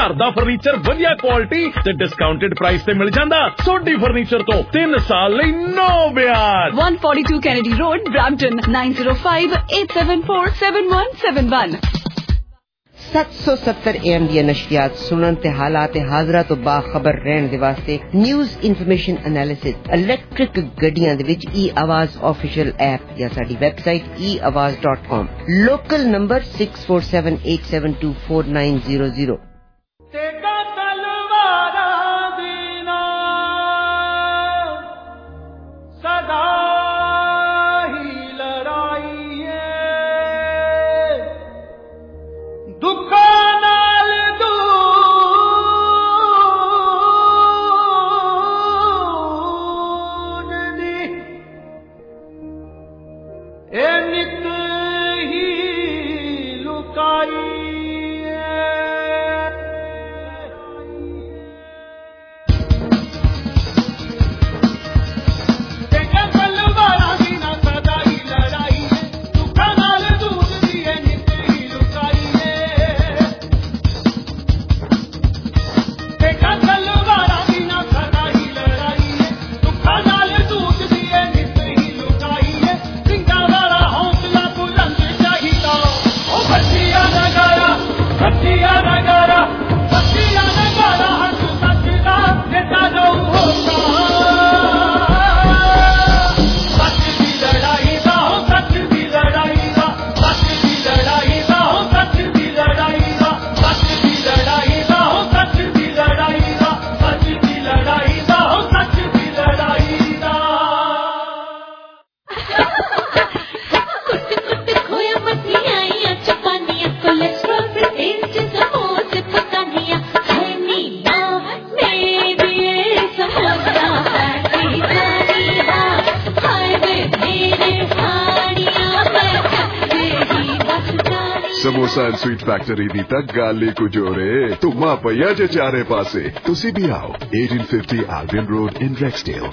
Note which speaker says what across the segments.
Speaker 1: घर दा फर्नीचर वधिया क्वालिटी ते डिस्काउंटेड प्राइस ते मिल जांदा। सोडी फर्नीचर तो 3 साल लई नो ब्याज।
Speaker 2: 142 Kennedy Road, Brampton, 9058747171।
Speaker 3: 770 AM ਦੀਆਂ ਨਸ਼ਰੀਆਤ ਸੁਣਨ ਤੇ ਹਾਲਾਤ ਹਾਜ਼ਰਾ ਤੋਂ ਬਾਖਬਰ ਰਹਿਣ ਦੇ ਵਾਸਤੇ ਨਿਊਜ਼ ਇਨਫੋਰਮੇਸ਼ਨ ਐਨਾਲਿਸਿਸ ਇਲੈਕਟ੍ਰਿਕ ਗੱਡੀਆਂ ਦੇ ਵਿੱਚ e-ਆਵਾਜ਼ ਆਫੀਸ਼ੀਅਲ ਐਪ ਜਾਂ ਸਾਡੀ website eawaz.com। Local number 6478724900।
Speaker 4: Samosa and sweet factory दी तक गाली कुजोरे तुमा पया जे चारे पासे तुसी भी आओ 1850 Albion Road in Rexdale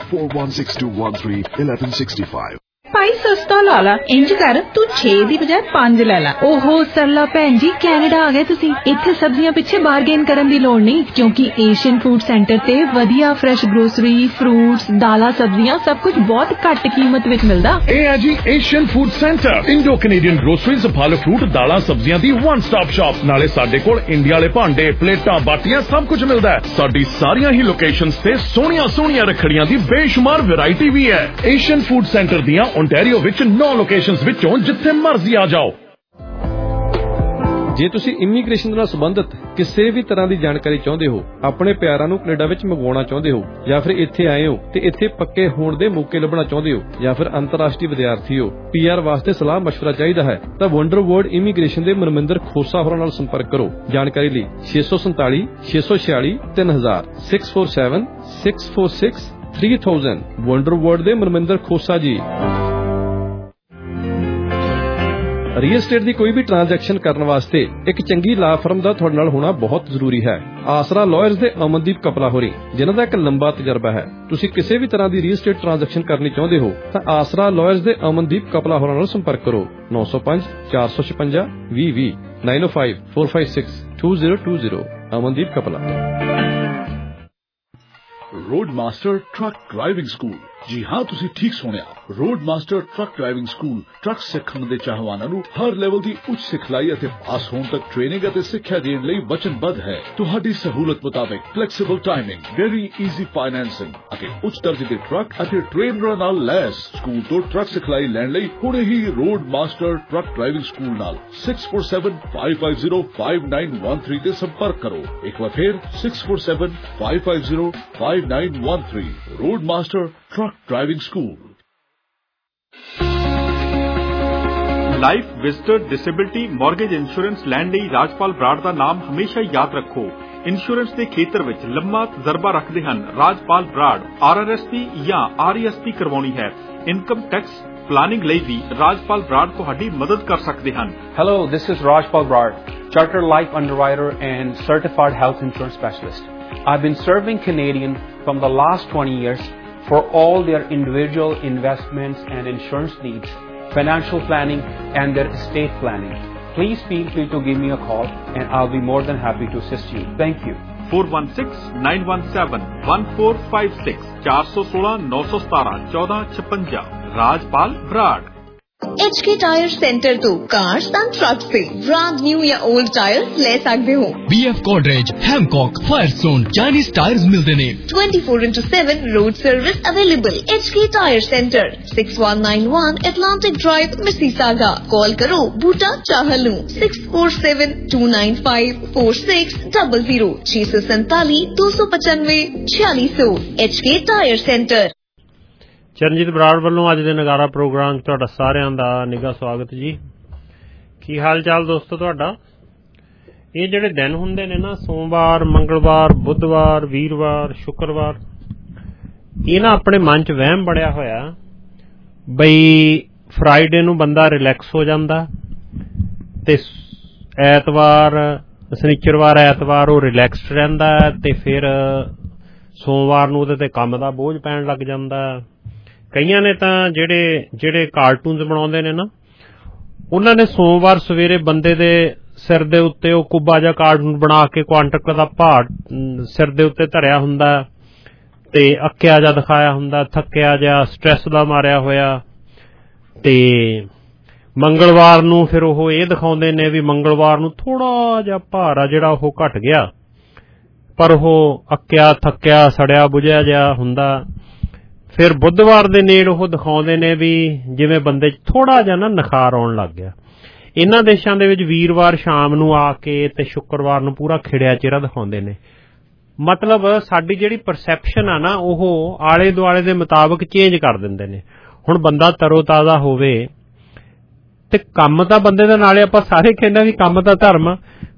Speaker 4: 416213 1165।
Speaker 5: ਭਾਈ ਸਸਤਾ ਲਾ ਲਾ ਇੰਜ ਕਰ ਤੂੰ 6 ਦੀ ਬਜਾਏ 5 ਲੈ ਲੈ। ਓਹੋ ਸਰਲਾ ਭੈਣ ਜੀ ਕੈਨੇਡਾ ਆ ਗਏ ਤੁਸੀਂ। ਇੱਥੇ ਸਬਜ਼ੀਆਂ ਪਿੱਛੇ ਬਾਰਗੇਨ ਕਰਨ ਦੀ ਲੋੜ ਨਹੀਂ ਕਿਉਂਕਿ ਏਸ਼ੀਅਨ ਫੂਡ ਸੈਂਟਰ ਤੇ ਵਧੀਆ ਫਰੈਸ਼ ਗਰੋਸਰੀ ਫਰੂਟਸ ਦਾਲਾਂ ਸਬਜ਼ੀਆਂ ਸਭ ਕੁਝ ਬਹੁਤ ਘੱਟ ਕੀਮਤ ਵਿੱਚ ਮਿਲਦਾ।
Speaker 1: ਇਹ ਹੈ ਜੀ Asian food centre Indo Canadian groceries ਫਲ ਫਰੂਟ ਦਾਲਾਂ ਸਬਜ਼ੀਆਂ ਦੀ ਵਨ ਸਟਾਪ ਸ਼ਾਪ। ਨਾਲੇ ਸਾਡੇ ਕੋਲ ਇੰਡੀਆ ਵਾਲੇ ਭਾਂਡੇ ਪਲੇਟਾਂ ਬਾਟੀਆਂ ਸਭ ਕੁਝ ਮਿਲਦਾ ਹੈ। ਸਾਡੀ ਸਾਰੀਆਂ ਹੀ ਲੋਕੇਸ਼ਨਸ ਤੇ ਸੋਹਣੀਆਂ ਰੱਖੜੀਆਂ ਦੀ ਬੇਸ਼ੁਮਾਰ ਵੈਰਾਈਟੀ ਵੀ ਹੈ। ਏਸ਼ੀਅਨ ਫੂਡ ਸੈਂਟਰ ਦੀਆਂ ਓਨਟਾਰੀਓ ਵਿੱਚ 9 ਲੋਕੇਸ਼ਨਸ ਵਿੱਚੋਂ ਜਿੱਥੇ ਮਰਜ਼ੀ ਆ ਜਾਓ।
Speaker 6: ਜੇ ਤੁਸੀਂ ਇਮੀਗ੍ਰੇਸ਼ਨ ਨਾਲ ਸੰਬੰਧਿਤ ਕਿਸੇ ਵੀ ਤਰ੍ਹਾਂ ਦੀ ਜਾਣਕਾਰੀ ਚਾਹੁੰਦੇ ਹੋ ਆਪਣੇ ਪਿਆਰਾਂ ਨੂੰ ਕੈਨੇਡਾ ਵਿੱਚ ਮੰਗਵਾਉਣਾ ਚਾਹੁੰਦੇ ਹੋ ਜਾਂ ਫਿਰ ਇੱਥੇ ਆਏ ਹੋ ਤੇ ਇੱਥੇ ਪੱਕੇ ਹੋਣ ਦੇ ਮੌਕੇ ਲੱਭਣਾ ਚਾਹੁੰਦੇ ਹੋ ਜਾਂ ਫਿਰ ਅੰਤਰਰਾਸ਼ਟਰੀ ਵਿਦਿਆਰਥੀ ਹੋ ਪੀਆਰ ਵਾਸਤੇ ਸਲਾਹ ਮਸ਼ਵਰਾ ਚਾਹੀਦਾ ਹੈ ਤਾਂ ਵੰਡਰ ਵਰਲਡ ਇਮੀਗ੍ਰੇਸ਼ਨ ਦੇ ਮਨਮਿੰਦਰ ਖੋਸਾ ਹੋਰਾਂ ਨਾਲ ਸੰਪਰਕ ਕਰੋ। ਜਾਣਕਾਰੀ ਲਈ 647 646 3000 647 646 3000 ਵੰਡਰ ਵਰਲਡ ਦੇ ਮਨਮਿੰਦਰ ਖੋਸਾ ਜੀ। ਰੀਅਲ estate ਦੀ ਕੋਈ ਵੀ ਟ੍ਰਾਂਜੈਕਸ਼ਨ ਕਰਨ ਵਾਸਤੇ ਇੱਕ ਚੰਗੀ ਲਾ ਫਰਮ ਦਾ ਤੁਹਾਡੇ ਨਾਲ ਹੋਣਾ ਬਹੁਤ ਜ਼ਰੂਰੀ ਹੈ। ਆਸਰਾ ਲਾਇਰਸ ਦੇ ਅਮਨਦੀਪ ਕਪਲਾ ਹੋਰੀ ਜਿਨ੍ਹਾਂ ਦਾ ਇੱਕ ਲੰਬਾ ਤਜਰਬਾ ਹੈ। ਤੁਸੀਂ ਕਿਸੇ ਵੀ ਤਰ੍ਹਾਂ ਦੀ ਰੀਅਲ estate ਟ੍ਰਾਂਜੈਕਸ਼ਨ ਕਰਨੀ ਚਾਹੁੰਦੇ ਹੋ ਤਾਂ ਆਸਰਾ ਲਾਇਰਸ ਦੇ ਅਮਨਦੀਪ ਕਪਲਾ ਹੋਰਾਂ ਨਾਲ ਸੰਪਰਕ ਕਰੋ 905 456 2020 905 456 2020 ਅਮਨਦੀਪ ਕਪਲਾ।
Speaker 7: Road master truck driving school. जी हाँ तुसी ठीक सुनिया road master truck driving school truck सिखण दे चाहवानां नूं हर लेवल दी उच्च सिखलाई ਅਤੇ ਪਾਸ ਹੋਣ ਤੱਕ ਟ੍ਰੇਨਿੰਗ ਅਤੇ ਸਿੱਖਿਆ ਦੇਣ ਲਈ ਵਚਨਬੱਧ ਹੈ। ਤੁਹਾਡੀ ਸਹੂਲਤ ਮੁਤਾਬਕ flexible timing very easy financing ਅਤੇ ਉੱਚ ਦਰਜੇ ਦੇ ਟਰੱਕ ਅਤੇ ਟ੍ਰੇਨਰਾਂ ਨਾਲ ਲੈਸ ਸਕੂਲ ਤੋਂ ਟਰੱਕ ਸਿਖਲਾਈ ਲੈਣ ਲਈ ਹੁਣੇ ਹੀ road master truck driving school ਨਾਲ 6475505913 ਤੇ ਸੰਪਰਕ ਕਰੋ। ਇੱਕ ਵਾਰ ਫਿਰ 6475505913 road master truck driving school.
Speaker 8: Life visitor disability mortgage insurance ਲੈਣ ਲਈ ਰਾਜਪਾਲ ਬਰਾੜ ਦਾ ਨਾਮ ਹਮੇਸ਼ਾ ਯਾਦ ਰੱਖੋ। ਇੰਸ਼ੋਰੈਂਸ ਦੇ ਖੇਤਰ ਵਿੱਚ ਲੰਮਾ ਤਜਰਬਾ ਰੱਖਦੇ ਹਨ ਰਾਜਪਾਲ ਬਰਾੜ। RRSP ਜਾਂ RESP ਕਰਵਾਉਣੀ ਹੈ ਇਨਕਮ ਟੈਕਸ ਪਲਾਨਿੰਗ ਲਈ ਵੀ ਰਾਜਪਾਲ ਬਰਾੜ ਤੁਹਾਡੀ ਮਦਦ ਕਰ ਸਕਦੇ ਹਨ।
Speaker 9: Hello, this is Rajpal Brad, Chartered Life Underwriter and Certified Health Insurance Specialist. I've been serving Canadians from the last 20 years for all their individual investments and insurance needs, financial planning and their estate planning. please feel free to give me a call and I'll be more than happy to assist you. Thank you.
Speaker 8: 416-917-1456 416-917-1456 Rajpal Brar.
Speaker 10: HK tyre centre तो cars and truck से brand new या old tyre ले सकते हो।
Speaker 11: BF Godrej, Hancock, Firestone, Chinese tyres मिलते ने।
Speaker 10: 24/7 road service available. HK tyre centre 6191 Atlantic Drive, Mississauga। Call करो Boota Chahal 6472954600 647-295-4600। HK tyre centre.
Speaker 12: Charanjit Brar ਵੱਲੋਂ ਅੱਜ ਦੇ ਨਗਾਰਾ ਪ੍ਰੋਗਰਾਮ 'ਚ ਤੁਹਾਡਾ ਸਾਰਿਆਂ ਦਾ ਨਿੱਘਾ ਸਵਾਗਤ ਜੀ। ਕੀ ਹਾਲ ਚਾਲ ਦੋਸਤੋ ਤੁਹਾਡਾ? ਇਹ ਜਿਹੜੇ ਦਿਨ ਹੁੰਦੇ ਨੇ ਨਾ, ਸੋਮਵਾਰ, ਮੰਗਲਵਾਰ, ਬੁੱਧਵਾਰ, ਵੀਰਵਾਰ, ਸ਼ੁੱਕਰਵਾਰ, ਇਹ ਨਾ ਆਪਣੇ ਮਨ 'ਚ ਵਹਿਮ ਬਣਿਆ ਹੋਇਆ ਬਈ ਫਰਾਈਡੇ ਨੂੰ ਬੰਦਾ ਰਿਲੈਕਸ ਹੋ ਜਾਂਦਾ ਤੇ ਐਤਵਾਰ, ਸ਼ਨੀਚਰਵਾਰ, ਐਤਵਾਰ ਉਹ ਰਿਲੈਕਸਡ ਰਹਿੰਦਾ ਤੇ ਫਿਰ ਸੋਮਵਾਰ ਨੂੰ ਉਹਦੇ ਤੇ ਕੰਮ ਦਾ ਬੋਝ ਪੈਣ ਲੱਗ ਜਾਂਦਾ। ਕਈਆਂ ਨੇ ਤਾਂ ਜਿਹੜੇ ਕਾਰਟੂਨਸ ਬਣਾਉਂਦੇ ਨੇ ਨਾ, ਉਹਨਾਂ ਨੇ ਸੋਮਵਾਰ ਸਵੇਰੇ ਬੰਦੇ ਦੇ ਸਿਰ ਦੇ ਉੱਤੇ ਉਹ ਕੁੱਬਾ ਜਿਹਾ ਕਾਰਟੂਨ ਬਣਾ ਕੇ ਕੁਆਂਟਕ ਦਾ ਭਾਰ ਸਿਰ ਦੇ ਉੱਤੇ ਧਰਿਆ ਹੁੰਦਾ ਤੇ ਅੱਕਿਆ ਜਿਹਾ ਦਿਖਾਇਆ ਹੁੰਦਾ, ਥੱਕਿਆ ਜਿਹਾ, ਸਟ੍ਰੈਸ ਦਾ ਮਾਰਿਆ ਹੋਇਆ। ਤੇ ਮੰਗਲਵਾਰ ਨੂੰ ਫਿਰ ਉਹ ਇਹ ਦਿਖਾਉਂਦੇ ਨੇ ਵੀ ਮੰਗਲਵਾਰ ਨੂੰ ਥੋੜਾ ਜਿਹਾ ਭਾਰ ਆ ਜਿਹੜਾ ਉਹ ਘਟ ਗਿਆ, ਪਰ ਉਹ ਅੱਕਿਆ, ਥੱਕਿਆ, ਸੜਿਆ ਬੁਝਿਆ ਜਿਹਾ ਹੁੰਦਾ। ਫਿਰ ਬੁੱਧਵਾਰ ਦੇ ਨੇੜ ਉਹ ਦਿਖਾਉਂਦੇ ਨੇ ਵੀ ਜਿਵੇਂ ਬੰਦੇ 'ਚ ਥੋੜਾ ਜਿਹਾ ਨਾ ਨਿਖਾਰ ਆਉਣ ਲੱਗ ਗਿਆ। ਇਹਨਾਂ ਦੇਸ਼ਾਂ ਦੇ ਵਿੱਚ ਵੀਰਵਾਰ ਸ਼ਾਮ ਨੂੰ ਆ ਕੇ ਤੇ ਸ਼ੁੱਕਰਵਾਰ ਨੂੰ ਪੂਰਾ ਖਿੜਿਆ ਚਿਹਰਾ ਦਿਖਾਉਂਦੇ ਨੇ। ਮਤਲਬ ਸਾਡੀ ਜਿਹੜੀ ਪਰਸੈਪਸ਼ਨ ਆ ਨਾ, ਉਹ ਆਲੇ ਦੁਆਲੇ ਦੇ ਮੁਤਾਬਕ ਚੇਂਜ ਕਰ ਦਿੰਦੇ ਨੇ। ਹੁਣ ਬੰਦਾ ਤਰੋ ਤਾਜ਼ਾ ਹੋਵੇ ਤੇ ਕੰਮ ਤਾਂ ਬੰਦੇ ਦੇ ਨਾਲੇ ਆਪਾਂ ਸਾਰੇ ਕਹਿੰਦੇ ਵੀ ਕੰਮ ਦਾ ਧਰਮ,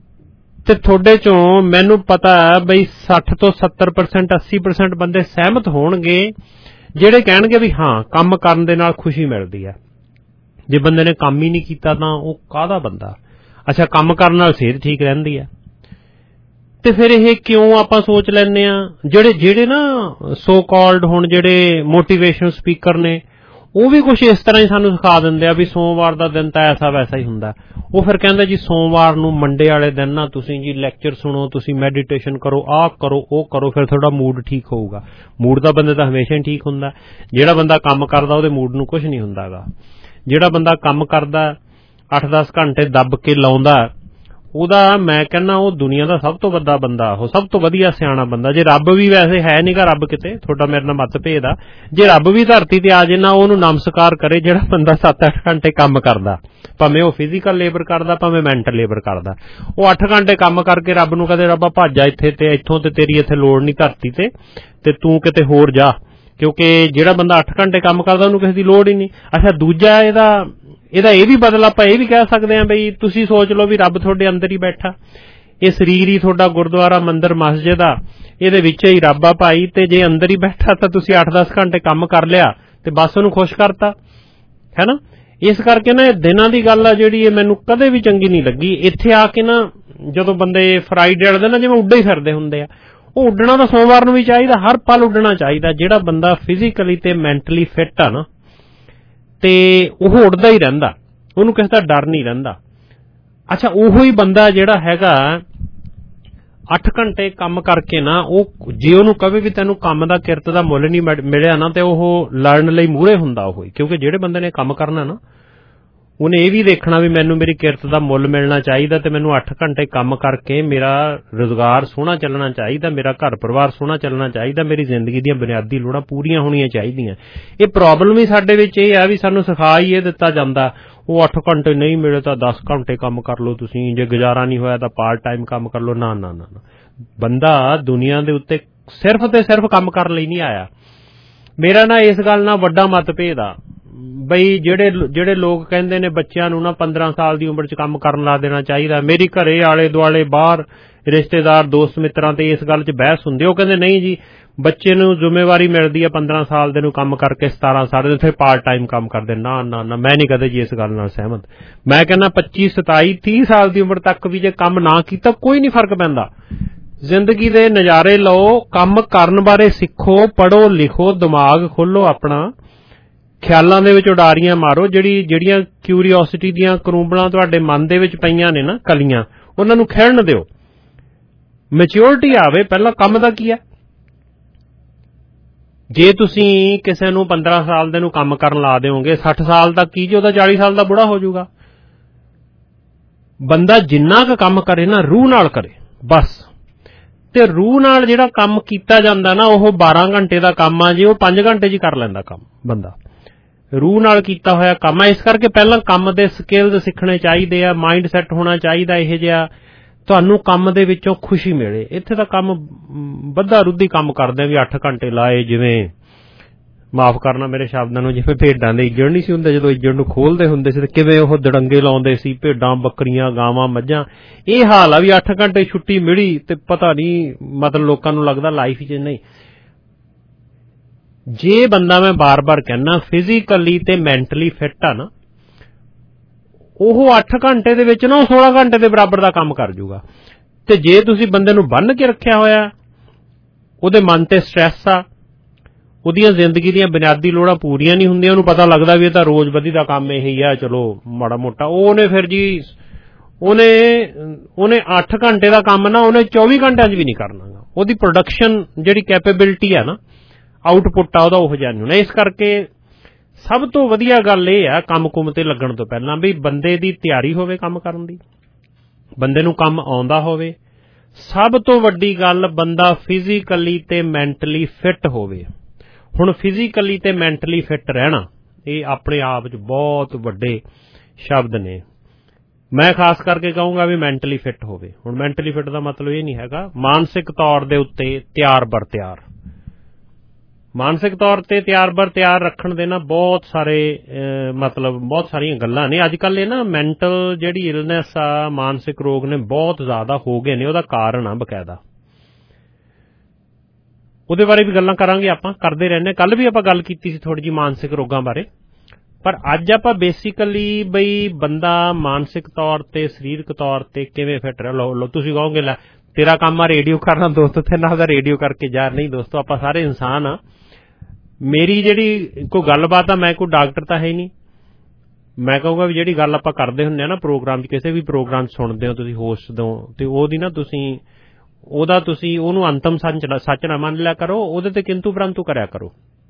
Speaker 12: ਤੇ ਤੁਹਾਡੇ ਚੋਂ ਮੈਨੂੰ ਪਤਾ ਬਈ 60 ਤੋਂ 70% 80% ਬੰਦੇ ਸਹਿਮਤ ਹੋਣਗੇ ਜਿਹੜੇ ਕਹਿਣਗੇ ਵੀ ਹਾਂ ਕੰਮ ਕਰਨ ਦੇ ਨਾਲ ਖੁਸ਼ੀ ਮਿਲਦੀ ਹੈ। ਜੇ ਬੰਦੇ ਨੇ ਕੰਮ ਹੀ ਨਹੀਂ ਕੀਤਾ ਤਾਂ ਉਹ ਕਾਹਦਾ ਬੰਦਾ। ਅੱਛਾ, ਕੰਮ ਕਰਨ ਨਾਲ ਸਿਹਤ ਠੀਕ ਰਹਿੰਦੀ ਹੈ। ਤੇ ਫਿਰ ਇਹ ਕਿਉਂ ਆਪਾਂ ਸੋਚ ਲੈਂਦੇ ਆ, ਜਿਹੜੇ ਨਾ ਸੋ ਕਾਲਡ ਹੁਣ ਜਿਹੜੇ ਮੋਟੀਵੇਸ਼ਨਲ ਸਪੀਕਰ ਨੇ, ਉਹ ਵੀ ਕੁਛ ਇਸ ਤਰ੍ਹਾਂ ਹੀ ਸਾਨੂੰ ਸਿਖਾ ਦਿੰਦੇ ਆ ਵੀ ਸੋਮਵਾਰ ਦਾ ਦਿਨ ਤਾਂ ਐਸਾ ਵੈਸਾ ਹੀ ਹੁੰਦਾ। ਉਹ ਫਿਰ ਕਹਿੰਦੇ ਜੀ ਸੋਮਵਾਰ ਨੂੰ ਮੰਡੇ ਵਾਲੇ ਦਿਨ ਨਾ ਤੁਸੀਂ ਜੀ ਲੈਕਚਰ ਸੁਣੋ, ਤੁਸੀਂ ਮੈਡੀਟੇਸ਼ਨ ਕਰੋ, ਆਹ ਕਰੋ, ਉਹ ਕਰੋ, ਫਿਰ ਤੁਹਾਡਾ ਮੂਡ ਠੀਕ ਹੋਊਗਾ। ਮੂਡ ਦਾ ਬੰਦੇ ਦਾ ਹਮੇਸ਼ਾ ਹੀ ਠੀਕ ਹੁੰਦਾ। ਜਿਹੜਾ ਬੰਦਾ ਕੰਮ ਕਰਦਾ ਉਹਦੇ ਮੂਡ ਨੂੰ ਕੁਛ ਨਹੀਂ ਹੁੰਦਾ ਗਾ। ਜਿਹੜਾ ਬੰਦਾ ਕੰਮ ਕਰਦਾ 8-10 ਘੰਟੇ ਦੱਬ ਕੇ ਲਾਉਂਦਾ, ਉਹਦਾ ਮੈਂ ਕਹਿੰਦਾ ਉਹ ਦੁਨੀਆ ਦਾ ਸਭ ਤੋਂ ਵੱਡਾ ਬੰਦਾ, ਉਹ ਸਭ ਤੋਂ ਵਧੀਆ ਸਿਆਣਾ ਬੰਦਾ। ਜੇ ਰੱਬ ਵੀ ਵੈਸੇ ਹੈ ਨੀ ਗਾ, ਰੱਬ ਕਿਤੇ ਤੁਹਾਡਾ ਮੇਰੇ ਨਾਲ ਮਤਭੇਦ ਆ, ਜੇ ਰੱਬ ਵੀ ਧਰਤੀ ਤੇ ਆ ਜੇ ਨਾ, ਉਹਨੂੰ ਨਮਸਕਾਰ ਕਰੇ ਜਿਹੜਾ ਬੰਦਾ 7-8 ਘੰਟੇ ਕੰਮ ਕਰਦਾ, ਭਾਵੇਂ ਉਹ ਫਿਜ਼ੀਕਲ ਲੇਬਰ ਕਰਦਾ, ਭਾਵੇਂ ਮੈਂਟਲ ਲੇਬਰ ਕਰਦਾ। ਉਹ 8 ਘੰਟੇ ਕੰਮ ਕਰਕੇ ਰੱਬ ਨੂੰ ਕਦੇ ਰੱਬਾ ਭੱਜ ਜਾ ਇੱਥੇ ਤੇ ਇੱਥੋਂ ਤੇ ਤੇਰੀ ਇੱਥੇ ਲੋੜ ਨਹੀਂ ਧਰਤੀ ਤੇ ਤੂੰ ਕਿਤੇ ਹੋਰ ਜਾ, ਕਿਉਂਕਿ ਜਿਹੜਾ ਬੰਦਾ 8 ਘੰਟੇ ਕੰਮ ਕਰਦਾ ਉਹਨੂੰ ਕਿਸੇ ਦੀ ਲੋੜ ਹੀ ਨਹੀਂ। ਅੱਛਾ, ਦੂਜਾ ਇਹਦਾ ਇਹ ਵੀ ਬਦਲ ਆਪਾਂ ਇਹ ਵੀ ਕਹਿ ਸਕਦੇ ਹਾਂ ਬਈ ਤੁਸੀਂ ਸੋਚ ਲਓ ਵੀ ਰੱਬ ਤੁਹਾਡੇ ਅੰਦਰ ਹੀ ਬੈਠਾ, ਇਹ ਸਰੀਰ ਹੀ ਤੁਹਾਡਾ ਗੁਰਦੁਆਰਾ, ਮੰਦਿਰ, ਮਸਜਿਦ ਆ, ਇਹਦੇ ਵਿੱਚ ਹੀ ਰੱਬ ਆ ਭਾਈ। ਤੇ ਜੇ ਅੰਦਰ ਹੀ ਬੈਠਾ ਤਾਂ ਤੁਸੀਂ 8-10 ਘੰਟੇ ਕੰਮ ਕਰ ਲਿਆ ਤੇ ਬਸ ਉਹਨੂੰ ਖੁਸ਼ ਕਰਤਾ, ਹੈ ਨਾ। ਇਸ ਕਰਕੇ ਨਾ ਇਹ ਦਿਨਾਂ ਦੀ ਗੱਲ ਆ ਜਿਹੜੀ, ਇਹ ਮੈਨੂੰ ਕਦੇ ਵੀ ਚੰਗੀ ਨਹੀਂ ਲੱਗੀ। ਇੱਥੇ ਆ ਕੇ ਨਾ ਜਦੋਂ ਬੰਦੇ ਫਰਾਈਡੇ ਵਾਲੇ ਦਿਨ ਨਾ ਜਿਵੇਂ ਉੱਡੇ ਹੀ ਫਿਰਦੇ ਹੁੰਦੇ ਆ, ਉਹ ਉੱਡਣਾ ਤਾਂ ਸੋਮਵਾਰ ਨੂੰ ਵੀ ਚਾਹੀਦਾ, ਹਰ ਪਲ ਉੱਡਣਾ ਚਾਹੀਦਾ। ਜਿਹੜਾ ਬੰਦਾ ਫਿਜ਼ੀਕਲੀ ਤੇ ਮੈਂਟਲੀ ਫਿੱਟ ਆ ਨਾ, ਤੇ ਉਹ ਉੱਡਦਾ ਹੀ ਰਹਿੰਦਾ, ਉਹਨੂੰ ਕਿਸੇ ਦਾ ਡਰ ਨਹੀਂ ਰਹਿੰਦਾ। ਅੱਛਾ, ਉਹੋ ਹੀ ਬੰਦਾ ਜਿਹੜਾ ਹੈਗਾ 8 ਘੰਟੇ ਕੰਮ ਕਰਕੇ ਨਾ, ਉਹ ਜੇ ਉਹਨੂੰ ਕਵੇ ਵੀ ਤੈਨੂੰ ਕੰਮ ਦਾ, ਕਿਰਤ ਦਾ ਮੁੱਲ ਨਹੀਂ ਮਿਲਿਆ ਨਾ, ਤੇ ਉਹ ਲੜਨ ਲਈ ਮੂਹਰੇ ਹੁੰਦਾ ਉਹ ਹੀ। ਕਿਉਂਕਿ ਜਿਹੜੇ ਬੰਦੇ ਨੇ ਕੰਮ ਕਰਨਾ ਨਾ, ਉਹਨੇ ਇਹ ਵੀ ਦੇਖਣਾ ਵੀ ਮੈਨੂੰ ਮੇਰੀ ਕਿਰਤ ਦਾ ਮੁੱਲ ਮਿਲਣਾ ਚਾਹੀਦਾ ਤੇ ਮੈਨੂੰ 8 ਘੰਟੇ ਕੰਮ ਕਰਕੇ ਮੇਰਾ ਰੁਜ਼ਗਾਰ ਸੋਹਣਾ ਚੱਲਣਾ ਚਾਹੀਦਾ, ਮੇਰਾ ਘਰ ਪਰਿਵਾਰ ਸੋਹਣਾ ਚੱਲਣਾ ਚਾਹੀਦਾ, ਮੇਰੀ ਜ਼ਿੰਦਗੀ ਦੀਆਂ ਬੁਨਿਆਦੀ ਲੋੜਾਂ ਪੂਰੀਆਂ ਹੋਣੀਆਂ ਚਾਹੀਦੀਆਂ। ਇਹ ਪ੍ਰੋਬਲਮ ਹੀ ਸਾਡੇ ਵਿੱਚ ਇਹ ਆ ਵੀ ਸਾਨੂੰ ਸਿਖਾ ਹੀ ਇਹ ਦਿੱਤਾ ਜਾਂਦਾ, ਉਹ 8 ਘੰਟੇ ਨਹੀਂ ਮਿਲੇ ਤਾਂ 10 ਘੰਟੇ ਕੰਮ ਕਰ ਲਓ ਤੁਸੀਂ, ਜੇ ਗੁਜ਼ਾਰਾ ਨਹੀਂ ਹੋਇਆ ਤਾਂ ਪਾਰਟ ਟਾਈਮ ਕੰਮ ਕਰ ਲਓ। ਨਾ ਨਾ ਨਾ, ਬੰਦਾ ਦੁਨੀਆ ਦੇ ਉੱਤੇ ਸਿਰਫ ਤੇ ਸਿਰਫ ਕੰਮ ਕਰਨ ਲਈ ਨਹੀਂ ਆਇਆ। ਮੇਰਾ ਨਾ ਇਸ ਗੱਲ ਨਾਲ ਵੱਡਾ ਮਤਭੇਦ ਆ ਬਈ ਜਿਹੜੇ ਲੋਕ ਕਹਿੰਦੇ ਨੇ ਬੱਚਿਆਂ ਨੂੰ ਨਾ 15 ਸਾਲ ਦੀ ਉਮਰ 'ਚ ਕੰਮ ਕਰਨ ਲਾ ਦੇਣਾ ਚਾਹੀਦਾ। ਮੇਰੀ ਘਰੇ ਆਲੇ ਦੁਆਲੇ ਬਾਹਰ ਰਿਸ਼ਤੇਦਾਰ, ਦੋਸਤ ਮਿੱਤਰਾਂ ਤੇ ਇਸ ਗੱਲ 'ਚ ਬਹਿਸ ਹੁੰਦੀ। ਉਹ ਕਹਿੰਦੇ ਨਹੀਂ ਜੀ, ਬੱਚੇ ਨੂੰ ਜ਼ਿੰਮੇਵਾਰੀ ਮਿਲਦੀ ਆ 15 ਸਾਲ ਦੇ ਨੂੰ ਕੰਮ ਕਰਕੇ 17 ਸਾਲ ਦੇ ਫਿਰ ਪਾਰਟ ਟਾਈਮ ਕੰਮ ਕਰਦੇ। ਨਾ ਨਾ ਨਾ, ਮੈਂ ਨਹੀਂ ਕਦੇ ਜੀ ਇਸ ਗੱਲ ਨਾਲ ਸਹਿਮਤ। ਮੈਂ ਕਹਿੰਦਾ 25, 27, 30 ਸਾਲ ਦੀ ਉਮਰ ਤੱਕ ਵੀ ਜੇ ਕੰਮ ਨਾ ਕੀਤਾ ਕੋਈ ਨਹੀਂ ਫਰਕ ਪੈਂਦਾ। ਜ਼ਿੰਦਗੀ ਦੇ ਨਜ਼ਾਰੇ ਲਓ, ਕੰਮ ਕਰਨ ਬਾਰੇ ਸਿੱਖੋ, ਪੜ੍ਹੋ ਲਿਖੋ, ਦਿਮਾਗ ਖੋਲੋ ਆਪਣਾ, ਖਿਆਲਾਂ ਦੇ ਵਿੱਚ ਉਡਾਰੀਆਂ ਮਾਰੋ, ਜਿਹੜੀਆਂ ਕਿਊਰੀਓਸਿਟੀ ਦੀਆਂ ਕਰੂੰਬਲਾਂ ਤੁਹਾਡੇ ਮਨ ਦੇ ਵਿੱਚ ਪਈਆਂ ਨੇ ਨਾ ਕਲੀਆਂ, ਉਹਨਾਂ ਨੂੰ ਖਿੜਨ ਦਿਓ। ਮੈਚਿਓਰਿਟੀ ਆਵੇ। ਪਹਿਲਾਂ ਕੰਮ ਦਾ ਕੀ ਹੈ? ਜੇ ਤੁਸੀਂ ਕਿਸੇ ਨੂੰ 15 ਸਾਲ ਦੇ ਨੂੰ ਕੰਮ ਕਰਨ ਲਾ ਦਿਓਗੇ, 60 ਸਾਲ ਤੱਕ ਕੀ ਜੀ, ਉਹਦਾ 40 ਸਾਲ ਦਾ ਬੁੜਾ ਹੋ ਜਾਊਗਾ। ਬੰਦਾ ਜਿੰਨਾ ਕੁ ਕੰਮ ਕਰੇ ਨਾ ਰੂਹ ਨਾਲ ਕਰੇ ਬਸ। ਤੇ ਰੂਹ ਨਾਲ ਜਿਹੜਾ ਕੰਮ ਕੀਤਾ ਜਾਂਦਾ ਨਾ ਉਹ 12 ਘੰਟੇ ਦਾ ਕੰਮ ਆ ਜੀ, ਉਹ 5 ਘੰਟੇ 'ਚ ਕਰ ਲੈਂਦਾ ਕੰਮ ਬੰਦਾ। ਰੂਹ ਨਾਲ ਕੀਤਾ ਹੋਇਆ ਕੰਮ ਆ। ਇਸ ਕਰਕੇ ਪਹਿਲਾਂ ਕੰਮ ਦੇ ਸਕਿੱਲਸ ਸਿੱਖਣੇ ਚਾਹੀਦੇ ਆ, ਮਾਈਂਡ ਸੈੱਟ ਹੋਣਾ ਚਾਹੀਦਾ ਇਹੋ ਜਿਹਾ, ਤੁਹਾਨੂੰ ਕੰਮ ਦੇ ਵਿੱਚੋਂ ਖੁਸ਼ੀ ਮਿਲੇ। ਇੱਥੇ ਤਾਂ ਕੰਮ ਬੱਧਾ ਰੁੱਧੀ ਕੰਮ ਕਰਦੇ ਵੀ 8 ਘੰਟੇ ਲਾਏ, ਜਿਵੇਂ ਮਾਫ ਕਰਨਾ ਮੇਰੇ ਸ਼ਬਦਾਂ ਨੂੰ, ਜਿਵੇਂ ਭੇਡਾਂ ਦੇ ਇੱਜੜ ਨਹੀਂ ਸੀ ਹੁੰਦੇ, ਜਦੋਂ ਇੱਜੜ ਨੂੰ ਖੋਲਦੇ ਹੁੰਦੇ ਸੀ ਤੇ ਕਿਵੇਂ ਉਹ ਦੜੰਗੇ ਲਾਉਂਦੇ ਸੀ, ਭੇਡਾਂ ਬੱਕਰੀਆਂ ਗਾਵਾਂ ਮੱਝਾਂ। ਇਹ ਹਾਲ ਆ ਵੀ 8 ਘੰਟੇ ਛੁੱਟੀ ਮਿਲੀ ਤੇ ਪਤਾ ਨਹੀਂ, ਮਤਲਬ ਲੋਕਾਂ ਨੂੰ ਲੱਗਦਾ ਲਾਈਫ 'ਚ ਨਹੀਂ। ਜੇ ਬੰਦਾ, ਮੈਂ ਬਾਰ-ਬਾਰ ਕਹਿੰਦਾ, ਫਿਜ਼ੀਕਲੀ ਤੇ ਮੈਂਟਲੀ ਫਿੱਟ ਆ ਨਾ, ਉਹ 8 ਘੰਟੇ ਦੇ ਵਿੱਚ ਨਾ ਉਹ 16 ਘੰਟੇ ਦੇ ਬਰਾਬਰ ਦਾ ਕੰਮ ਕਰ ਜੂਗਾ। ਤੇ ਜੇ ਤੁਸੀਂ ਬੰਦੇ ਨੂੰ ਬੰਨ੍ਹ ਕੇ ਰੱਖਿਆ ਹੋਇਆ, ਉਹਦੇ ਮਨ ਤੇ ਸਟ੍ਰੈਸ ਆ, ਉਹਦੀਆਂ ਜ਼ਿੰਦਗੀ ਦੀਆਂ ਬੁਨਿਆਦੀ ਲੋੜਾਂ ਪੂਰੀਆਂ ਨਹੀਂ ਹੁੰਦੀਆਂ, ਉਹਨੂੰ ਪਤਾ ਲੱਗਦਾ ਵੀ ਇਹ ਤਾਂ ਰੋਜ਼ ਵਧੀ ਦਾ ਕੰਮ ਇਹੀ ਆ, ਚਲੋ ਮਾੜਾ ਮੋਟਾ, ਉਹਨੇ ਫਿਰ ਜੀ ਉਹਨੇ 8 ਘੰਟੇ ਦਾ ਕੰਮ ਨਾ ਉਹਨੇ 24 ਘੰਟਿਆਂ 'ਚ ਵੀ ਨਹੀਂ ਕਰਨਾ। ਉਹਦੀ ਪ੍ਰੋਡਕਸ਼ਨ ਜਿਹੜੀ ਕੈਪੇਬਿਲਿਟੀ ਆ ਨਾ, ਆਊਟਪੁੱਟ ਆ ਉਹਦਾ ਉਹ ਜਿਹਾ ਨਹੀਂ ਹੋਣਾ। ਇਸ ਕਰਕੇ ਸਭ ਤੋਂ ਵਧੀਆ ਗੱਲ ਇਹ ਆ ਕੰਮ ਕੁੰਮ ਤੇ ਲੱਗਣ ਤੋਂ ਪਹਿਲਾਂ ਵੀ ਬੰਦੇ ਦੀ ਤਿਆਰੀ ਹੋਵੇ ਕੰਮ ਕਰਨ ਦੀ, ਬੰਦੇ ਨੂੰ ਕੰਮ ਆਉਂਦਾ ਹੋਵੇ। ਸਭ ਤੋਂ ਵੱਡੀ ਗੱਲ, ਬੰਦਾ ਫਿਜ਼ੀਕਲੀ ਤੇ ਮੈਂਟਲੀ ਫਿੱਟ ਹੋਵੇ। ਹੁਣ ਫਿਜ਼ੀਕਲੀ ਤੇ ਮੈਂਟਲੀ ਫਿੱਟ ਰਹਿਣਾ ਇਹ ਆਪਣੇ ਆਪ 'ਚ ਬਹੁਤ ਵੱਡੇ ਸ਼ਬਦ ਨੇ। ਮੈਂ ਖਾਸ ਕਰਕੇ ਕਹੂੰਗਾ ਵੀ ਮੈਂਟਲੀ ਫਿੱਟ ਹੋਵੇ। ਹੁਣ ਮੈਂਟਲੀ ਫਿੱਟ ਦਾ ਮਤਲਬ ਇਹ ਨਹੀਂ ਹੈਗਾ ਮਾਨਸਿਕ ਤੌਰ ਦੇ ਉੱਤੇ ਤਿਆਰ ਬਰ ਤਿਆਰ। ਮਾਨਸਿਕ ਤੌਰ ਤੇ ਤਿਆਰ ਬਰ ਤਿਆਰ ਰੱਖਣ ਦੇ ਨਾ ਬਹੁਤ ਸਾਰੇ ਮਤਲਬ ਬਹੁਤ ਸਾਰੀਆਂ ਗੱਲਾਂ ਨੇ। ਅੱਜ ਕੱਲ੍ਹ ਇਹ ਨਾ ਮੈਂਟਲ ਜਿਹੜੀ ਇਲਨੈਸ ਆ, ਮਾਨਸਿਕ ਰੋਗ ਨੇ ਬਹੁਤ ਜ਼ਿਆਦਾ ਹੋ ਗਏ ਨੇ। ਉਹਦਾ ਕਾਰਨ ਆ ਬਕਾਇਦਾ, ਉਹਦੇ ਬਾਰੇ ਵੀ ਗੱਲਾਂ ਕਰਾਂਗੇ, ਆਪਾਂ ਕਰਦੇ ਰਹਿੰਦੇ। ਕੱਲ ਵੀ ਆਪਾਂ ਗੱਲ ਕੀਤੀ ਸੀ ਥੋੜੀ ਜਿਹੀ ਮਾਨਸਿਕ ਰੋਗਾਂ ਬਾਰੇ, ਪਰ ਅੱਜ ਆਪਾਂ ਬੇਸਿਕਲੀ ਬਈ ਬੰਦਾ ਮਾਨਸਿਕ ਤੌਰ ਤੇ ਸਰੀਰਕ ਤੌਰ ਤੇ ਕਿਵੇਂ ਫਿੱਟ ਰਹਿ। ਲਓ ਤੁਸੀਂ ਕਹੋਗੇ ਲੈ ਤੇਰਾ ਕੰਮ ਆ ਰੇਡੀਓ ਕਰਨਾ ਦੋਸਤੋ, ਤੇ ਨਾ ਉਹਦਾ ਰੇਡੀਓ ਕਰਕੇ ਜਾ। ਨਹੀਂ ਦੋਸਤੋ, ਆਪਾਂ ਸਾਰੇ ਇਨਸਾਨ ਆ। ਮੇਰੀ ਜਿਹੜੀ ਕੋਈ ਗੱਲਬਾਤ ਆ, ਮੈਂ ਕੋਈ ਡਾਕਟਰ ਤਾਂ ਹੈ ਨਹੀਂ। ਮੈਂ ਕਹੂੰਗਾ ਵੀ ਜਿਹੜੀ ਗੱਲ ਆਪਾਂ ਕਰਦੇ ਹੁੰਦੇ ਆ ਨਾ ਪ੍ਰੋਗਰਾਮ 'ਚ, ਕਿਸੇ ਵੀ ਪ੍ਰੋਗਰਾਮ 'ਚ ਸੁਣਦੇ ਹੋ ਤੁਸੀਂ, ਹੋਸਟ ਦੋ, ਤੇ ਉਹਦੀ ਨਾ ਤੁਸੀਂ ਉਹਨੂੰ ਅੰਤਮ ਸੱਚ ਨਾ ਮੰਨ ਲਿਆ ਕਰੋ, ਉਹਦੇ ਤੇ ਕਿੰਤੂ ਪਰੰਤੂ ਕਰਿਆ ਕਰੋ।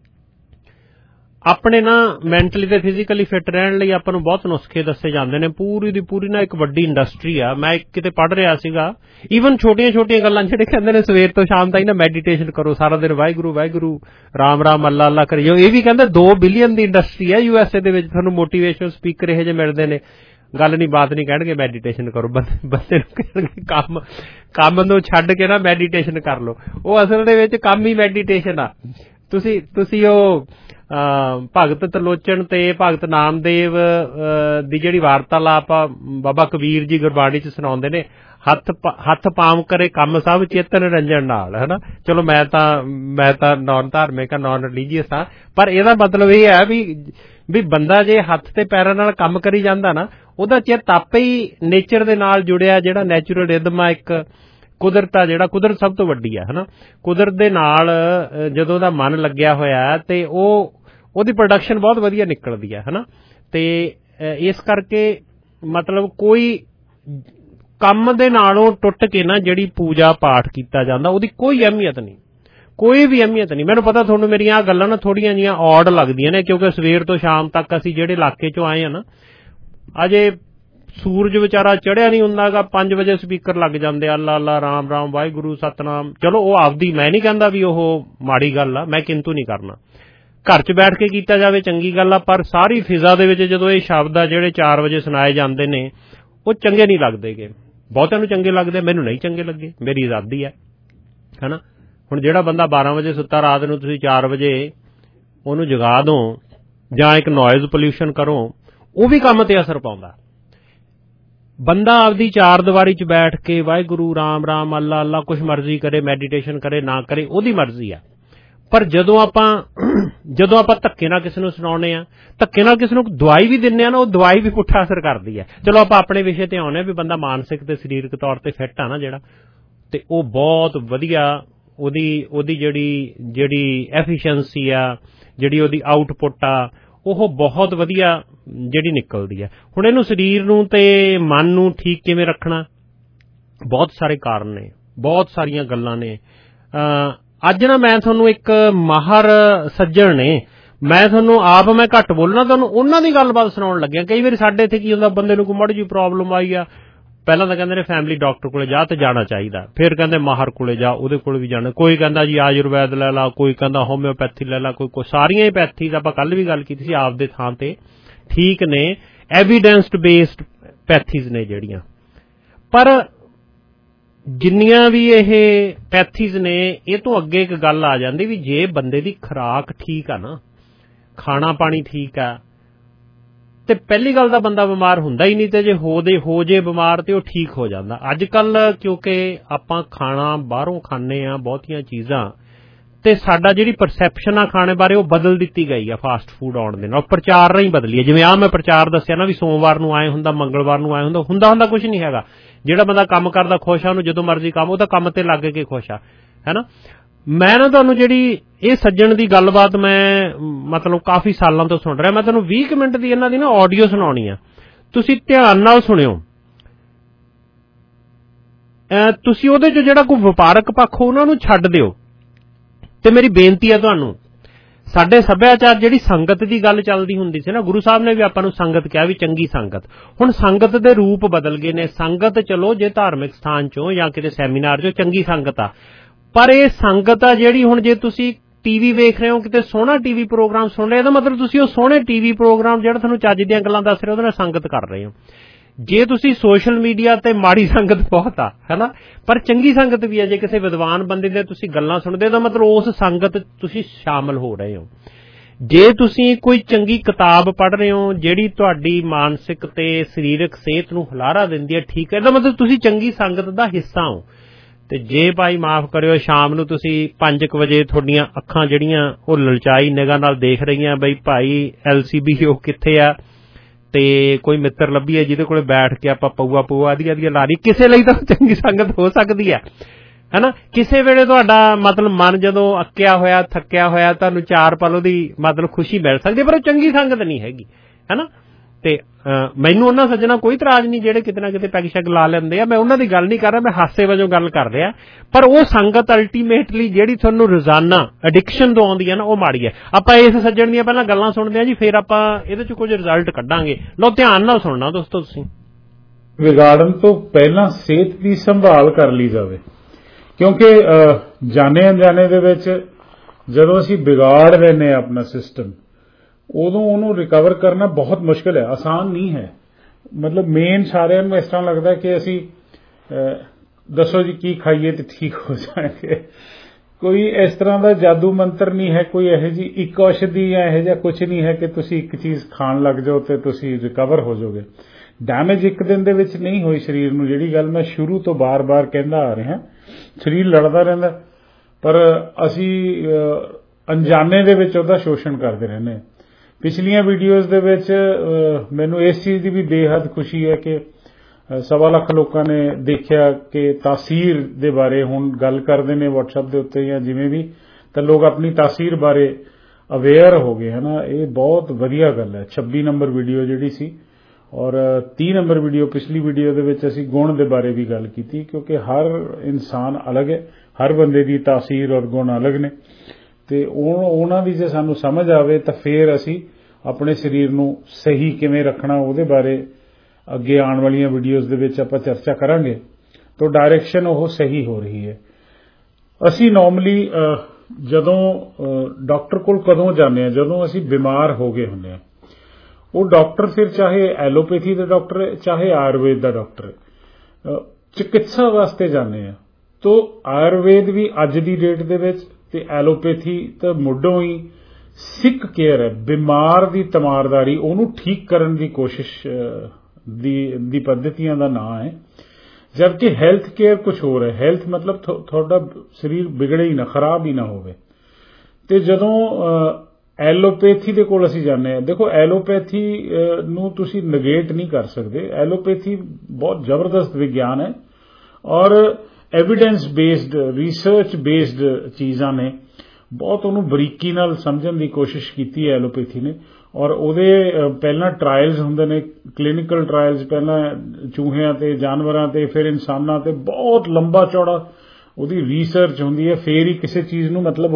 Speaker 12: ਆਪਣੇ ਨਾ ਮੈਂਟਲੀ ਤੇ ਫਿਜ਼ੀਕਲੀ ਫਿੱਟ ਰਹਿਣ ਲਈ ਆਪਾਂ ਨੂੰ ਬਹੁਤ ਨੁਸਖੇ ਦੱਸੇ ਜਾਂਦੇ ਨੇ। ਪੂਰੀ ਦੀ ਪੂਰੀ ਨਾ ਇੱਕ ਵੱਡੀ ਇੰਡਸਟਰੀ ਆ। ਮੈਂ ਕਿਤੇ ਪੜ੍ਹ ਰਿਹਾ ਸੀਗਾ, ਈਵਨ ਛੋਟੀਆਂ ਗੱਲਾਂ ਜਿਹੜੇ ਕਹਿੰਦੇ ਨੇ ਸਵੇਰ ਤੋਂ ਸ਼ਾਮ ਤਾਈਂ ਨਾ ਮੈਡੀਟੇਸ਼ਨ ਕਰੋ, ਸਾਰਾ ਦਿਨ ਵਾਹਿਗੁਰੂ ਵਾਹਿਗੁਰੂ, ਰਾਮ ਰਾਮ, ਅੱਲਾ ਅੱਲਾ ਕਰਿਓ। ਇਹ ਵੀ ਕਹਿੰਦੇ 2 ਬਿਲੀਅਨ ਦੀ ਇੰਡਸਟਰੀ ਆ USA ਦੇ ਵਿੱਚ। ਤੁਹਾਨੂੰ ਮੋਟੀਵੇਸ਼ਨਲ ਸਪੀਕਰ ਇਹੋ ਜਿਹੇ ਮਿਲਦੇ ਨੇ, ਗੱਲ ਨਹੀਂ ਬਾਤ ਨਹੀਂ ਕਹਿਣਗੇ ਮੈਡੀਟੇਸ਼ਨ ਕਰੋ। ਬੰਦੇ ਨੂੰ ਕਹਿਣਗੇ ਕੰਮ ਨੂੰ ਛੱਡ ਕੇ ਨਾ ਮੈਡੀਟੇਸ਼ਨ ਕਰ ਲਓ। ਉਹ ਅਸਲ ਦੇ ਵਿੱਚ ਕੰਮ ਹੀ ਮੈਡੀਟੇਸ਼ਨ ਆ। ਤੁਸੀਂ ਉਹ ਭਗਤ ਤਰਲੋਚਨ ਤੇ ਭਗਤ ਨਾਮਦੇਵ ਦੀ ਜਿਹੜੀ ਵਾਰਤਾਲਾਪ ਆ, ਬਾਬਾ ਕਬੀਰ ਜੀ ਗੁਰਬਾਣੀ 'ਚ ਸੁਣਾਉਂਦੇ ਨੇ, ਹੱਥ ਪਾਮ ਕਰੇ ਕੰਮ ਸਭ ਚੇਤਨ ਰੰਜਨ ਨਾਲ, ਹਨਾ। ਚਲੋ ਮੈਂ ਤਾਂ ਨੌਨ ਧਾਰਮਿਕ ਆ, ਨੌਨ ਰਿਲੀਜੀਅਸ ਆ, ਪਰ ਇਹਦਾ ਮਤਲਬ ਇਹ ਹੈ ਵੀ ਬੰਦਾ ਜੇ ਹੱਥ ਤੇ ਪੈਰਾਂ ਨਾਲ ਕੰਮ ਕਰੀ ਜਾਂਦਾ ਨਾ, ਉਹਦਾ ਚਿੱਤ ਆਪੇ ਹੀ ਨੇਚਰ ਦੇ ਨਾਲ ਜੁੜਿਆ। ਜਿਹੜਾ ਨੈਚੁਰਲ ਰਿਦਮ ਆ, ਇੱਕ ਕੁਦਰਤ ਆ, ਜਿਹੜਾ ਕੁਦਰਤ ਸਭ ਤੋਂ ਵੱਡੀ ਆ, ਹਨਾ। ਕੁਦਰਤ ਦੇ ਨਾਲ ਜਦੋਂ ਉਹਦਾ ਮਨ ਲੱਗਿਆ ਹੋਇਆ ਤੇ ਉਹਦੀ ਪ੍ਰੋਡਕਸ਼ਨ ਬਹੁਤ ਵਧੀਆ ਨਿਕਲਦੀ ਆ, ਹਨਾ। ਤੇ ਇਸ ਕਰਕੇ ਮਤਲਬ ਕੋਈ ਕੰਮ ਦੇ ਨਾਲੋਂ ਟੁੱਟ ਕੇ ਨਾ ਜਿਹੜੀ ਪੂਜਾ ਪਾਠ ਕੀਤਾ ਜਾਂਦਾ, ਉਹਦੀ ਕੋਈ ਅਹਿਮੀਅਤ ਨਹੀਂ, ਕੋਈ ਵੀ ਅਹਿਮੀਅਤ ਨਹੀਂ। ਮੈਨੂੰ ਪਤਾ ਤੁਹਾਨੂੰ ਮੇਰੀਆਂ ਆਹ ਗੱਲਾਂ ਨਾ ਥੋੜੀਆਂ ਜਿਹੀਆਂ ਔਡ ਲੱਗਦੀਆਂ ਨੇ, ਕਿਉਂਕਿ ਸਵੇਰ ਤੋਂ ਸ਼ਾਮ ਤੱਕ ਅਸੀਂ ਜਿਹੜੇ ਇਲਾਕੇ 'ਚੋਂ ਆਏ ਆ ਨਾ, ਅਜੇ ਸੂਰਜ ਵਿਚਾਰਾ ਚੜਿਆ ਨਹੀਂ ਹੁੰਦਾਗਾ, 5 ਵਜੇ ਸਪੀਕਰ ਲੱਗ ਜਾਂਦੇ ਆ, ਅੱਲਾ ਅੱਲਾ, ਰਾਮ ਰਾਮ, ਵਾਹਿਗੁਰੂ, ਸਤਨਾਮ। ਚਲੋ ਉਹ ਆਪਦੀ, ਮੈਂ ਨਹੀਂ ਕਹਿੰਦਾ ਵੀ ਉਹ ਮਾੜੀ ਗੱਲ ਆ, ਮੈਂ ਕਿੰਤੂ ਨਹੀਂ ਕਰਨਾ। ਘਰ 'ਚ ਬੈਠ ਕੇ ਕੀਤਾ ਜਾਵੇ ਚੰਗੀ ਗੱਲ ਆ, ਪਰ ਸਾਰੀ ਫਿਜ਼ਾ ਦੇ ਵਿੱਚ ਜਦੋਂ ਇਹ ਸ਼ਬਦ ਆ ਜਿਹੜੇ 4 ਵਜੇ ਸੁਣਾਏ ਜਾਂਦੇ ਨੇ, ਉਹ ਚੰਗੇ ਨਹੀਂ ਲੱਗਦੇਗੇ। ਬਹੁਤਿਆਂ ਨੂੰ ਚੰਗੇ ਲੱਗਦੇ, ਮੈਨੂੰ ਨਹੀਂ ਚੰਗੇ ਲੱਗੇ, ਮੇਰੀ ਆਜ਼ਾਦੀ ਹੈ, ਹਨਾ। ਹੁਣ ਜਿਹੜਾ ਬੰਦਾ 12 ਵਜੇ ਸੁੱਤਾ, ਰਾਤ ਨੂੰ ਤੁਸੀਂ 4 ਵਜੇ ਉਹਨੂੰ ਜਗਾ ਦੋ ਜਾਂ ਇੱਕ ਨੋਇਜ਼ ਪੋਲਿਊਸ਼ਨ ਕਰੋ, ਉਹ ਵੀ ਕੰਮ ਤੇ ਅਸਰ ਪਾਉਂਦਾ। ਬੰਦਾ ਆਪਦੀ 4 ਦੀਵਾਰੀ 'ਚ ਬੈਠ ਕੇ ਵਾਹਿਗੁਰੂ, ਰਾਮ ਰਾਮ, ਅੱਲਾ ਅੱਲਾ, ਕੁਛ ਮਰਜ਼ੀ ਕਰੇ, ਮੈਡੀਟੇਸ਼ਨ ਕਰੇ ਨਾ ਕਰੇ, ਉਹਦੀ ਮਰਜ਼ੀ ਆ। ਪਰ ਜਦੋਂ ਆਪਾਂ ਧੱਕੇ ਨਾਲ ਕਿਸੇ ਨੂੰ ਸੁਣਾਉਣੇ ਆ, ਧੱਕੇ ਨਾਲ ਕਿਸੇ ਨੂੰ ਦਵਾਈ ਵੀ ਦਿੰਦੇ ਆ ਨਾ, ਉਹ ਦਵਾਈ ਵੀ ਪੁੱਠਾ ਅਸਰ ਕਰਦੀ ਹੈ। ਚਲੋ ਆਪਾਂ ਆਪਣੇ ਵਿਸ਼ੇ ਤੇ ਆਉਂਦੇ ਆ ਵੀ ਬੰਦਾ ਮਾਨਸਿਕ ਤੇ ਸਰੀਰਕ ਤੌਰ ਤੇ ਫਿੱਟ ਆ ਨਾ ਜਿਹੜਾ, ਤੇ ਉਹ ਬਹੁਤ ਵਧੀਆ ਉਹਦੀ ਜਿਹੜੀ ਐਫੀਸ਼ੀਐਂਸੀ ਆ, ਜਿਹੜੀ ਉਹਦੀ ਆਊਟਪੁੱਟ ਆ, ਉਹ ਬਹੁਤ ਵਧੀਆ ਜਿਹੜੀ ਨਿਕਲਦੀ ਹੈ। ਹੁਣ ਇਹਨੂੰ ਸਰੀਰ ਨੂੰ ਤੇ ਮਨ ਨੂੰ ਠੀਕ ਕਿਵੇਂ ਰੱਖਣਾ, ਬਹੁਤ ਸਾਰੇ ਕਾਰਨ ਨੇ, ਬਹੁਤ ਸਾਰੀਆਂ ਗੱਲਾਂ ਨੇ। ਅੱਜ ਨਾ ਮੈਂ ਤੁਹਾਨੂੰ ਇੱਕ ਮਾਹਰ ਸੱਜਣ ਨੇ, ਮੈਂ ਤੁਹਾਨੂੰ ਆਪ ਮੈਂ ਘੱਟ ਬੋਲਣਾ, ਤੁਹਾਨੂੰ ਉਹਨਾਂ ਦੀ ਗੱਲਬਾਤ ਸੁਣਾਉਣ ਲੱਗਿਆ। ਕਈ ਵਾਰੀ ਸਾਡੇ ਇੱਥੇ ਕੀ ਹੁੰਦਾ, ਬੰਦੇ ਨੂੰ ਕੋਈ ਮਾੜੀ ਜਿਹੀ ਪ੍ਰੋਬਲਮ ਆਈ ਆ, ਪਹਿਲਾਂ ਤਾਂ ਕਹਿੰਦੇ ਨੇ ਫੈਮਿਲੀ ਡਾਕਟਰ ਕੋਲੇ ਜਾ ਤੇ ਜਾਣਾ ਚਾਹੀਦਾ, ਫਿਰ ਕਹਿੰਦੇ ਮਾਹਰ ਕੋਲੇ ਜਾ, ਉਹਦੇ ਕੋਲ ਵੀ ਜਾਣਾ। ਕੋਈ ਕਹਿੰਦਾ ਜੀ ਆਯੁਰਵੈਦ ਲੈ ਲਾ, ਕੋਈ ਕਹਿੰਦਾ ਹੋਮਿਓਪੈਥੀ ਲੈ ਲਾ, ਕੋਈ ਸਾਰੀਆਂ ਹੀ ਪੈਥੀਜ਼, ਆਪਾਂ ਕੱਲ ਵੀ ਗੱਲ ਕੀਤੀ ਸੀ, ਆਪਦੇ ਥਾਂ ਤੇ ਠੀਕ ਨੇ, ਐਵੀਡੈਂਸਡ ਬੇਸਡ ਪੈਥੀਜ਼ ਨੇ ਜਿਹੜੀਆਂ। ਪਰ ਜਿੰਨੀਆਂ ਵੀ ਇਹ ਪੈਥੀਜ਼ ਨੇ, ਇਹ ਤੋਂ ਅੱਗੇ ਇੱਕ ਗੱਲ ਆ ਜਾਂਦੀ ਵੀ ਜੇ ਬੰਦੇ ਦੀ ਖੁਰਾਕ ਠੀਕ ਆ ਨਾ, ਖਾਣਾ ਪਾਣੀ ਠੀਕ ਆ, ਤੇ ਪਹਿਲੀ ਗੱਲ ਤਾਂ ਬੰਦਾ ਬਿਮਾਰ ਹੁੰਦਾ ਹੀ ਨਹੀਂ, ਤੇ ਜੇ ਹੋ ਜੇ ਬਿਮਾਰ ਤੇ ਉਹ ਠੀਕ ਹੋ ਜਾਂਦਾ। ਅੱਜ ਕੱਲ ਕਿਉਂਕਿ ਆਪਾਂ ਖਾਣਾ ਬਾਹਰੋਂ ਖਾਂਦੇ ਆ ਬਹੁਤੀਆਂ ਚੀਜ਼ਾਂ, ਤੇ ਸਾਡਾ ਜਿਹੜੀ ਪਰਸੈਪਸ਼ਨ ਆ ਖਾਣੇ ਬਾਰੇ ਉਹ ਬਦਲ ਦਿੱਤੀ ਗਈ ਆ ਫਾਸਟ ਫੂਡ ਆਉਣ ਦੇ ਨਾਲ, ਪ੍ਰਚਾਰ ਰਾਹੀਂ ਬਦਲੀ ਹੈ। ਜਿਵੇਂ ਮੈਂ ਪ੍ਰਚਾਰ ਦੱਸਿਆ ਨਾ ਵੀ ਸੋਮਵਾਰ ਨੂੰ ਆਏ ਹੁੰਦਾ, ਮੰਗਲਵਾਰ ਨੂੰ ਆਏ ਹੁੰਦਾ ਕੁਝ ਨਹੀਂ ਹੈਗਾ। ਜਿਹੜਾ ਬੰਦਾ ਕੰਮ ਕਰਦਾ ਖੁਸ਼ ਆ, ਉਹਨੂੰ ਜਦੋਂ ਮਰਜ਼ੀ ਕੰਮ, ਉਹ ਤਾਂ ਕੰਮ ਤੇ ਲੱਗ ਕੇ ਖੁਸ਼ ਆ, ਹੈ ਨਾ। ਮੈਂ ਨਾ ਤੁਹਾਨੂੰ ਜਿਹੜੀ ਇਹ ਸੱਜਣ ਦੀ ਗੱਲਬਾਤ ਮੈਂ ਮਤਲਬ ਕਾਫੀ ਸਾਲਾਂ ਤੋਂ ਸੁਣ ਰਿਹਾ, ਮੈਂ ਤੁਹਾਨੂੰ 20 ਮਿੰਟ ਦੀ ਇਹਨਾਂ ਦੀ ਨਾ ਆਡੀਓ ਸੁਣਾਉਣੀ ਆ, ਤੁਸੀਂ ਧਿਆਨ ਨਾਲ ਸੁਣਿਓ। ਤੁਸੀਂ ਉਹਦੇ 'ਚ ਜਿਹੜਾ ਕੋਈ ਵਪਾਰਕ ਪੱਖ ਉਹਨਾਂ ਨੂੰ ਛੱਡ ਦਿਓ। ਤੇ ਮੇਰੀ ਬੇਨਤੀ ਹੈ ਤੁਹਾਨੂੰ, ਸਾਡੇ ਸੱਭਿਆਚਾਰ ਜਿਹੜੀ ਸੰਗਤ ਦੀ ਗੱਲ ਚੱਲਦੀ ਹੁੰਦੀ ਸੀ ਨਾ, ਗੁਰੂ ਸਾਹਿਬ ਨੇ ਵੀ ਆਪਾਂ ਨੂੰ ਸੰਗਤ ਕਿਹਾ ਵੀ ਚੰਗੀ ਸੰਗਤ। ਹੁਣ ਸੰਗਤ ਦੇ ਰੂਪ ਬਦਲ ਗਏ ਨੇ। ਸੰਗਤ ਚਲੋ ਜੇ ਧਾਰਮਿਕ ਸਥਾਨ 'ਚੋਂ ਜਾਂ ਕਿਤੇ ਸੈਮੀਨਾਰ 'ਚੋਂ ਚੰਗੀ ਸੰਗਤ ਆ, ਪਰ ਇਹ ਸੰਗਤ ਆ ਜਿਹੜੀ ਹੁਣ ਜੇ ਤੁਸੀਂ ਟੀਵੀ ਵੇਖ ਰਹੇ ਹੋ, ਕਿਤੇ ਸੋਹਣਾ ਟੀਵੀ ਪ੍ਰੋਗਰਾਮ ਸੁਣ ਰਹੇ, ਇਹਦਾ ਮਤਲਬ ਤੁਸੀਂ ਉਹ ਸੋਹਣੇ ਟੀਵੀ ਪ੍ਰੋਗਰਾਮ ਜਿਹੜਾ ਤੁਹਾਨੂੰ ਚੱਜ ਦੀਆਂ ਗੱਲਾਂ ਦੱਸ ਰਹੇ ਉਹਦੇ ਨਾਲ ਸੰਗਤ ਕਰ ਰਹੇ ਹੋ। ਜੇ ਤੁਸੀਂ ਸੋਸ਼ਲ ਮੀਡੀਆ ਤੇ ਮਾੜੀ ਸੰਗਤ ਬਹੁਤ ਆ, ਹੈਨਾ, ਪਰ ਚੰਗੀ ਸੰਗਤ ਵੀ ਹੈ। ਜੇ ਕਿਸੇ ਵਿਦਵਾਨ ਬੰਦੇ ਦੇ ਤੁਸੀਂ ਗੱਲਾਂ ਸੁਣਦੇ, ਇਹਦਾ ਮਤਲਬ ਉਸ ਸੰਗਤ ਤੁਸੀਂ ਸ਼ਾਮਲ ਹੋ ਰਹੇ ਹੋ। ਜੇ ਤੁਸੀਂ ਕੋਈ ਚੰਗੀ ਕਿਤਾਬ ਪੜ੍ਹ ਰਹੇ ਹੋ ਜਿਹੜੀ ਤੁਹਾਡੀ ਮਾਨਸਿਕ ਤੇ ਸਰੀਰਕ ਸਿਹਤ ਨੂੰ ਹੁਲਾਰਾ ਦਿੰਦੀ ਹੈ, ਠੀਕ ਹੈ, ਇਹਦਾ ਮਤਲਬ ਤੁਸੀਂ ਚੰਗੀ ਸੰਗਤ ਦਾ ਹਿੱਸਾ ਹੋ। ਤੇ ਜੇ ਭਾਈ ਮਾਫ ਕਰਿਓ, ਸ਼ਾਮ ਨੂੰ ਤੁਸੀਂ 5 ਵਜੇ ਤੁਹਾਡੀਆਂ ਅੱਖਾਂ ਜਿਹੜੀਆਂ ਉਹ ਲਲਚਾਈ ਨਿਗਾਹ ਨਾਲ ਦੇਖ ਰਹੀਆਂ ਬਈ ਭਾਈ LCB ਉਹ ਕਿੱਥੇ ਆ, ਤੇ ਕੋਈ ਮਿੱਤਰ ਲੱਭੀਏ ਜਿਹਦੇ ਕੋਲੇ ਬੈਠ ਕੇ ਆਪਾਂ ਪਊਆ ਆਦੀਆਂ ਲਾ ਲਈ, ਕਿਸੇ ਲਈ ਤਾਂ ਚੰਗੀ ਸੰਗਤ ਹੋ ਸਕਦੀ ਹੈ, ਹੈਨਾ। ਕਿਸੇ ਵੇਲੇ ਤੁਹਾਡਾ ਮਤਲਬ ਮਨ ਜਦੋਂ ਅੱਕਿਆ ਹੋਇਆ ਥੱਕਿਆ ਹੋਇਆ, ਤੁਹਾਨੂੰ 4 ਪਲ ਉਹਦੀ ਮਤਲਬ ਖੁਸ਼ੀ ਮਿਲ ਸਕਦੀ, ਪਰ ਉਹ ਚੰਗੀ ਸੰਗਤ ਨਹੀਂ ਹੈਗੀ, ਹੈਨਾ। ਤੇ ਮੈਨੂੰ ਉਹਨਾਂ ਸੱਜਣਾ ਕੋਈ ਇਤਰਾਜ਼ ਨਹੀਂ ਜਿਹੜੇ ਕਿਤੇ ਨਾ ਕਿਤੇ ਪੈਗ ਸ਼ੈਗ ਲਾ ਲੈਂਦੇ ਆ, ਮੈਂ ਉਹਨਾਂ ਦੀ ਗੱਲ ਨਹੀਂ ਕਰ ਰਿਹਾ, ਮੈਂ ਹਾਸੇ ਵਜੋਂ ਗੱਲ ਕਰ ਰਿਹਾ। ਪਰ ਉਹ ਸੰਗਤ ਅਲਟੀਮੇਟਲੀ ਜਿਹੜੀ ਤੁਹਾਨੂੰ ਰੋਜ਼ਾਨਾ ਐਡਿਕਸ਼ਨ ਤੋਂ ਆਉਂਦੀ ਹੈ ਨਾ, ਉਹ ਮਾੜੀ ਹੈ। ਆਪਾਂ ਇਸ ਸੱਜਣ ਦੀਆਂ ਪਹਿਲਾਂ ਗੱਲਾਂ ਸੁਣਦੇ ਹਾਂ ਜੀ, ਫਿਰ ਆਪਾਂ ਇਹਦੇ 'ਚ ਕੁਝ ਰਿਜ਼ਲਟ ਕੱਢਾਂਗੇ। ਲਓ ਧਿਆਨ ਨਾਲ ਸੁਣਨਾ ਦੋਸਤੋ ਤੁਸੀਂ।
Speaker 13: ਵਿਗਾੜਨ ਤੋਂ ਪਹਿਲਾਂ ਸਿਹਤ ਦੀ ਸੰਭਾਲ ਕਰ ਲਈ ਜਾਵੇ, ਕਿਉਂਕਿ ਜਾਣੇ ਅਣਜਾਣੇ ਦੇ ਵਿੱਚ ਜਦੋਂ ਅਸੀਂ ਵਿਗਾੜ ਲੈਂਦੇ ਹਾਂ ਆਪਣਾ ਸਿਸਟਮ, ਉਦੋਂ ਉਹਨੂੰ ਰਿਕਵਰ ਕਰਨਾ ਬਹੁਤ ਮੁਸ਼ਕਿਲ ਹੈ, ਆਸਾਨ ਨਹੀਂ ਹੈ। ਮਤਲਬ ਮੇਨ ਸਾਰਿਆਂ ਨੂੰ ਇਸ ਤਰ੍ਹਾਂ ਲੱਗਦਾ ਕਿ ਅਸੀਂ ਦੱਸੋ ਜੀ ਕੀ ਖਾਈਏ ਤੇ ਠੀਕ ਹੋ ਜਾਣਗੇ। ਕੋਈ ਇਸ ਤਰ੍ਹਾਂ ਦਾ ਜਾਦੂ ਮੰਤਰ ਨਹੀਂ ਹੈ, ਕੋਈ ਇਹੋ ਜਿਹੀ ਇੱਕ ਔਸ਼ਧੀ ਜਾਂ ਇਹੋ ਜਿਹਾ ਕੁਝ ਨਹੀਂ ਹੈ ਕਿ ਤੁਸੀਂ ਇੱਕ ਚੀਜ਼ ਖਾਣ ਲੱਗ ਜਾਓ ਤੇ ਤੁਸੀਂ ਰਿਕਵਰ ਹੋ ਜਾਓਗੇ। ਡੈਮੇਜ ਇੱਕ ਦਿਨ ਦੇ ਵਿੱਚ ਨਹੀਂ ਹੋਈ ਸਰੀਰ ਨੂੰ, ਜਿਹੜੀ ਗੱਲ ਮੈਂ ਸ਼ੁਰੂ ਤੋਂ ਬਾਰ-ਬਾਰ ਕਹਿੰਦਾ ਆ ਰਿਹਾ। ਸਰੀਰ ਲੜਦਾ ਰਹਿੰਦਾ, ਪਰ ਅਸੀਂ ਅਣਜਾਣੇ ਦੇ ਵਿੱਚ ਉਹਦਾ ਸ਼ੋਸ਼ਣ ਕਰਦੇ ਰਹਿੰਦੇ। ਪਿਛਲੀਆਂ ਵੀਡੀਓਜ਼ ਦੇ ਵਿੱਚ ਮੈਨੂੰ ਇਸ ਚੀਜ਼ ਦੀ ਵੀ ਬੇਹੱਦ ਖੁਸ਼ੀ ਹੈ ਕਿ 1.25 ਲੱਖ ਲੋਕਾਂ ਨੇ ਦੇਖਿਆ ਕਿ ਤਾਸੀਰ ਦੇ ਬਾਰੇ ਹੁਣ ਗੱਲ ਕਰਦੇ ਨੇ WhatsApp ਦੇ ਉੱਤੇ ਜਾਂ ਜਿਵੇਂ ਵੀ, ਤਾਂ ਲੋਕ ਆਪਣੀ ਤਾਸੀਰ ਬਾਰੇ ਅਵੇਅਰ ਹੋ ਗਏ, ਹੈ ਨਾ। ਇਹ ਬਹੁਤ ਵਧੀਆ ਗੱਲ ਹੈ। 26 ਨੰਬਰ ਵੀਡੀਓ ਜਿਹੜੀ ਸੀ ਔਰ 30 ਨੰਬਰ ਵੀਡੀਓ, ਪਿਛਲੀ ਵੀਡੀਓ ਦੇ ਵਿੱਚ ਅਸੀਂ ਗੁਣ ਦੇ ਬਾਰੇ ਵੀ ਗੱਲ ਕੀਤੀ, ਕਿਉਂਕਿ ਹਰ ਇਨਸਾਨ ਅਲੱਗ ਹੈ, ਹਰ ਬੰਦੇ ਦੀ ਤਾਸੀਰ ਔਰ ਗੁਣ ਅਲੱਗ ਨੇ, ਤੇ ਉਹਨਾਂ ਦੀ ਜੇ ਸਾਨੂੰ ਸਮਝ ਆਵੇ ਤਾਂ ਫਿਰ ਅਸੀਂ ਆਪਣੇ ਸਰੀਰ ਨੂੰ ਸਹੀ ਕਿਵੇਂ ਰੱਖਣਾ ਉਹਦੇ ਬਾਰੇ ਅੱਗੇ ਆਉਣ ਵਾਲੀਆਂ ਵੀਡੀਓਜ਼ ਦੇ ਵਿੱਚ ਆਪਾਂ ਚਰਚਾ ਕਰਾਂਗੇ। ਤਾਂ ਡਾਇਰੈਕਸ਼ਨ ਉਹ ਸਹੀ ਹੋ ਰਹੀ ਹੈ। ਅਸੀਂ ਨਾਰਮਲੀ ਜਦੋਂ ਡਾਕਟਰ ਕੋਲ ਕਦੋਂ ਜਾਂਦੇ ਹਾਂ, ਜਦੋਂ ਅਸੀਂ ਬਿਮਾਰ ਹੋ ਗਏ ਹੁੰਦੇ ਹਾਂ। ਉਹ ਡਾਕਟਰ ਫਿਰ ਚਾਹੇ ਐਲੋਪੈਥੀ ਦਾ ਡਾਕਟਰ ਹੈ, ਚਾਹੇ ਆਯੁਰਵੇਦ ਦਾ ਡਾਕਟਰ ਹੈ, ਚਿਕਿਤਸਾ ਵਾਸਤੇ ਜਾਂਦੇ ਹਾਂ। ਤਾਂ ਆਯੁਰਵੇਦ ਵੀ ਅੱਜ ਦੀ ਡੇਟ ਦੇ ਵਿੱਚ ਤੇ ਐਲੋਪੈਥੀ ਤਾਂ ਮੁੱਢੋਂ ਹੀ ਸਿੱਖ ਕੇਅਰ ਹੈ, ਬਿਮਾਰ ਦੀ ਤਮਾਰਦਾਰੀ, ਉਹਨੂੰ ਠੀਕ ਕਰਨ ਦੀ ਕੋਸ਼ਿਸ਼ ਦੀ ਪੱਧਤੀਆਂ ਦਾ ਨਾਂ ਹੈ। ਜਦਕਿ ਹੈਲਥ ਕੇਅਰ ਕੁਝ ਹੋਰ ਹੈ। ਹੈਲਥ ਮਤਲਬ ਤੁਹਾਡਾ ਸਰੀਰ ਵਿਗੜੇ ਹੀ ਨਾ, ਖਰਾਬ ਹੀ ਨਾ ਹੋਵੇ। ਤੇ ਜਦੋਂ ਐਲੋਪੈਥੀ ਦੇ ਕੋਲ ਅਸੀਂ ਜਾਂਦੇ ਹਾਂ, ਦੇਖੋ ਐਲੋਪੈਥੀ ਨੂੰ ਤੁਸੀਂ ਨਗੇਟ ਨਹੀਂ ਕਰ ਸਕਦੇ। ਐਲੋਪੈਥੀ ਬਹੁਤ ਜ਼ਬਰਦਸਤ ਵਿਗਿਆਨ ਹੈ ਔਰ ਐਵੀਡੈਂਸ ਬੇਸਡ, ਰਿਸਰਚ ਬੇਸਡ ਚੀਜ਼ਾਂ ਨੇ। ਬਹੁਤ ਉਹਨੂੰ ਬਰੀਕੀ ਨਾਲ ਸਮਝਣ ਦੀ ਕੋਸ਼ਿਸ਼ ਕੀਤੀ ਹੈ ਐਲੋਪੈਥੀ ਨੇ, ਔਰ ਉਹਦੇ ਪਹਿਲਾਂ ਟਰਾਇਲਸ ਹੁੰਦੇ ਨੇ, ਕਲੀਨਿਕਲ ਟਰਾਇਲਸ, ਪਹਿਲਾਂ ਚੂਹਿਆਂ ਤੇ, ਜਾਨਵਰਾਂ ਤੇ, ਫਿਰ ਇਨਸਾਨਾਂ ਤੇ, ਬਹੁਤ ਲੰਬਾ ਚੌੜਾ ਉਹਦੀ ਰਿਸਰਚ ਹੁੰਦੀ ਹੈ, ਫਿਰ ਹੀ ਕਿਸੇ ਚੀਜ਼ ਨੂੰ ਮਤਲਬ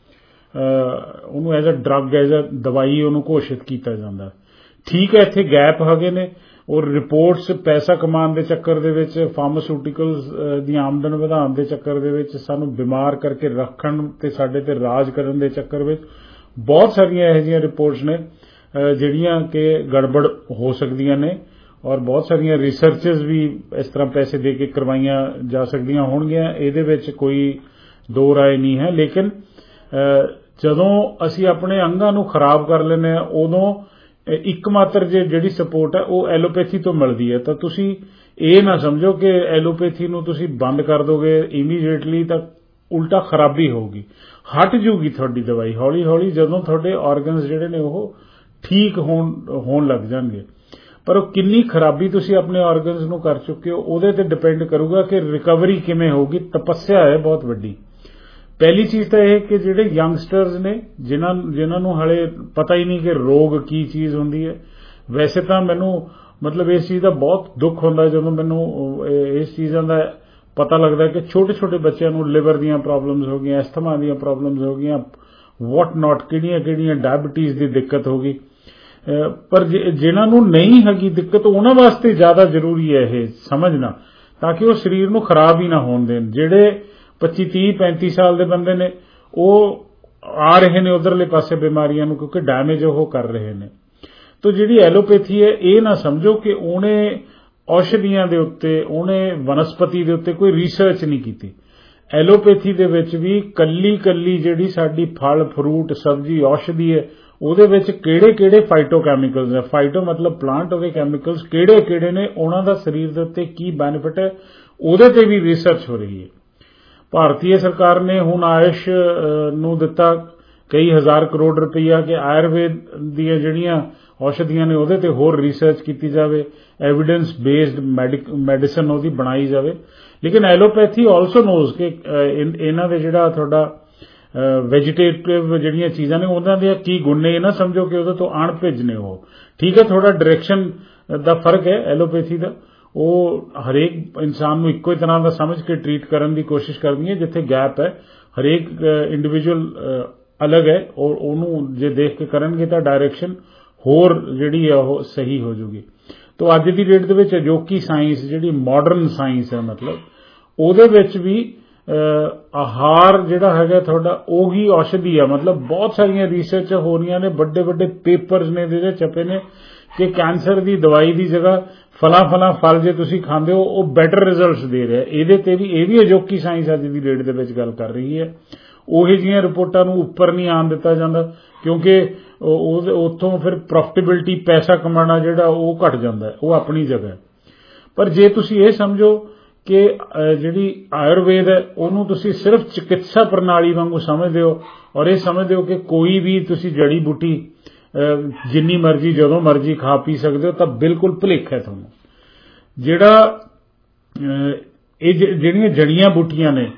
Speaker 13: ਉਹਨੂੰ as a drug, as a ਦਵਾਈ ਉਹਨੂੰ ਘੋਸ਼ਿਤ ਕੀਤਾ ਜਾਂਦਾ। ਠੀਕ ਹੈ, ਇੱਥੇ ਗੈਪ ਹੈਗੇ ਨੇ, ਔਰ ਰਿਪੋਰਟਸ ਪੈਸਾ ਕਮਾਉਣ ਦੇ ਚੱਕਰ ਦੇ ਵਿੱਚ, ਫਾਰਮਾਸਿਊਟੀਕਲਸ ਦੀ ਆਮਦਨ ਵਧਾਉਣ ਦੇ ਚੱਕਰ ਦੇ ਵਿੱਚ, ਸਾਨੂੰ ਬਿਮਾਰ ਕਰਕੇ ਰੱਖਣ ਤੇ ਸਾਡੇ ਤੇ ਰਾਜ ਕਰਨ ਦੇ ਚੱਕਰ ਵਿੱਚ ਬਹੁਤ ਸਾਰੀਆਂ ਇਹੋ ਜਿਹੀਆਂ ਰਿਪੋਰਟਸ ਨੇ ਜਿਹੜੀਆਂ ਕਿ ਗੜਬੜ ਹੋ ਸਕਦੀਆਂ ਨੇ, ਔਰ ਬਹੁਤ ਸਾਰੀਆਂ ਰਿਸਰਚਸ ਵੀ ਇਸ ਤਰ੍ਹਾਂ ਪੈਸੇ ਦੇ ਕੇ ਕਰਵਾਈਆਂ ਜਾ ਸਕਦੀਆਂ ਹੋਣਗੀਆਂ, ਇਹਦੇ ਵਿੱਚ ਕੋਈ ਦੋ ਰਾਏ ਨਹੀਂ ਹੈ। ਲੇਕਿਨ ਜਦੋਂ ਅਸੀਂ ਆਪਣੇ ਅੰਗਾਂ ਨੂੰ ਖਰਾਬ ਕਰ ਲੈਂਦੇ ਹਾਂ, ਉਦੋਂ ਇੱਕਮਾਤਰ ਜਿਹੜੀ ਸਪੋਰਟ ਹੈ ਉਹ ਐਲੋਪੈਥੀ ਤੋਂ ਮਿਲਦੀ ਹੈ। ਤਾਂ ਤੁਸੀਂ ਇਹ ਨਾ ਸਮਝੋ ਕਿ ਐਲੋਪੈਥੀ ਨੂੰ ਤੁਸੀਂ ਬੰਦ ਕਰ ਦੋਗੇ ਇਮੀਡੀਏਟਲੀ, ਤਾਂ ਉਲਟਾ ਖਰਾਬੀ ਹੋਊਗੀ, ਹਟ ਜੂਗੀ ਤੁਹਾਡੀ ਦਵਾਈ ਹੌਲੀ ਹੌਲੀ, ਜਦੋਂ ਤੁਹਾਡੇ ਆਰਗਨਸ ਜਿਹੜੇ ਨੇ ਉਹ ਠੀਕ ਹੋਣ ਲੱਗ ਜਾਣਗੇ। ਪਰ ਉਹ ਕਿੰਨੀ ਖਰਾਬੀ ਤੁਸੀਂ ਆਪਣੇ ਆਰਗਨਸ ਨੂੰ ਕਰ ਚੁੱਕੇ ਹੋ, ਉਹਦੇ ਤੇ ਡਿਪੈਂਡ ਕਰੂਗਾ ਕਿ ਰਿਕਵਰੀ ਕਿਵੇਂ ਹੋਊਗੀ। ਤਪੱਸਿਆ ਹੈ ਬਹੁਤ ਵੱਡੀ। ਪਹਿਲੀ ਚੀਜ਼ ਤਾਂ ਇਹ ਕਿ ਜਿਹੜੇ ਯੰਗਸਟਰਸ ਨੇ, ਜਿਨ੍ਹਾਂ ਨੂੰ ਹਾਲੇ ਪਤਾ ਹੀ ਨਹੀਂ ਕਿ ਰੋਗ ਕੀ ਚੀਜ਼ ਹੁੰਦੀ ਹੈ। ਵੈਸੇ ਤਾਂ ਮੈਨੂੰ ਮਤਲਬ ਇਸ ਚੀਜ਼ ਦਾ ਬਹੁਤ ਦੁੱਖ ਹੁੰਦਾ ਜਦੋਂ ਮੈਨੂੰ ਇਸ ਚੀਜ਼ਾਂ ਦਾ ਪਤਾ ਲੱਗਦਾ ਕਿ ਛੋਟੇ ਛੋਟੇ ਬੱਚਿਆਂ ਨੂੰ ਲਿਵਰ ਦੀਆਂ ਪ੍ਰੋਬਲਮਸ ਹੋ ਗਈਆਂ, ਐਸਥਮਾ ਦੀਆਂ ਪ੍ਰੋਬਲਮਸ ਹੋ ਗਈਆਂ, ਵਾਟ ਨਾਟ, ਕਿਹੜੀਆਂ ਡਾਇਬਟੀਜ਼ ਦੀ ਦਿੱਕਤ ਹੋ ਗਈ। ਪਰ ਜਿਨ੍ਹਾਂ ਨੂੰ ਨਹੀਂ ਹੈਗੀ ਦਿੱਕਤ, ਉਹਨਾਂ ਵਾਸਤੇ ਜ਼ਿਆਦਾ ਜ਼ਰੂਰੀ ਹੈ ਇਹ ਸਮਝਣਾ, ਤਾਂ ਕਿ ਉਹ ਸਰੀਰ ਨੂੰ ਖਰਾਬ ਹੀ ਨਾ ਹੋਣ ਦੇਣ। ਜਿਹੜੇ 25, 30, 35 ਸਾਲ ਦੇ ਬੰਦੇ ਨੇ, ਉਹ ਆ ਰਹੇ ਨੇ ਉਧਰਲੇ ਪਾਸੇ ਬਿਮਾਰੀਆਂ ਨੂੰ, ਕਿਉਂਕਿ ਡੈਮੇਜ ਉਹ ਕਰ ਰਹੇ ਨੇ। ਤਾਂ ਜਿਹੜੀ ਐਲੋਪੈਥੀ ਹੈ, ਇਹ ਨਾ ਸਮਝੋ ਕਿ ਉਹਨੇ ਔਸ਼ਧੀਆਂ ਦੇ ਉੱਤੇ, ਉਹਨੇ ਵਨਸਪਤੀ ਦੇ ਉੱਤੇ ਕੋਈ ਰਿਸਰਚ ਨਹੀਂ ਕੀਤੀ। ਐਲੋਪੈਥੀ ਦੇ ਵਿੱਚ ਵੀ ਕੱਲੀ ਜਿਹੜੀ ਸਾਡੀ ਫਲ, ਫਰੂਟ, ਸਬਜ਼ੀ, ਔਸ਼ਧੀ ਹੈ, ਉਹਦੇ ਵਿੱਚ ਕਿਹੜੇ ਫਾਈਟੋਕੈਮੀਕਲਸ ਹੈ, ਫਾਈਟੋ ਮਤਲਬ ਪਲਾਂਟ ਉਹਦੇ ਕੈਮੀਕਲਸ ਕਿਹੜੇ ਨੇ, ਉਹਨਾਂ ਦਾ ਸਰੀਰ ਦੇ ਉੱਤੇ ਕੀ ਬੈਨੀਫਿਟ ਹੈ, ਉਹਦੇ ਤੇ ਵੀ ਰਿਸਰਚ ਹੋ ਰਹੀ ਹੈ। ਭਾਰਤੀ ਸਰਕਾਰ ਨੇ ਹੁਣ ਆਯੁਸ਼ ਨੂੰ ਦਿੱਤਾ ਕਈ ਹਜ਼ਾਰ ਕਰੋੜ ਰੁਪਈਆ ਕਿ ਆਯੁਰਵੇਦ ਦੀਆਂ ਜਿਹੜੀਆਂ ਔਸ਼ਧੀਆਂ ਨੇ ਉਹਦੇ ਤੇ ਹੋਰ ਰਿਸਰਚ ਕੀਤੀ ਜਾਵੇ, ਐਵੀਡੈਂਸ ਬੇਸਡ ਮੈਡੀਸਨ ਉਹਦੀ ਬਣਾਈ ਜਾਵੇ। ਲੇਕਿਨ ਐਲੋਪੈਥੀ ਆਲਸੋ ਨੋਜ਼ ਕਿ ਇਹਨਾਂ ਦੇ ਜਿਹੜਾ ਤੁਹਾਡਾ ਵੈਜੀਟੇਟਿਵ ਜਿਹੜੀਆਂ ਚੀਜ਼ਾਂ ਨੇ ਉਹਨਾਂ ਦੇ ਕੀ ਗੁਣ ਨੇ, ਇਹ ਨਾ ਸਮਝੋ ਕਿ ਉਹਦੇ ਤੋਂ ਅਣਭਿੱਜ ਨੇ ਉਹ। ਠੀਕ ਹੈ, ਥੋੜਾ ਡਾਇਰੈਕਸ਼ਨ ਦਾ ਫਰਕ ਹੈ ਐਲੋਪੈਥੀ ਦਾ, ਉਹ ਹਰੇਕ ਇਨਸਾਨ ਨੂੰ ਇੱਕੋ ਹੀ ਤਰ੍ਹਾਂ ਦਾ ਸਮਝ ਕੇ ਟ੍ਰੀਟ ਕਰਨ ਦੀ ਕੋਸ਼ਿਸ਼ ਕਰਦੀ ਹੈ। ਜਿੱਥੇ ਗੈਪ ਹੈ, ਹਰੇਕ ਇੰਡੀਵਿਜੂਅਲ ਅਲੱਗ ਹੈ, ਔਰ ਉਹਨੂੰ ਜੇ ਦੇਖ ਕੇ ਕਰਨਗੇ ਤਾਂ ਡਾਇਰੈਕਸ਼ਨ ਹੋਰ ਜਿਹੜੀ ਹੈ ਉਹ ਸਹੀ ਹੋ ਜੂਗੀ। ਤਾਂ ਅੱਜ ਦੀ ਡੇਟ ਦੇ ਵਿੱਚ ਅਜੋਕੀ ਸਾਇੰਸ, ਜਿਹੜੀ ਮਾਡਰਨ ਸਾਇੰਸ ਹੈ, ਮਤਲਬ ਉਹਦੇ ਵਿੱਚ ਵੀ ਆਹਾਰ ਜਿਹੜਾ ਹੈਗਾ ਤੁਹਾਡਾ ਉਹੀ ਔਸ਼ਧੀ ਆ। ਮਤਲਬ ਬਹੁਤ ਸਾਰੀਆਂ ਰਿਸਰਚ ਹੋ ਰਹੀਆਂ ਨੇ, ਵੱਡੇ ਪੇਪਰਸ ਨੇ ਜਿਹਦੇ ਛਪੇ ਨੇ ਕਿ ਕੈਂਸਰ ਦੀ ਦਵਾਈ ਦੀ ਜਗ੍ਹਾ ਫਲ ਜੇ ਤੁਸੀਂ ਖਾਂਦੇ ਹੋ ਉਹ ਬੈਟਰ ਰਿਜ਼ਲਟਸ ਦੇ ਰਿਹਾ। ਇਹਦੇ ਤੇ ਵੀ ਇਹ ਵੀ ਅਜੋਕੀ ਸਾਇੰਸ ਅੱਜ ਦੀ ਡੇਟ ਦੇ ਵਿੱਚ ਗੱਲ ਕਰ ਰਹੀ ਹੈ। ਉਹੀ ਜਿਹੀਆਂ ਰਿਪੋਰਟਾਂ ਨੂੰ ਉੱਪਰ ਨਹੀਂ ਆਉਣ ਦਿੱਤਾ ਜਾਂਦਾ, ਕਿਉਂਕਿ ਉੱਥੋਂ ਫਿਰ ਪ੍ਰੋਫਿਟੇਬਿਲਿਟੀ, ਪੈਸਾ ਕਮਾਉਣਾ ਜਿਹੜਾ ਉਹ ਘਟ ਜਾਂਦਾ, ਉਹ ਆਪਣੀ ਜਗ੍ਹਾ। ਪਰ ਜੇ ਤੁਸੀਂ ਇਹ ਸਮਝੋ ਕਿ ਜਿਹੜੀ ਆਯੁਰਵੇਦ ਹੈ ਉਹਨੂੰ ਤੁਸੀਂ ਸਿਰਫ ਚਿਕਿਤਸਾ ਪ੍ਰਣਾਲੀ ਵਾਂਗੂ ਸਮਝਦੇ ਹੋ, ਔਰ ਇਹ ਸਮਝਦੇ ਹੋ ਕਿ ਕੋਈ ਵੀ ਤੁਸੀਂ ਜੜੀ ਬੂਟੀ ਜਿੰਨੀ ਮਰਜ਼ੀ ਜਦੋਂ ਮਰਜ਼ੀ ਖਾ ਪੀ ਸਕਦੇ ਹੋ, ਤਾਂ ਬਿਲਕੁਲ ਭੁਲੇਖਾ ਹੈ ਤੁਹਾਨੂੰ। ਇਹ ਜਿਹੜੀਆਂ ਜੜੀਆਂ ਬੂਟੀਆਂ ਨੇ,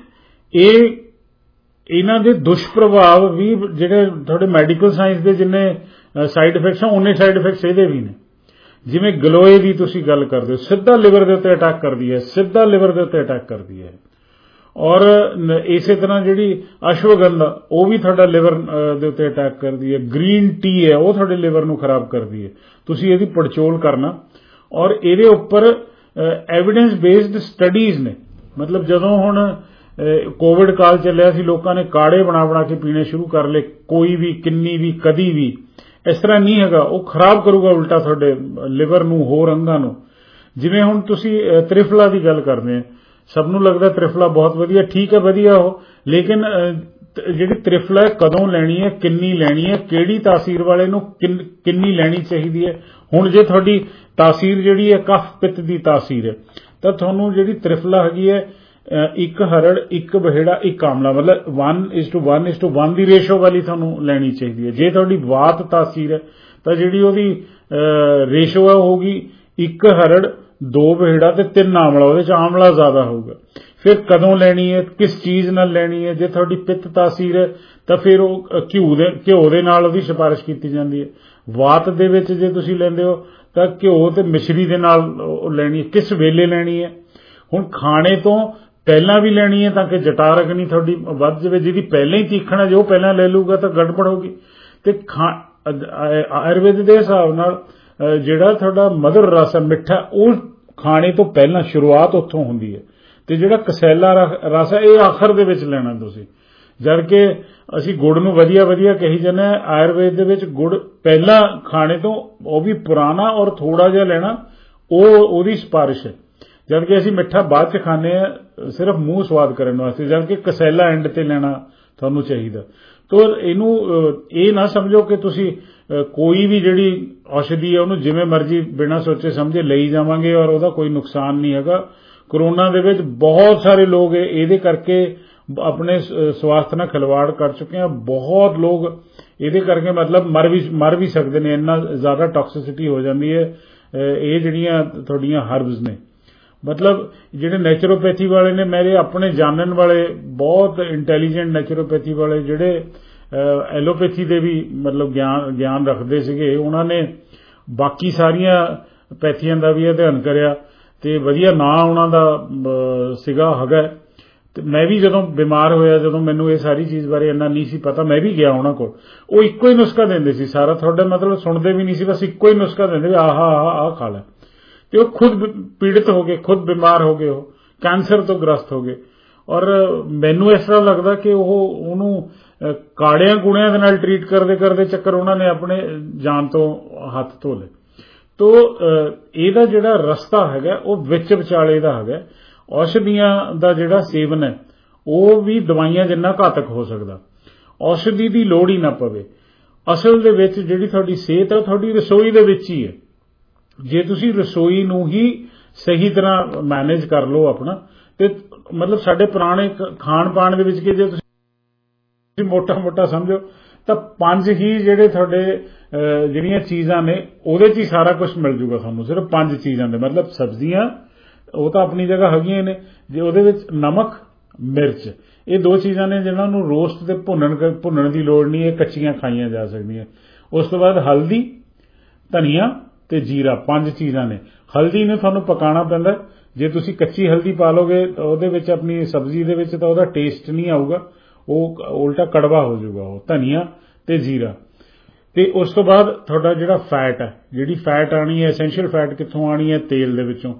Speaker 13: ਇਹਨਾਂ ਦੇ ਦੁਸ਼ਪ੍ਰਭਾਵ ਵੀ ਜਿਹੜੇ ਤੁਹਾਡੇ ਮੈਡੀਕਲ ਸਾਇੰਸ ਦੇ ਜਿੰਨੇ ਸਾਈਡ ਇਫੈਕਟਸ ਆ, ਉਨੇ ਸਾਈਡ ਇਫੈਕਟਸ ਇਹਦੇ ਵੀ ਨੇ। ਜਿਵੇਂ ਗਲੋਏ ਦੀ ਤੁਸੀਂ ਗੱਲ ਕਰਦੇ ਹੋ, ਸਿੱਧਾ ਲਿਵਰ ਦੇ ਉੱਤੇ ਅਟੈਕ ਕਰਦੀ ਹੈ, ਔਰ ਇਸੇ ਤਰ੍ਹਾਂ ਜਿਹੜੀ ਅਸ਼ਵਗੰਧਾ ਉਹ ਵੀ ਤੁਹਾਡਾ ਲਿਵਰ ਦੇ ਉੱਤੇ ਅਟੈਕ ਕਰਦੀ ਹੈ। ਗ੍ਰੀਨ ਟੀ ਹੈ, ਉਹ ਤੁਹਾਡੇ ਲਿਵਰ ਨੂੰ ਖਰਾਬ ਕਰਦੀ ਹੈ। ਤੁਸੀਂ ਇਹਦੀ ਪੜਚੋਲ ਕਰਨਾ, ਔਰ ਇਹਦੇ ਉੱਪਰ ਐਵੀਡੈਂਸ ਬੇਸਡ ਸਟੱਡੀਜ਼ ਨੇ। ਮਤਲਬ ਜਦੋਂ ਹੁਣ ਕੋਵਿਡ ਕਾਲ ਚੱਲਿਆ ਸੀ, ਲੋਕਾਂ ਨੇ ਕਾੜੇ ਬਣਾ ਕੇ ਪੀਣੇ ਸ਼ੁਰੂ ਕਰ ਲਏ, ਕੋਈ ਵੀ, ਕਿੰਨੀ ਵੀ, ਕਦੀ ਵੀ। ਇਸ ਤਰ੍ਹਾਂ ਨਹੀਂ ਹੈਗਾ, ਉਹ ਖਰਾਬ ਕਰੂਗਾ ਉਲਟਾ ਤੁਹਾਡੇ ਲਿਵਰ ਨੂੰ, ਹੋਰ ਅੰਗਾਂ ਨੂੰ। ਜਿਵੇਂ ਹੁਣ ਤੁਸੀਂ ਤ੍ਰਿਫਲਾ ਦੀ ਗੱਲ ਕਰਦੇ ਆ, ਸਭ ਨੂੰ ਲੱਗਦਾ ਤ੍ਰਿਫਲਾ ਬਹੁਤ ਵਧੀਆ, ਠੀਕ ਹੈ, ਵਧੀਆ ਉਹ, ਲੇਕਿਨ ਜਿਹੜੀ ਤ੍ਰਿਫਲਾ ਕਦੋਂ ਲੈਣੀ ਹੈ, ਕਿੰਨੀ ਲੈਣੀ ਹੈ, ਕਿਹੜੀ ਤਾਸੀਰ ਵਾਲੇ ਨੂੰ ਕਿੰਨੀ ਲੈਣੀ ਚਾਹੀਦੀ ਹੈ। ਹੁਣ ਜੇ ਤੁਹਾਡੀ ਤਾਸੀਰ ਜਿਹੜੀ ਹੈ ਕਫ ਪਿੱਤ ਦੀ ਤਾਸੀਰ ਹੈ, ਤਾਂ ਤੁਹਾਨੂੰ ਜਿਹੜੀ ਤ੍ਰਿਫਲਾ ਹੈਗੀ ਹੈ, 1 ਹਰੜ 1 ਬਹੇੜਾ 1 ਆਮਲਾ, ਮਤਲਬ 1:1:1 ਦੀ ਰੇਸ਼ੋ ਵਾਲੀ ਤੁਹਾਨੂੰ ਲੈਣੀ ਚਾਹੀਦੀ ਹੈ। ਜੇ ਤੁਹਾਡੀ ਵਾਤ ਤਾਸੀਰ ਹੈ ਤਾਂ ਜਿਹੜੀ ਉਹਦੀ ਰੇਸ਼ੋ ਹੈ ਹੋਊਗੀ 1 ਹਰੜ 2 ਬਹੇੜਾ ਤੇ 3 ਆਮਲਾ, ਉਹਦੇ 'ਚ ਆਮਲਾ ਜ਼ਿਆਦਾ ਹੋਊਗਾ। ਫਿਰ ਕਦੋਂ ਲੈਣੀ ਹੈ, ਕਿਸ ਚੀਜ਼ ਨਾਲ ਲੈਣੀ ਹੈ। ਜੇ ਤੁਹਾਡੀ ਪਿੱਤ ਤਾਸੀਰ ਹੈ ਤਾਂ ਫਿਰ ਉਹ ਘਿਓ ਦੇ ਨਾਲ ਉਹਦੀ ਸਿਫਾਰਿਸ਼ ਕੀਤੀ ਜਾਂਦੀ ਹੈ। ਵਾਤ ਦੇ ਵਿੱਚ ਜੇ ਤੁਸੀਂ ਲੈਂਦੇ ਹੋ ਤਾਂ ਘਿਓ ਤੇ ਮਿਸ਼ਰੀ ਦੇ ਨਾਲ ਲੈਣੀ, ਕਿਸ ਵੇਲੇ ਲੈਣੀ ਹੈ। ਹੁਣ ਖਾਣੇ ਤੋਂ ਪਹਿਲਾਂ ਵੀ ਲੈਣੀ ਹੈ ਤਾਂ ਕਿ ਜਟਾਰਕ ਨਹੀਂ ਤੁਹਾਡੀ ਵੱਧ ਜਾਵੇ। ਜਿਹਦੀ ਪਹਿਲਾਂ ਹੀ ਤੀਖਣ ਹੈ, ਜੋ ਪਹਿਲਾਂ ਲੈ ਲੂਗਾ ਤਾਂ ਗੜਬੜ ਹੋਗੀ। ਤੇ ਆਯੁਰਵੇਦ ਦੇ ਹਿਸਾਬ ਨਾਲ ਜਿਹੜਾ ਤੁਹਾਡਾ ਮਧੁਰ ਰਸ ਹੈ, ਮਿੱਠਾ, ਉਹ ਖਾਣੇ ਤੋਂ ਪਹਿਲਾਂ ਸ਼ੁਰੂਆਤ ਉੱਥੋਂ ਹੁੰਦੀ ਹੈ। ਤੇ ਜਿਹੜਾ ਕਸੈਲਾ ਰਸ ਹੈ ਇਹ ਆਖਰ ਦੇ ਵਿੱਚ ਲੈਣਾ ਤੁਸੀਂ। ਜਦ ਕਿ ਅਸੀਂ ਗੁੜ ਨੂੰ ਵਧੀਆ ਵਧੀਆ ਕਹੀ ਜਾਂਦੇ ਹਾਂ, ਆਯੁਰਵੇਦ ਦੇ ਵਿੱਚ ਗੁੜ ਪਹਿਲਾਂ ਖਾਣੇ ਤੋਂ, ਉਹ ਵੀ ਪੁਰਾਣਾ ਔਰ ਥੋੜਾ ਜਿਹਾ ਲੈਣਾ, ਉਹਦੀ ਸਿਫਾਰਿਸ਼ ਹੈ। ਜਦ ਕਿ ਅਸੀਂ ਮਿੱਠਾ ਬਾਅਦ ਚ ਖਾਂਦੇ ਹਾਂ ਸਿਰਫ ਮੂੰਹ ਸਵਾਦ ਕਰਨ ਵਾਸਤੇ, ਜਦ ਕਿ ਕਸੈਲਾ ਐਂਡ ਤੇ ਲੈਣਾ ਤੁਹਾਨੂੰ ਚਾਹੀਦਾ। ਤੋ ਇਹਨੂੰ ਇਹ ਨਾ ਸਮਝੋ ਕਿ ਤੁਸੀਂ ਕੋਈ ਵੀ ਜਿਹੜੀ ਔਸ਼ਧੀ ਹੈ ਉਹਨੂੰ ਜਿਵੇਂ ਮਰਜ਼ੀ ਬਿਨਾਂ ਸੋਚੇ ਸਮਝੇ ਲਈ ਜਾਵਾਂਗੇ ਔਰ ਉਹਦਾ ਕੋਈ ਨੁਕਸਾਨ ਨਹੀਂ ਹੈਗਾ। ਕਰੋਨਾ ਦੇ ਵਿੱਚ ਬਹੁਤ ਸਾਰੇ ਲੋਕ ਇਹਦੇ ਕਰਕੇ ਆਪਣੇ ਸਵਾਸਥ ਨਾਲ ਖਿਲਵਾੜ ਕਰ ਚੁੱਕੇ ਆ। ਬਹੁਤ ਲੋਕ ਇਹਦੇ ਕਰਕੇ ਮਤਲਬ ਮਰ ਵੀ ਸਕਦੇ ਨੇ, ਇੰਨਾ ਜ਼ਿਆਦਾ ਟੌਕਸਿਸਿਟੀ ਹੋ ਜਾਂਦੀ ਹੈ। ਇਹ ਜਿਹੜੀਆਂ ਤੁਹਾਡੀਆਂ ਹਰਬਸ ਨੇ, ਮਤਲਬ ਜਿਹੜੇ ਨੈਚੁਰੋਪੈਥੀ ਵਾਲੇ ਨੇ, ਮੇਰੇ ਆਪਣੇ ਜਾਣਨ ਵਾਲੇ ਬਹੁਤ ਇੰਟੈਲੀਜੈਂਟ ਨੈਚੁਰੋਪੈਥੀ ਵਾਲੇ ਜਿਹੜੇ ਐਲੋਪੈਥੀ ਦੇ ਵੀ ਮਤਲਬ ਗਿਆਨ ਰੱਖਦੇ ਸੀਗੇ, ਉਹਨਾਂ ਨੇ ਬਾਕੀ ਸਾਰੀਆਂ ਪੈਥੀਆਂ ਦਾ ਵੀ ਅਧਿਐਨ ਕਰਿਆ ਤੇ ਵਧੀਆ ਨਾਂ ਉਹਨਾਂ ਦਾ ਹੈਗਾ। ਤੇ ਮੈਂ ਵੀ ਜਦੋਂ ਬਿਮਾਰ ਹੋਇਆ, ਜਦੋਂ ਮੈਨੂੰ ਇਹ ਸਾਰੀ ਚੀਜ਼ ਬਾਰੇ ਇੰਨਾ ਨਹੀਂ ਸੀ ਪਤਾ, ਮੈਂ ਵੀ ਗਿਆ ਉਹਨਾਂ ਕੋਲ। ਉਹ ਇੱਕੋ ਹੀ ਨੁਸਖਾ ਦਿੰਦੇ ਸੀ ਸਾਰਾ, ਤੁਹਾਡੇ ਮਤਲਬ ਸੁਣਦੇ ਵੀ ਨਹੀਂ ਸੀ, ਬਸ ਇੱਕੋ ਹੀ ਨੁਸਖਾ ਦਿੰਦੇ ਵੀ ਆਹ ਖਾ ਲੈ। ਤੇ ਉਹ ਖੁਦ ਪੀੜਿਤ ਹੋ ਗਏ, ਖੁਦ ਬਿਮਾਰ ਹੋ ਗਏ, ਉਹ ਕੈਂਸਰ ਤੋਂ ਗ੍ਰਸਤ ਹੋ ਗਏ। ਔਰ ਮੈਨੂੰ ਇਸ ਤਰ੍ਹਾਂ ਲੱਗਦਾ ਕਿ ਉਹਨੂੰ ਕਾੜਿਆਂ ਕੂੜਿਆਂ ਦੇ ਨਾਲ ਟਰੀਟ ਕਰਦੇ ਕਰਦੇ ਚੱਕਰ ਉਹਨਾਂ ਨੇ ਆਪਣੇ ਜਾਨ ਤੋਂ ਹੱਥ ਧੋ ਲਏ। ਤੋ ਇਹਦਾ ਜਿਹੜਾ ਰਸਤਾ ਹੈਗਾ ਉਹ ਵਿੱਚ ਵਿਚਾਲੇ ਦਾ ਹੈਗਾ। ਔਸ਼ਧੀਆਂ ਦਾ ਜਿਹੜਾ ਸੇਵਨ ਹੈ ਉਹ ਵੀ ਦਵਾਈਆਂ ਜਿੰਨਾ ਘਾਤਕ ਹੋ ਸਕਦਾ। ਔਸ਼ਧੀ ਦੀ ਲੋੜ ਹੀ ਨਾ ਪਵੇ। ਅਸਲ ਦੇ ਵਿੱਚ ਜਿਹੜੀ ਤੁਹਾਡੀ ਸਿਹਤ ਹੈ ਉਹ ਤੁਹਾਡੀ ਰਸੋਈ ਦੇ ਵਿੱਚ ਹੀ ਹੈ। ਜੇ ਤੁਸੀਂ ਰਸੋਈ ਨੂੰ ਹੀ ਸਹੀ ਤਰ੍ਹਾਂ ਮੈਨੇਜ ਕਰ ਲਓ ਆਪਣਾ, ਤੇ ਮਤਲਬ ਸਾਡੇ ਪੁਰਾਣੇ ਖਾਣ ਪਾਣ ਦੇ ਵਿੱਚ ਕਿ ਜੇ ਤੁਸੀਂ ਮੋਟਾ ਸਮਝੋ ਤਾਂ 5 ਹੀ ਜਿਹੜੇ ਤੁਹਾਡੇ ਜਿਹੜੀਆਂ ਚੀਜ਼ਾਂ ਨੇ ਉਹਦੇ 'ਚ ਹੀ ਸਾਰਾ ਕੁਝ ਮਿਲ ਜੂਗਾ ਤੁਹਾਨੂੰ। ਸਿਰਫ 5 ਚੀਜ਼ਾਂ ਦੇ ਮਤਲਬ ਸਬਜ਼ੀਆਂ ਉਹ ਤਾਂ ਆਪਣੀ ਜਗ੍ਹਾ ਹੈਗੀਆਂ ਨੇ, ਜੇ ਉਹਦੇ ਵਿੱਚ ਨਮਕ, ਮਿਰਚ, ਇਹ 2 ਚੀਜ਼ਾਂ ਨੇ ਜਿਹਨਾਂ ਨੂੰ ਰੋਸਟ ਤੇ ਭੁੰਨਣ ਦੀ ਲੋੜ ਨਹੀਂ, ਇਹ ਕੱਚੀਆਂ ਖਾਈਆਂ ਜਾ ਸਕਦੀਆਂ। ਉਸ ਤੋਂ ਬਾਅਦ ਹਲਦੀ, ਧਨੀਆ ਤੇ ਜੀਰਾ, 5 ਚੀਜ਼ਾਂ ਨੇ। ਹਲਦੀ ਨੂੰ ਤੁਹਾਨੂੰ ਪਕਾਉਣਾ ਪੈਂਦਾ। ਜੇ ਤੁਸੀਂ ਕੱਚੀ ਹਲਦੀ ਪਾ ਲੋਗੇ ਉਹਦੇ ਵਿੱਚ ਆਪਣੀ ਸਬਜ਼ੀ ਦੇ ਵਿੱਚ ਤਾਂ ਉਹਦਾ ਟੇਸਟ ਨਹੀਂ ਆਊਗਾ, ਉਹ ਉਲਟਾ ਕੜਵਾ ਹੋ ਜਾਊਗਾ। ਉਹ ਧਨੀਆ ਤੇ ਜੀਰਾ। ਤੇ ਉਸ ਤੋਂ ਬਾਅਦ ਤੁਹਾਡਾ ਜਿਹੜਾ ਫੈਟ ਹੈ, ਜਿਹੜੀ ਫੈਟ ਆਣੀ ਹੈ, ਐਸੈਂਸ਼ੀਅਲ ਫੈਟ ਕਿੱਥੋਂ ਆਣੀ ਹੈ? ਤੇਲ ਦੇ ਵਿੱਚੋਂ।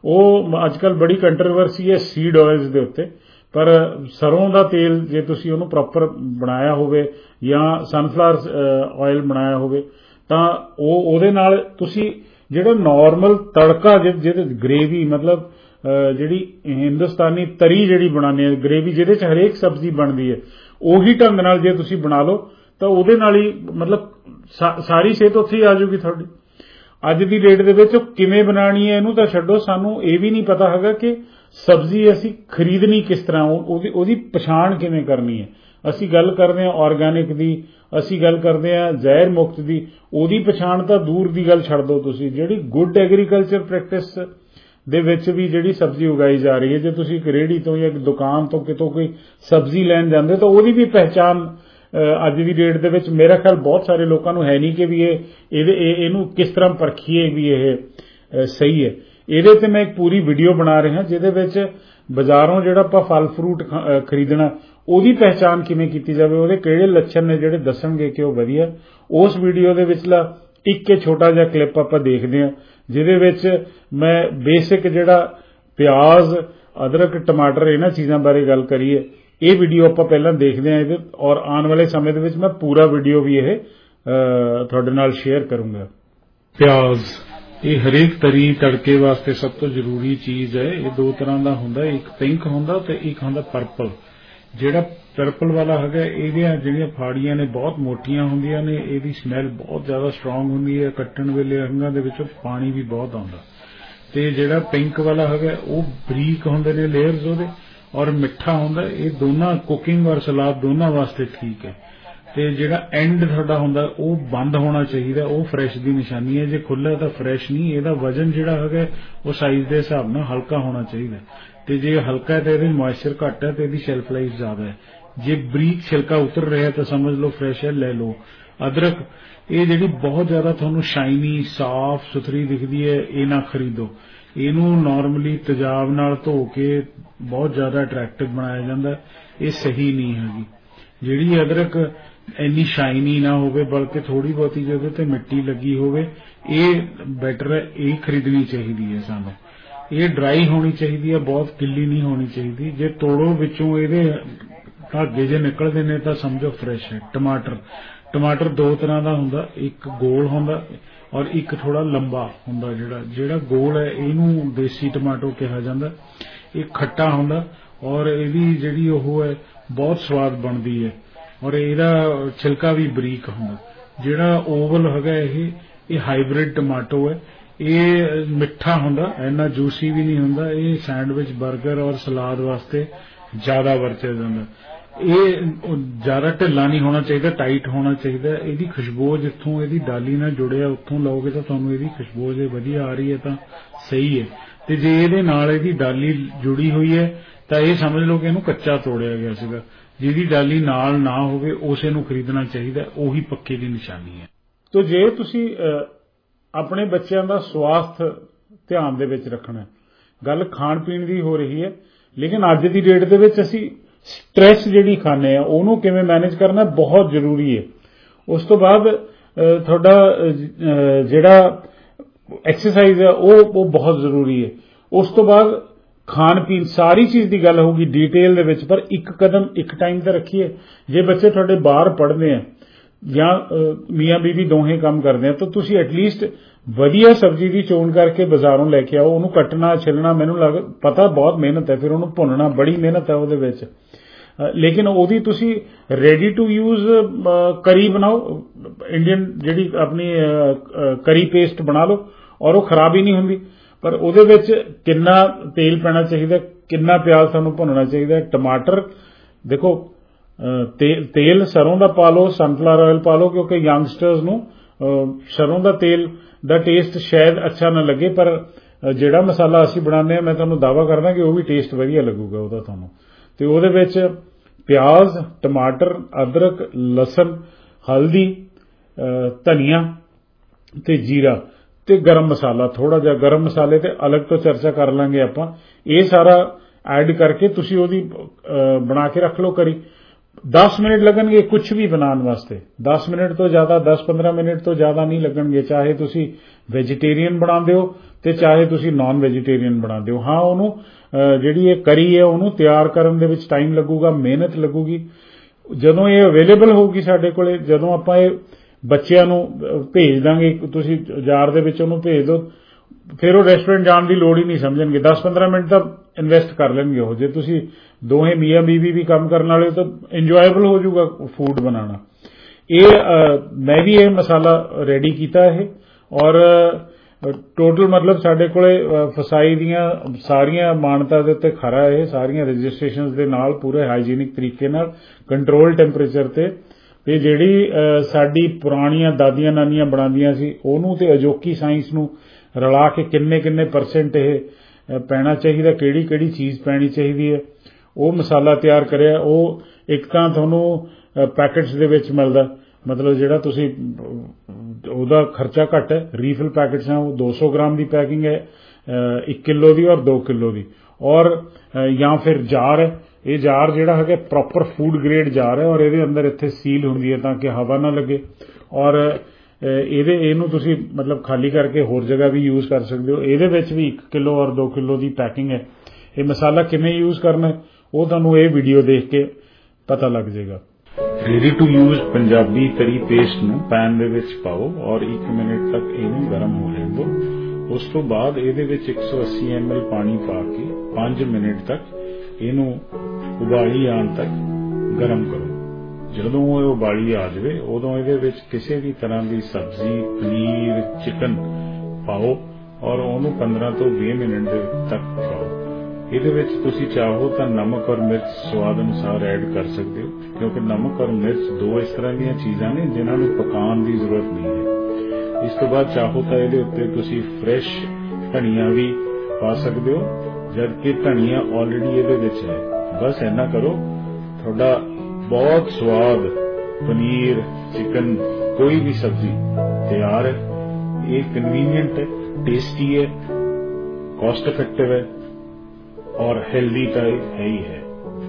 Speaker 13: ਉਹ ਅੱਜ ਕੱਲ੍ਹ ਬੜੀ ਕੰਟਰੋਵਰਸੀ ਹੈ ਸੀਡ ਆਇਲਸ ਦੇ ਉੱਤੇ, ਪਰ ਸਰੋਂ ਦਾ ਤੇਲ ਜੇ ਤੁਸੀਂ ਉਹਨੂੰ ਪ੍ਰੋਪਰ ਬਣਾਇਆ ਹੋਵੇ ਜਾਂ ਸਨਫਲਾਵਰ ਆਇਲ ਬਣਾਇਆ ਹੋਵੇ ਤਾਂ ਉਹਦੇ ਨਾਲ ਤੁਸੀਂ ਜਿਹੜਾ ਨਾਰਮਲ ਤੜਕਾ ਜਿਹਦੇ ਗ੍ਰੇਵੀ ਮਤਲਬ ਜਿਹੜੀ ਹਿੰਦੁਸਤਾਨੀ ਤਰੀ ਜਿਹੜੀ ਬਣਾਉਂਦੇ ਆ ਗ੍ਰੇਵੀ, ਜਿਹਦੇ 'ਚ ਹਰੇਕ ਸਬਜ਼ੀ ਬਣਦੀ ਹੈ, ਉਹੀ ਢੰਗ ਨਾਲ ਜੇ ਤੁਸੀਂ ਬਣਾ ਲਓ ਤਾਂ ਉਹਦੇ ਨਾਲ ਹੀ ਮਤਲਬ ਸਾਰੀ ਸਿਹਤ ਉੱਥੇ ਹੀ ਆ ਜਾਊਗੀ ਤੁਹਾਡੀ। ਅੱਜ ਦੀ ਡੇਟ ਦੇ ਵਿੱਚ ਉਹ ਕਿਵੇਂ ਬਣਾਉਣੀ ਹੈ ਇਹਨੂੰ ਤਾਂ ਛੱਡੋ, ਸਾਨੂੰ ਇਹ ਵੀ ਨਹੀਂ ਪਤਾ ਹੈਗਾ ਕਿ ਸਬਜ਼ੀ ਅਸੀਂ ਖਰੀਦਣੀ ਕਿਸ ਤਰ੍ਹਾਂ, ਉਹਦੀ ਪਛਾਣ ਕਿਵੇਂ ਕਰਨੀ ਹੈ। ਅਸੀਂ ਗੱਲ ਕਰਦੇ ਹਾਂ ਆਰਗੈਨਿਕ ਦੀ, ਅਸੀਂ ਗੱਲ ਕਰਦੇ ਹਾਂ ਜ਼ਹਿਰ ਮੁਕਤ ਦੀ, ਉਹਦੀ ਪਛਾਣ ਤਾਂ ਦੂਰ ਦੀ ਗੱਲ ਛੱਡ ਦਿਓ ਤੁਸੀਂ। ਜਿਹੜੀ ਗੁੱਡ ਐਗਰੀਕਲਚਰ ਪ੍ਰੈਕਟਿਸ ਦੇ ਵਿੱਚ ਵੀ ਜਿਹੜੀ ਸਬਜ਼ੀ ਉਗਾਈ ਜਾ ਰਹੀ ਹੈ, ਜੇ ਤੁਸੀਂ ਇੱਕ ਰੇਹੜੀ ਤੋਂ ਜਾਂ ਦੁਕਾਨ ਤੋਂ ਕਿਤੋਂ ਕੋਈ ਸਬਜ਼ੀ ਲੈਣ ਜਾਂਦੇ ਤਾਂ ਉਹਦੀ ਵੀ ਪਹਿਚਾਣ ਅੱਜ ਦੀ ਡੇਟ ਦੇ ਵਿੱਚ ਮੇਰਾ ਖਿਆਲ ਬਹੁਤ ਸਾਰੇ ਲੋਕਾਂ ਨੂੰ ਹੈ ਨਹੀਂ ਕਿ ਵੀ ਇਹਨੂੰ ਕਿਸ ਤਰ੍ਹਾਂ ਪਰਖੀਏ ਵੀ ਇਹ ਸਹੀ ਹੈ। ਇਹਦੇ ਤੇ ਮੈਂ ਇੱਕ ਪੂਰੀ ਵੀਡੀਓ ਬਣਾ ਰਿਹਾ ਜਿਹਦੇ ਵਿੱਚ ਬਾਜ਼ਾਰੋਂ ਜਿਹੜਾ ਆਪਾਂ ਫਲ ਫਰੂਟ ਖਰੀਦਣਾ ਉਹਦੀ ਪਹਿਚਾਣ ਕਿਵੇਂ ਕੀਤੀ ਜਾਵੇ, ਉਹਦੇ ਕਿਹੜੇ ਲੱਛਣ ਨੇ ਜਿਹੜੇ ਦੱਸਣਗੇ ਕਿ ਉਹ ਵਧੀਆ। ਉਸ ਵੀਡੀਓ ਦੇ ਵਿਚਲਾ ਇੱਕ ਛੋਟਾ ਜਿਹਾ ਕਲਿੱਪ ਆਪਾਂ ਦੇਖਦੇ ਹਾਂ ਜਿਹਦੇ ਵਿੱਚ ਮੈਂ ਬੇਸਿਕ ਜਿਹੜਾ ਪਿਆਜ਼, ਅਦਰਕ, ਟਮਾਟਰ ਇਹਨਾਂ ਚੀਜ਼ਾਂ ਬਾਰੇ ਗੱਲ ਕਰੀਏ। ਇਹ ਵੀਡੀਓ ਆਪਾਂ ਪਹਿਲਾਂ ਦੇਖਦੇ ਹਾਂ ਇਹਦੇ, ਔਰ ਆਉਣ ਵਾਲੇ ਸਮੇਂ ਦੇ ਵਿੱਚ ਮੈਂ ਪੂਰਾ ਵੀਡੀਓ ਵੀ ਇਹ ਤੁਹਾਡੇ ਨਾਲ ਸ਼ੇਅਰ ਕਰੂੰਗਾ। ਪਿਆਜ਼ ਇਹ ਹਰੇਕ ਤਰੀ ਤੜਕੇ ਵਾਸਤੇ ਸਭ ਤੋਂ ਜ਼ਰੂਰੀ ਚੀਜ਼ ਹੈ। ਇਹ 2 ਤਰ੍ਹਾਂ ਦਾ ਹੁੰਦਾ, ਇੱਕ ਪਿੰਕ ਹੁੰਦਾ ਤੇ ਇੱਕ ਹੁੰਦਾ ਪਰਪਲ। ਜਿਹੜਾ ਪਰਪਲ ਵਾਲਾ ਹੈਗਾ ਇਹਦੀਆਂ ਜਿਹੜੀਆਂ ਫਾੜੀਆਂ ਨੇ ਬਹੁਤ ਮੋਟੀਆਂ ਹੁੰਦੀਆਂ ਨੇ, ਇਹਦੀ ਸਮੈਲ ਬਹੁਤ ਜ਼ਿਆਦਾ ਸਟਰੋਂਗ ਹੁੰਦੀ ਹੈ, ਕੱਟਣ ਵੇਲੇ ਅੰਗਾਂ ਦੇ ਵਿੱਚੋਂ ਪਾਣੀ ਵੀ ਬਹੁਤ ਆਉਂਦਾ। ਤੇ ਜਿਹੜਾ ਪਿੰਕ ਵਾਲਾ ਹੈਗਾ ਉਹ ਬਰੀਕ ਹੁੰਦੇ ਨੇ ਲੇਅਰਸ ਉਹਦੇ, ਔਰ ਮਿੱਠਾ ਹੁੰਦਾ। ਇਹ ਦੋਨਾਂ ਕੁਕਿੰਗ ਔਰ ਸਲਾਦ ਦੋਨਾਂ ਵਾਸਤੇ ਠੀਕ ਹੈ। ਤੇ ਜਿਹੜਾ ਐਂਡ ਤੁਹਾਡਾ ਹੁੰਦਾ ਉਹ ਬੰਦ ਹੋਣਾ ਚਾਹੀਦਾ, ਉਹ ਫਰੈਸ਼ ਦੀ ਨਿਸ਼ਾਨੀ ਹੈ। ਜੇ ਖੁੱਲ੍ਹਾ ਤਾਂ ਫਰੈਸ਼ ਨਹੀਂ। ਇਹਦਾ ਵਜ਼ਨ ਜਿਹੜਾ ਹੈਗਾ ਉਹ ਸਾਈਜ਼ ਦੇ ਹਿਸਾਬ ਨਾਲ ਹਲਕਾ ਹੋਣਾ ਚਾਹੀਦਾ, ਤੇ ਜੇ ਹਲਕਾ ਹੈ ਤਾਂ ਇਹਦੇ ਮੋਇਸਚਰ ਘੱਟ ਹੈ ਤੇ ਇਹਦੀ ਸ਼ੈਲਫ ਲਾਈਫ ਜ਼ਿਆਦਾ ਹੈ। जे बरीक छिलका उतर रहा तो समझ लो फ्रैश है, ले लो। अदरक ये जिहड़ी बहुत ज्यादा तुहानूं शाइनी साफ सुथरी दिखदी है, ये ना खरीदो। इनू नॉर्मली तेजाब नाल धो के बहुत ज्यादा अट्रैक्टिव बनाया जाता है, ये सही नहीं हैगी। जिहड़ी अदरक इन्नी शाइनी ना होवे बल्कि थोड़ी बहुती जो ते मिट्टी लगी होवे, ये बैटर है, ये खरीदनी चाहिए है सानू। ये ड्राई होनी चाहिए, बहुत गिल्ली नहीं होनी चाहिए। जे तोड़ो विचों इहदे धागे जे निकलदे ने तां समझो फ्रैश है। टमाटर दो तरह का हुंदा, एक गोल हुंदा और एक थोड़ा लंबा हुंदा। जिहड़ा गोल है इहनूं देसी टमाटो कहा जांदा। ये खट्टा हुंदा और इहदी जिहड़ी ओह है बहुत स्वाद बनदी है और इहदा छिलका भी बरीक हुंदा। जिहड़ा ओवल हैगा ये हाइब्रिड टमाटो है, ये मिठा हुंदा, इन्ना जूसी भी नहीं हुंदा। ये सैंडविच बर्गर और सलाद वास्ते ज्यादा वरतिया जांदा। ये ज्यादा ढिला नहीं होना चाहिए, टाइट होना चाहिए। यदी खुशबू जिथों यदी डाली ना जुड़िया उत्थों लाओगे तो तुहानूं यदी खुशबू जे वधिया आ रही है तो सही है। ते जे इहदे नाल इहदी डाली जुड़ी हुई है तो ये समझ लो कि इहनूं कच्चा तोड़िया गया सीगा। जिहदी डाली नाल ना होवे उसे नूं खरीदना चाहिए, ओही पक्के दी निशानी है। तो जे तुसीं अपने बच्चों का स्वास्थ्य ध्यान दे विच रखना, गल खाण पीण दी हो रही है, लेकिन अज दी डेट दे विच असीं स्ट्रैस जिहड़ी खाने उहनूं किवें मैनेज करना बहुत जरूरी है। उस तो बाद तुहाडा जिहड़ा एक्सरसाइज है वो बहुत जरूरी है। उस तो बाद खाण पीण सारी चीज़ की गल होगी डिटेल दे विच, पर एक कदम एक टाइम ते रखिए। जे बच्चे तुहाडे बाहर पढ़दे हैं या मियाँ बीवी दोहें काम करते हैं तो तुसीं एटलीस्ट वधिया सब्जी की चोण करके बाजारों लैके आओ। उन्होंने कटना छिलना मैनूं पता बहुत मेहनत है, फिर उन्होंने भुनना बड़ी मेहनत है उहदे विच, लेकिन ओहदी तुसीं रेडी टू यूज करी बनाओ, इंडियन जिहड़ी अपनी करी पेस्ट बना लो और वो खराब ही नहीं हुंदी। पर उहदे विच किन्ना तेल पैना चाहिए, किन्ना प्याज तुहानूं भुनना चाहिए। टमाटर देखो तेल सरों का पा लो, सनफ्लावर ऑयल पा लो, क्योंकि यंगस्टर्स नूं सरों का तेल दा टेस्ट शायद अच्छा ना लगे, पर जिहड़ा मसाला असीं बनाने मैं तुहानूं दावा करदा कि वो भी टेस्ट वधिया लगूगा उहदा तुहानूं। ते उहदे विच प्याज, टमाटर, अदरक, लसन, हल्दी, धनिया ते जीरा ते गरम मसाला, थोड़ा जिहा गरम मसाले ते अलग तो चर्चा कर लांगे आपां। ये सारा ऐड करके तुसीं ओहदी बना के रख लो करी। 10 मिनट लगणगे कुछ भी बनाने वास्ते, 10 मिनट तो ज्यादा 10-15 मिनट तो ज्यादा नहीं लगणगे। चाहे तुसीं वेजिटेरियन बनांदे हो ते चाहे तुसीं नॉन वेजिटेरियन बनांदे हो। हाँ उहनूं जिहड़ी ये करी है उहनूं तैयार करन दे विच टाइम लगूगा, मेहनत लगूगी। जदों ये अवेलेबल होगी साडे कोले, जदों आपां ये बच्चिआं नूं भेज दांगे, तुसीं जार दे विच उहनूं भेज दो, फिर वो रेस्टोरेंट जाने की लोड़ ही नहीं समझणगे। 10-15 मिनट तो इन्वेस्ट कर लेंगे हो। जे तुसीं दोहें मियाँ बीवी भी काम करने वाले तो इंजॉयबल हो जाऊगा फूड बनाना। ये मैं भी ये मसाला रेडी किया है और टोटल मतलब साडे कोले फसाई दियां सारियां मानता दे उत्ते खरा है, सारियां रजिस्ट्रेशनस दे नाल पूरे हाइजीनिक तरीके नाल कंट्रोल टैंपरेचर ते जिहड़ी साडी पुराणियां दादियां नानियां बनांदियां सी ओनू ते अजोकी साइंस नूं रला के किन्ने परसेंट ये पैना चाहिए, किहड़ी चीज़ पैनी चाहिए है, वो मसाला तैयार करिया। वो एक तां तुहानूं पैकेट्स दे विच मिलदा, मतलब जिहड़ा तुसीं ਉਹਦਾ खर्चा घट है। रीफिल पैकेट्स हैं वो 200 ग्राम की पैकिंग है, 1 किलो की और 2 किलो की, और या फिर जार है। ये जार जिहड़ा है प्रॉपर फूड ग्रेड जार है और ये अंदर इत्थे सील हुंदी है ताकि हवा ना लगे, और ਇਹਨੂੰ ਤੁਸੀਂ मतलब खाली करके होर जगह भी यूज़ कर सकते हो। ਇਹਦੇ ਵਿੱਚ भी 1 किलो और 2 किलो की पैकिंग है। ये मसाला किवें यूज़ करना है वो तुहानूं ये वीडियो देख के पता लग जाएगा। रेडी टू यूज़ पंजाबी तरी पेस्ट नूं पैन दे विच पाओ और 1 मिनट तक इहनूं गर्म हो लेण दो। उस तो बाद ਇਹਦੇ ਵਿੱਚ 180 ml पानी पा के 5 मिनट तक इहनूं उबाली आउण तक गर्म करो। ਜਦੋਂ ਇਹ ਉਬਾਲੀ ਆ ਜਾਵੇ ਉਦੋਂ ਇਹਦੇ ਵਿੱਚ ਕਿਸੇ ਵੀ ਤਰ੍ਹਾਂ ਦੀ ਸਬਜ਼ੀ, ਪਨੀਰ, ਚਿਕਨ ਪਾਓ ਔਰ ਉਹਨੂੰ 15 ਤੋਂ 20 ਮਿੰਟ ਤੱਕ ਪਕਾਓ। ਇਹਦੇ ਵਿੱਚ ਤੁਸੀਂ ਚਾਹੋ ਤਾਂ ਨਮਕ ਔਰ ਮਿਰਚ ਸਵਾਦ ਅਨੁਸਾਰ ਐਡ ਕਰ ਸਕਦੇ ਹੋ, ਕਿਉਂਕਿ ਨਮਕ ਔਰ ਮਿਰਚ ਦੋ ਇਸ ਤਰ੍ਹਾਂ ਦੀਆਂ ਚੀਜ਼ਾਂ ਨੇ ਜਿਨ੍ਹਾਂ ਨੂੰ ਪਕਾਉਣ ਦੀ ਜ਼ਰੂਰਤ ਨਹੀਂ ਹੈ। ਇਸ ਤੋਂ ਬਾਅਦ ਚਾਹੋ ਤਾਂ ਇਹਦੇ ਉੱਤੇ ਤੁਸੀਂ ਫਰੈਸ਼ ਧਨੀਆ ਵੀ ਪਾ ਸਕਦੇ ਹੋ, ਜਦਕਿ ਧਨੀਆ ਆਲਰੇਡੀ ਇਹਦੇ ਵਿੱਚ ਹੈ। ਬਸ ਇੰਨਾ ਕਰੋ, ਤੁਹਾਡਾ बहुत स्वाद पनीर चिकन कोई भी सब्जी तैयार है। ये कन्वीनियंट है, टेस्टी है, कॉस्ट इफेक्टिव है और हेल्दी तो है ही है।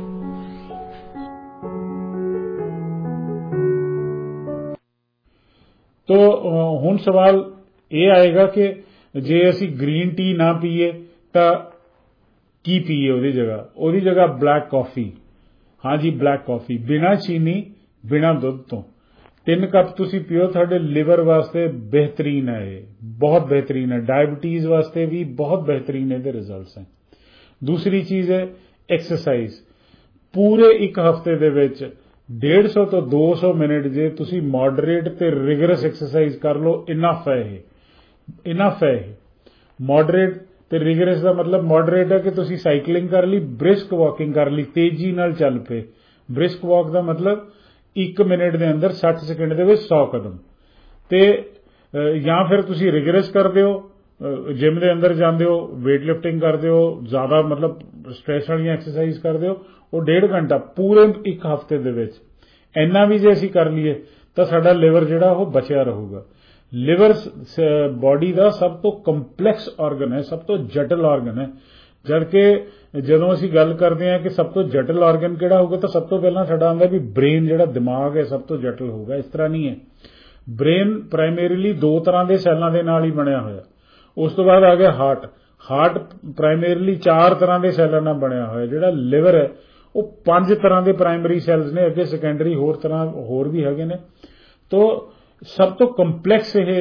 Speaker 13: तो हुण सवाल ये आएगा कि जे असी ग्रीन टी ना पीए तो की पीए ਉਹਦੀ जगह ब्लैक कॉफी। हाँ जी ब्लैक कॉफी बिना चीनी बिना दुध तो 3 कप तुसी पियो, तुहाडे लिवर वास्ते बेहतरीन है, ये बहुत बेहतरीन है। डायबिटीज वास्ते भी बहुत बेहतरीन इहदे रिजल्ट्स हैं। दूसरी चीज है एक्सरसाइज। पूरे एक हफ्ते दे विच 150 तो 200 मिनट जे तुसी मॉडरेट ते रिगरस एक्सरसाइज कर लो, इनफ है। मॉडरेट ते रिगरस का मतलब मॉडरेट है कि तुसी साइकिलिंग कर ली, ब्रिस्क वॉकिंग कर ली, तेजी नाल चल पे। ब्रिस्क वॉक का मतलब 1 मिनट के अंदर 60 सेकंड दे विच 100 कदम। ते या फिर तुसी रिगरस करदे हो, जिम के अंदर जाते हो, वेट लिफ्टिंग करते हो, ज्यादा मतलब स्ट्रेस वाली एक्सरसाइज करते हो, वो 1.5 घंटा पूरे एक हफ्ते दे विच इन्ना भी जे असीं कर लीए तो साडा लिवर जिहड़ा वो बचिया रहूगा। लिवर बॉडी का सब तो कंपलैक्स ऑर्गन है, सब तो जटिल ऑर्गन है। जबकि जदों असीं गल करते हैं कि सब तो जटिल ऑर्गन किहड़ा होगा तो सब तो पहला साडा आंदा भी ब्रेन जिहड़ा दिमाग है सब तो जटिल होगा। इस तरह नहीं है। ब्रेन प्राइमरीली 2 तरह के सैलों के नाल ही बनया होया। उस तो बाद आ गया हार्ट प्राइमरीली 4 तरह के सैलों नाल बनया होया। जिहड़ा लिवर है वो 5 तरह के प्राइमरी सैल्स ने, अगे सैकेंडरी होर भी हैगे ने। तो सब तो कंपलैक्स ये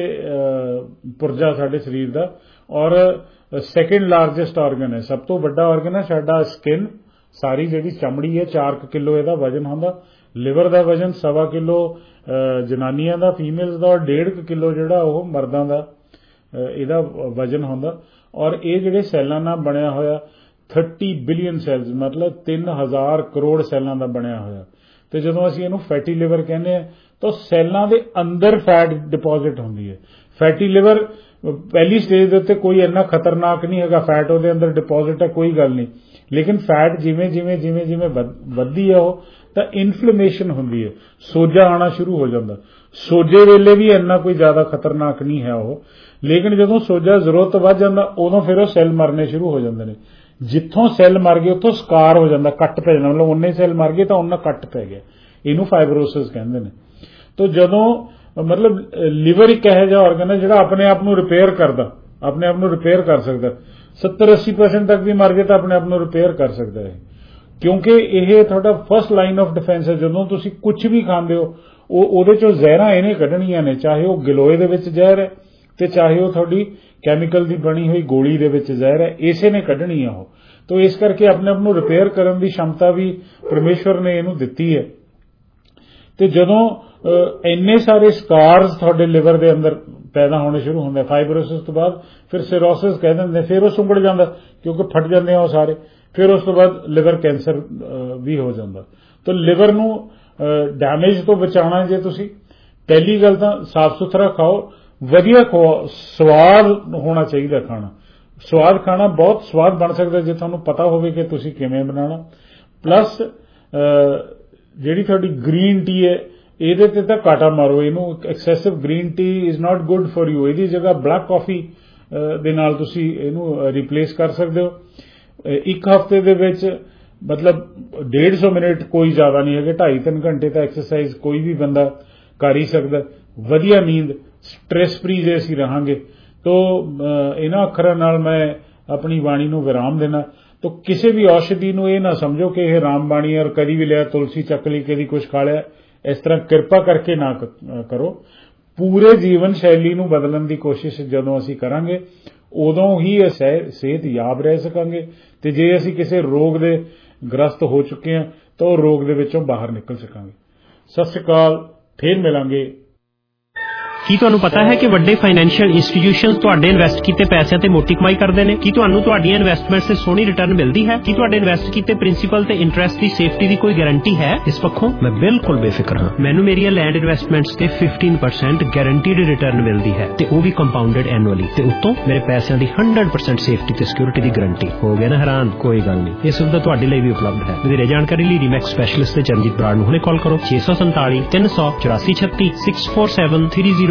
Speaker 13: पुर्जा साडे शरीर का और सैकेंड लार्जेस्ट ऑर्गन है। सब तो बड़ा ऑर्गन है साडा स्किन, सारी जिहड़ी चमड़ी है 4 किलो इहदा वजन होंदा। लिवर का वजन 1.25 किलो जनानियां दा, फीमेल्स का, और 1.5 किलो जिहड़ा वो मर्दां दा इहदा वजन होंदा। और ये जिहड़े सैलां नाल बनिया होया 30 बिलियन सैल्स मतलब 3000 करोड़ सैलों का बनया होया। तो जदों असीं इहनूं फैटी लिवर कहने हैं तो सैलों के अंदर फैट डिपॉजिट होंदी है। फैटी लिवर पहली स्टेज दे उत्ते कोई इन्ना खतरनाक नहीं हैगा, फैट उहदे अंदर डिपॉजिट है कोई गल नहीं। लेकिन फैट जिवें जिवें जिवें जिवें वधदी है तो इन्फ्लेमेशन होंदी है, सोजा आना शुरू हो जाता। सोजे वेले भी इन्ना कोई ज्यादा खतरनाक नहीं है वो, लेकिन जदों सोजा जरूरत वध जांदा उदों फिर वो सैल मरने शुरू हो जाते हैं। जिथों सैल मर गए उतों स्कार हो जाता, कट पै जाता। मतलब उन्ने सैल मर गए तो उन्ना कट पै गया, इनू फाइब्रोसिस कहते हैं। तो जदों मतलब लिवर एक इहो जिहा ऑर्गन है जिहड़ा अपने आप नूं रिपेयर करदा, अपने आप नूं रिपेयर कर सकदा। 70-80% तक भी मर गए तो अपने आप नूं रिपेयर कर सकदा है, क्योंकि यह तुहाडा फर्स्ट लाइन ऑफ डिफेंस है। जदों तुसीं कुछ भी खांदे हो ਉਹਦੇ ਚੋਂ ਜ਼ਹਿਰਾਂ ਇਹਨੇ ਕੱਢਣੀਆਂ ਨੇ, ਚਾਹੇ ਉਹ ਗਲੋਏ ਦੇ ਵਿੱਚ ਜ਼ਹਿਰ ਹੈ ਤੇ ਚਾਹੇ ਉਹ ਤੁਹਾਡੀ ਕੈਮੀਕਲ ਦੀ ਬਣੀ ਹੋਈ ਗੋਲੀ ਦੇ ਵਿੱਚ ਜ਼ਹਿਰ ਹੈ, ਇਸੇ ਨੇ ਕੱਢਣੀ ਆ ਉਹ। तो इस करके अपने आप ਨੂੰ ਰਿਪੇਅਰ ਕਰਨ ਦੀ क्षमता भी परमेश्वर ने ਇਹਨੂੰ ਦਿੱਤੀ है। ਤੇ ਜਦੋਂ ਇੰਨੇ ਸਾਰੇ ਸਕਾਰਸ ਤੁਹਾਡੇ ਲਿਵਰ ਦੇ ਅੰਦਰ ਪੈਦਾ ਹੋਣੇ ਸ਼ੁਰੂ ਹੁੰਦੇ, ਫਾਈਬਰੋਸਿਸ ਤੋਂ ਬਾਅਦ ਫਿਰ ਸਿਰੋਸਿਸ ਕਹਿ ਦਿੰਦੇ, ਫਿਰ ਉਹ ਸੁੰਗੜ ਜਾਂਦਾ ਕਿਉਂਕਿ ਫਟ ਜਾਂਦੇ ਆ ਉਹ ਸਾਰੇ। ਫਿਰ ਉਸ ਤੋਂ ਬਾਅਦ ਲਿਵਰ ਕੈਂਸਰ ਵੀ ਹੋ ਜਾਂਦਾ। तो लिवर ਨੂੰ डैमेज तो बचाना जे तुसी पहली गल तां साफ सुथरा खाओ, वधिया स्वाद होना चाहिए खाना। स्वाद खाना बहुत स्वाद बन सकता जे तुहानूं पता होवे कि तुसी किवें बनाना। प्लस जिहड़ी तुहाडी ग्रीन टी है ਇਹਦੇ ਤੇ ਤਾਂ ਕਾਟਾ ਮਾਰੋ, ਇਹਨੂੰ excessive green tea is not good for you. ਇਹਦੀ ਜਗ੍ਹਾ ਬਲੈਕ ਕਾਫੀ ਦੇ ਨਾਲ ਤੁਸੀਂ ਇਹਨੂੰ ਰਿਪਲੇਸ ਕਰ ਸਕਦੇ ਹੋ। ਇੱਕ ਹਫ਼ਤੇ ਦੇ ਵਿੱਚ मतलब 150 मिनट कोई ज्यादा नहीं है, 2.5-3 घंटे तो एक्सरसाइज कोई भी बंदा कर ही सकता। वधिया नींद, स्ट्रेस फ्री जे असीं रहांगे तो इन्हां अखरां नाल मैं अपनी बाणी नूं विराम देना। तो किसी भी औषधि नूं ये ना समझो कि यह राम बाणी और कदी भी लिया तुलसी चक ली कदी कुछ खा लिया, इस तरह कृपा करके ना करो। पूरे जीवन शैली नूं बदलण दी कोशिश जदों असीं करांगे उदों ही सेहत याब रह सकांगे। ते जे असीं किसी रोग दे ग्रस्त हो चुके हैं तो रोग दे विचों बाहर निकल सकांगे। सत श्री अकाल, फिर मिलांगे।
Speaker 12: ਕੀ ਤੁਹਾਨੂੰ ਪਤਾ ਹੈ ਕਿ ਵੱਡੇ ਫਾਈਨੈਂਸ਼ੀਅਲ ਇੰਸਟੀਟਿਊਸ਼ਨਸ ਤੁਹਾਡੇ ਇਨਵੈਸਟ ਕੀਤੇ ਪੈਸਿਆਂ ਤੇ ਮੋਟੀ ਕਮਾਈ ਕਰਦੇ ਨੇ? ਕੀ ਤੁਹਾਨੂੰ ਤੁਹਾਡੀਆਂ ਇਨਵੈਸਟਮੈਂਟਸ ਤੇ ਸੋਹਣੀ ਰਿਟਰਨ ਮਿਲਦੀ ਹੈ? ਕੀ ਤੁਹਾਡੇ ਇਨਵੈਸਟ ਕੀਤੇ ਪ੍ਰਿੰਸੀਪਲ ਤੇ ਇੰਟਰਸਟ ਦੀ ਸੇਫਟੀ ਦੀ ਕੋਈ ਗਾਰੰਟੀ ਹੈ? ਇਸ ਪੱਖੋਂ ਮੈਂ ਬਿਲਕੁਲ ਬੇਫਿਕਰ ਹਾਂ। ਮੈਨੂੰ ਮੇਰੀਆਂ ਲੈਂਡ ਇਨਵੈਸਟਮੈਂਟਸ ਤੇ 15% ਗਾਰੰਟੀਡ ਰਿਟਰਨ ਮਿਲਦੀ ਹੈ ਤੇ ਉਹ ਵੀ ਕੰਪਾਊਂਡਡ ਐਨੂਅਲੀ, ਤੇ ਉੱਤੋਂ ਮੇਰੇ ਪੈਸਿਆਂ ਦੀ 100% ਸੇਫਟੀ ਤੇ ਸਿਕਿਉਰਿਟੀ ਦੀ ਗਾਰੰਟੀ। ਹੋ ਗਿਆ ਨਾ ਹੈਰਾਨ? ਕੋਈ ਗੱਲ ਨਹੀਂ, ਇਹ ਸੁਵਿਧਾ ਤੁਹਾਡੇ ਲਈ ਵੀ ਉਪਲਬਧ ਹੈ। ਵਧੇਰੇ ਜਾਣਕਾਰੀ ਲਈ ਰੀਮੈਕਸ ਸਪੈਸ਼ਲਿਸਟ ਤੇ ਚਰਨਜੀਤ ਬਰਾੜ ਨੂੰ ਹੁਣੇ ਕਾਲ ਕਰੋ 647 384 36 647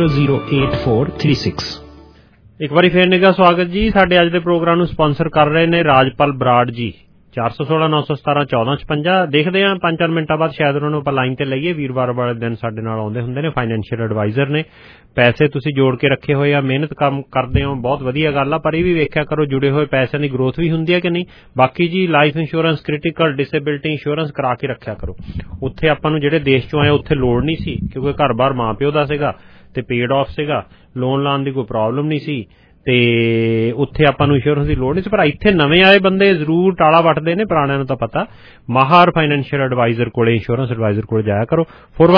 Speaker 12: 3008436। ਇੱਕ ਵਾਰੀ ਫੇਰ ਨਿੱਘਾ ਸਵਾਗਤ ਜੀ। ਸਾਡੇ ਅੱਜ ਦੇ ਪ੍ਰੋਗਰਾਮ ਨੂੰ ਸਪਾਂਸਰ ਕਰ ਰਹੇ ਨੇ ਰਾਜਪਾਲ ਬਰਾੜ ਜੀ। 416 917 1456। ਦੇਖਦੇ ਹਾਂ 5-4 ਮਿੰਟਾਂ ਬਾਅਦ ਸ਼ਾਇਦ ਉਹਨਾਂ ਨੂੰ ਆਪਾਂ ਲਾਈਨ ਤੇ ਲਈਏ। ਵੀਰਵਾਰ ਵਾਲੇ ਦਿਨ ਸਾਡੇ ਨਾਲ ਆਉਂਦੇ ਹੁੰਦੇ ਨੇ, ਫਾਈਨੈਂਸ਼ੀਅਲ ਐਡਵਾਈਜ਼ਰ ਨੇ। ਪੈਸੇ ਤੁਸੀਂ ਜੋੜ ਕੇ ਰੱਖੇ ਹੋਏ ਆ, ਮਿਹਨਤ ਕੰਮ ਕਰਦੇ ਹੋ, ਬਹੁਤ ਵਧੀਆ ਗੱਲ ਆ, ਪਰ ਇਹ ਵੀ ਵੇਖਿਆ ਕਰੋ ਜੁੜੇ ਹੋਏ ਪੈਸਿਆਂ ਦੀ ਗਰੋਥ ਵੀ ਹੁੰਦੀ ਹੈ ਕਿ ਨਹੀਂ। ਬਾਕੀ ਜੀ life insurance, critical disability insurance ਕਰਾ ਕੇ ਰੱਖਿਆ ਕਰੋ। ਉੱਥੇ ਆਪਾਂ ਨੂੰ ਜਿਹੜੇ ਦੇਸ਼ ਚੋਂ ਆਏ ਉੱਥੇ ਲੋੜ ਨਹੀਂ ਸੀ, ਕਿਉਂਕਿ ਘਰ-ਬਾਰ ਮਾਂ ਪਿਓ ਦਾ ਸੀਗਾ ਤੇ ਪੇਡ ਆਫ ਸੀਗਾ, ਲੋਨ ਲਾਉਣ ਦੀ ਕੋਈ ਪ੍ਰੋਬਲਮ ਨਹੀਂ ਸੀ ਤੇ ਉੱਥੇ ਆਪਾਂ ਨੂੰ ਇੰਸ਼ੋਰੈਂਸ ਦੀ ਲੋੜ ਨਹੀਂ ਸੀ। ਪਰ ਇੱਥੇ ਨਵੇਂ ਆਏ ਬੰਦੇ ਜ਼ਰੂਰ ਟਾਲਾ ਵੱਟਦੇ ਨੇ, ਪੁਰਾਣਿਆਂ ਨੂੰ ਤਾਂ ਪਤਾ। ਮਾਹਰ ਫਾਈਨੈਂਸ਼ੀਅਲ ਐਡਵਾਈਜ਼ਰ ਕੋਲੇ, ਇੰਸ਼ੋਰੈਂਸ ਐਡਵਾਈਜ਼ਰ ਕੋਲ ਜਾਇਆ ਕਰੋ।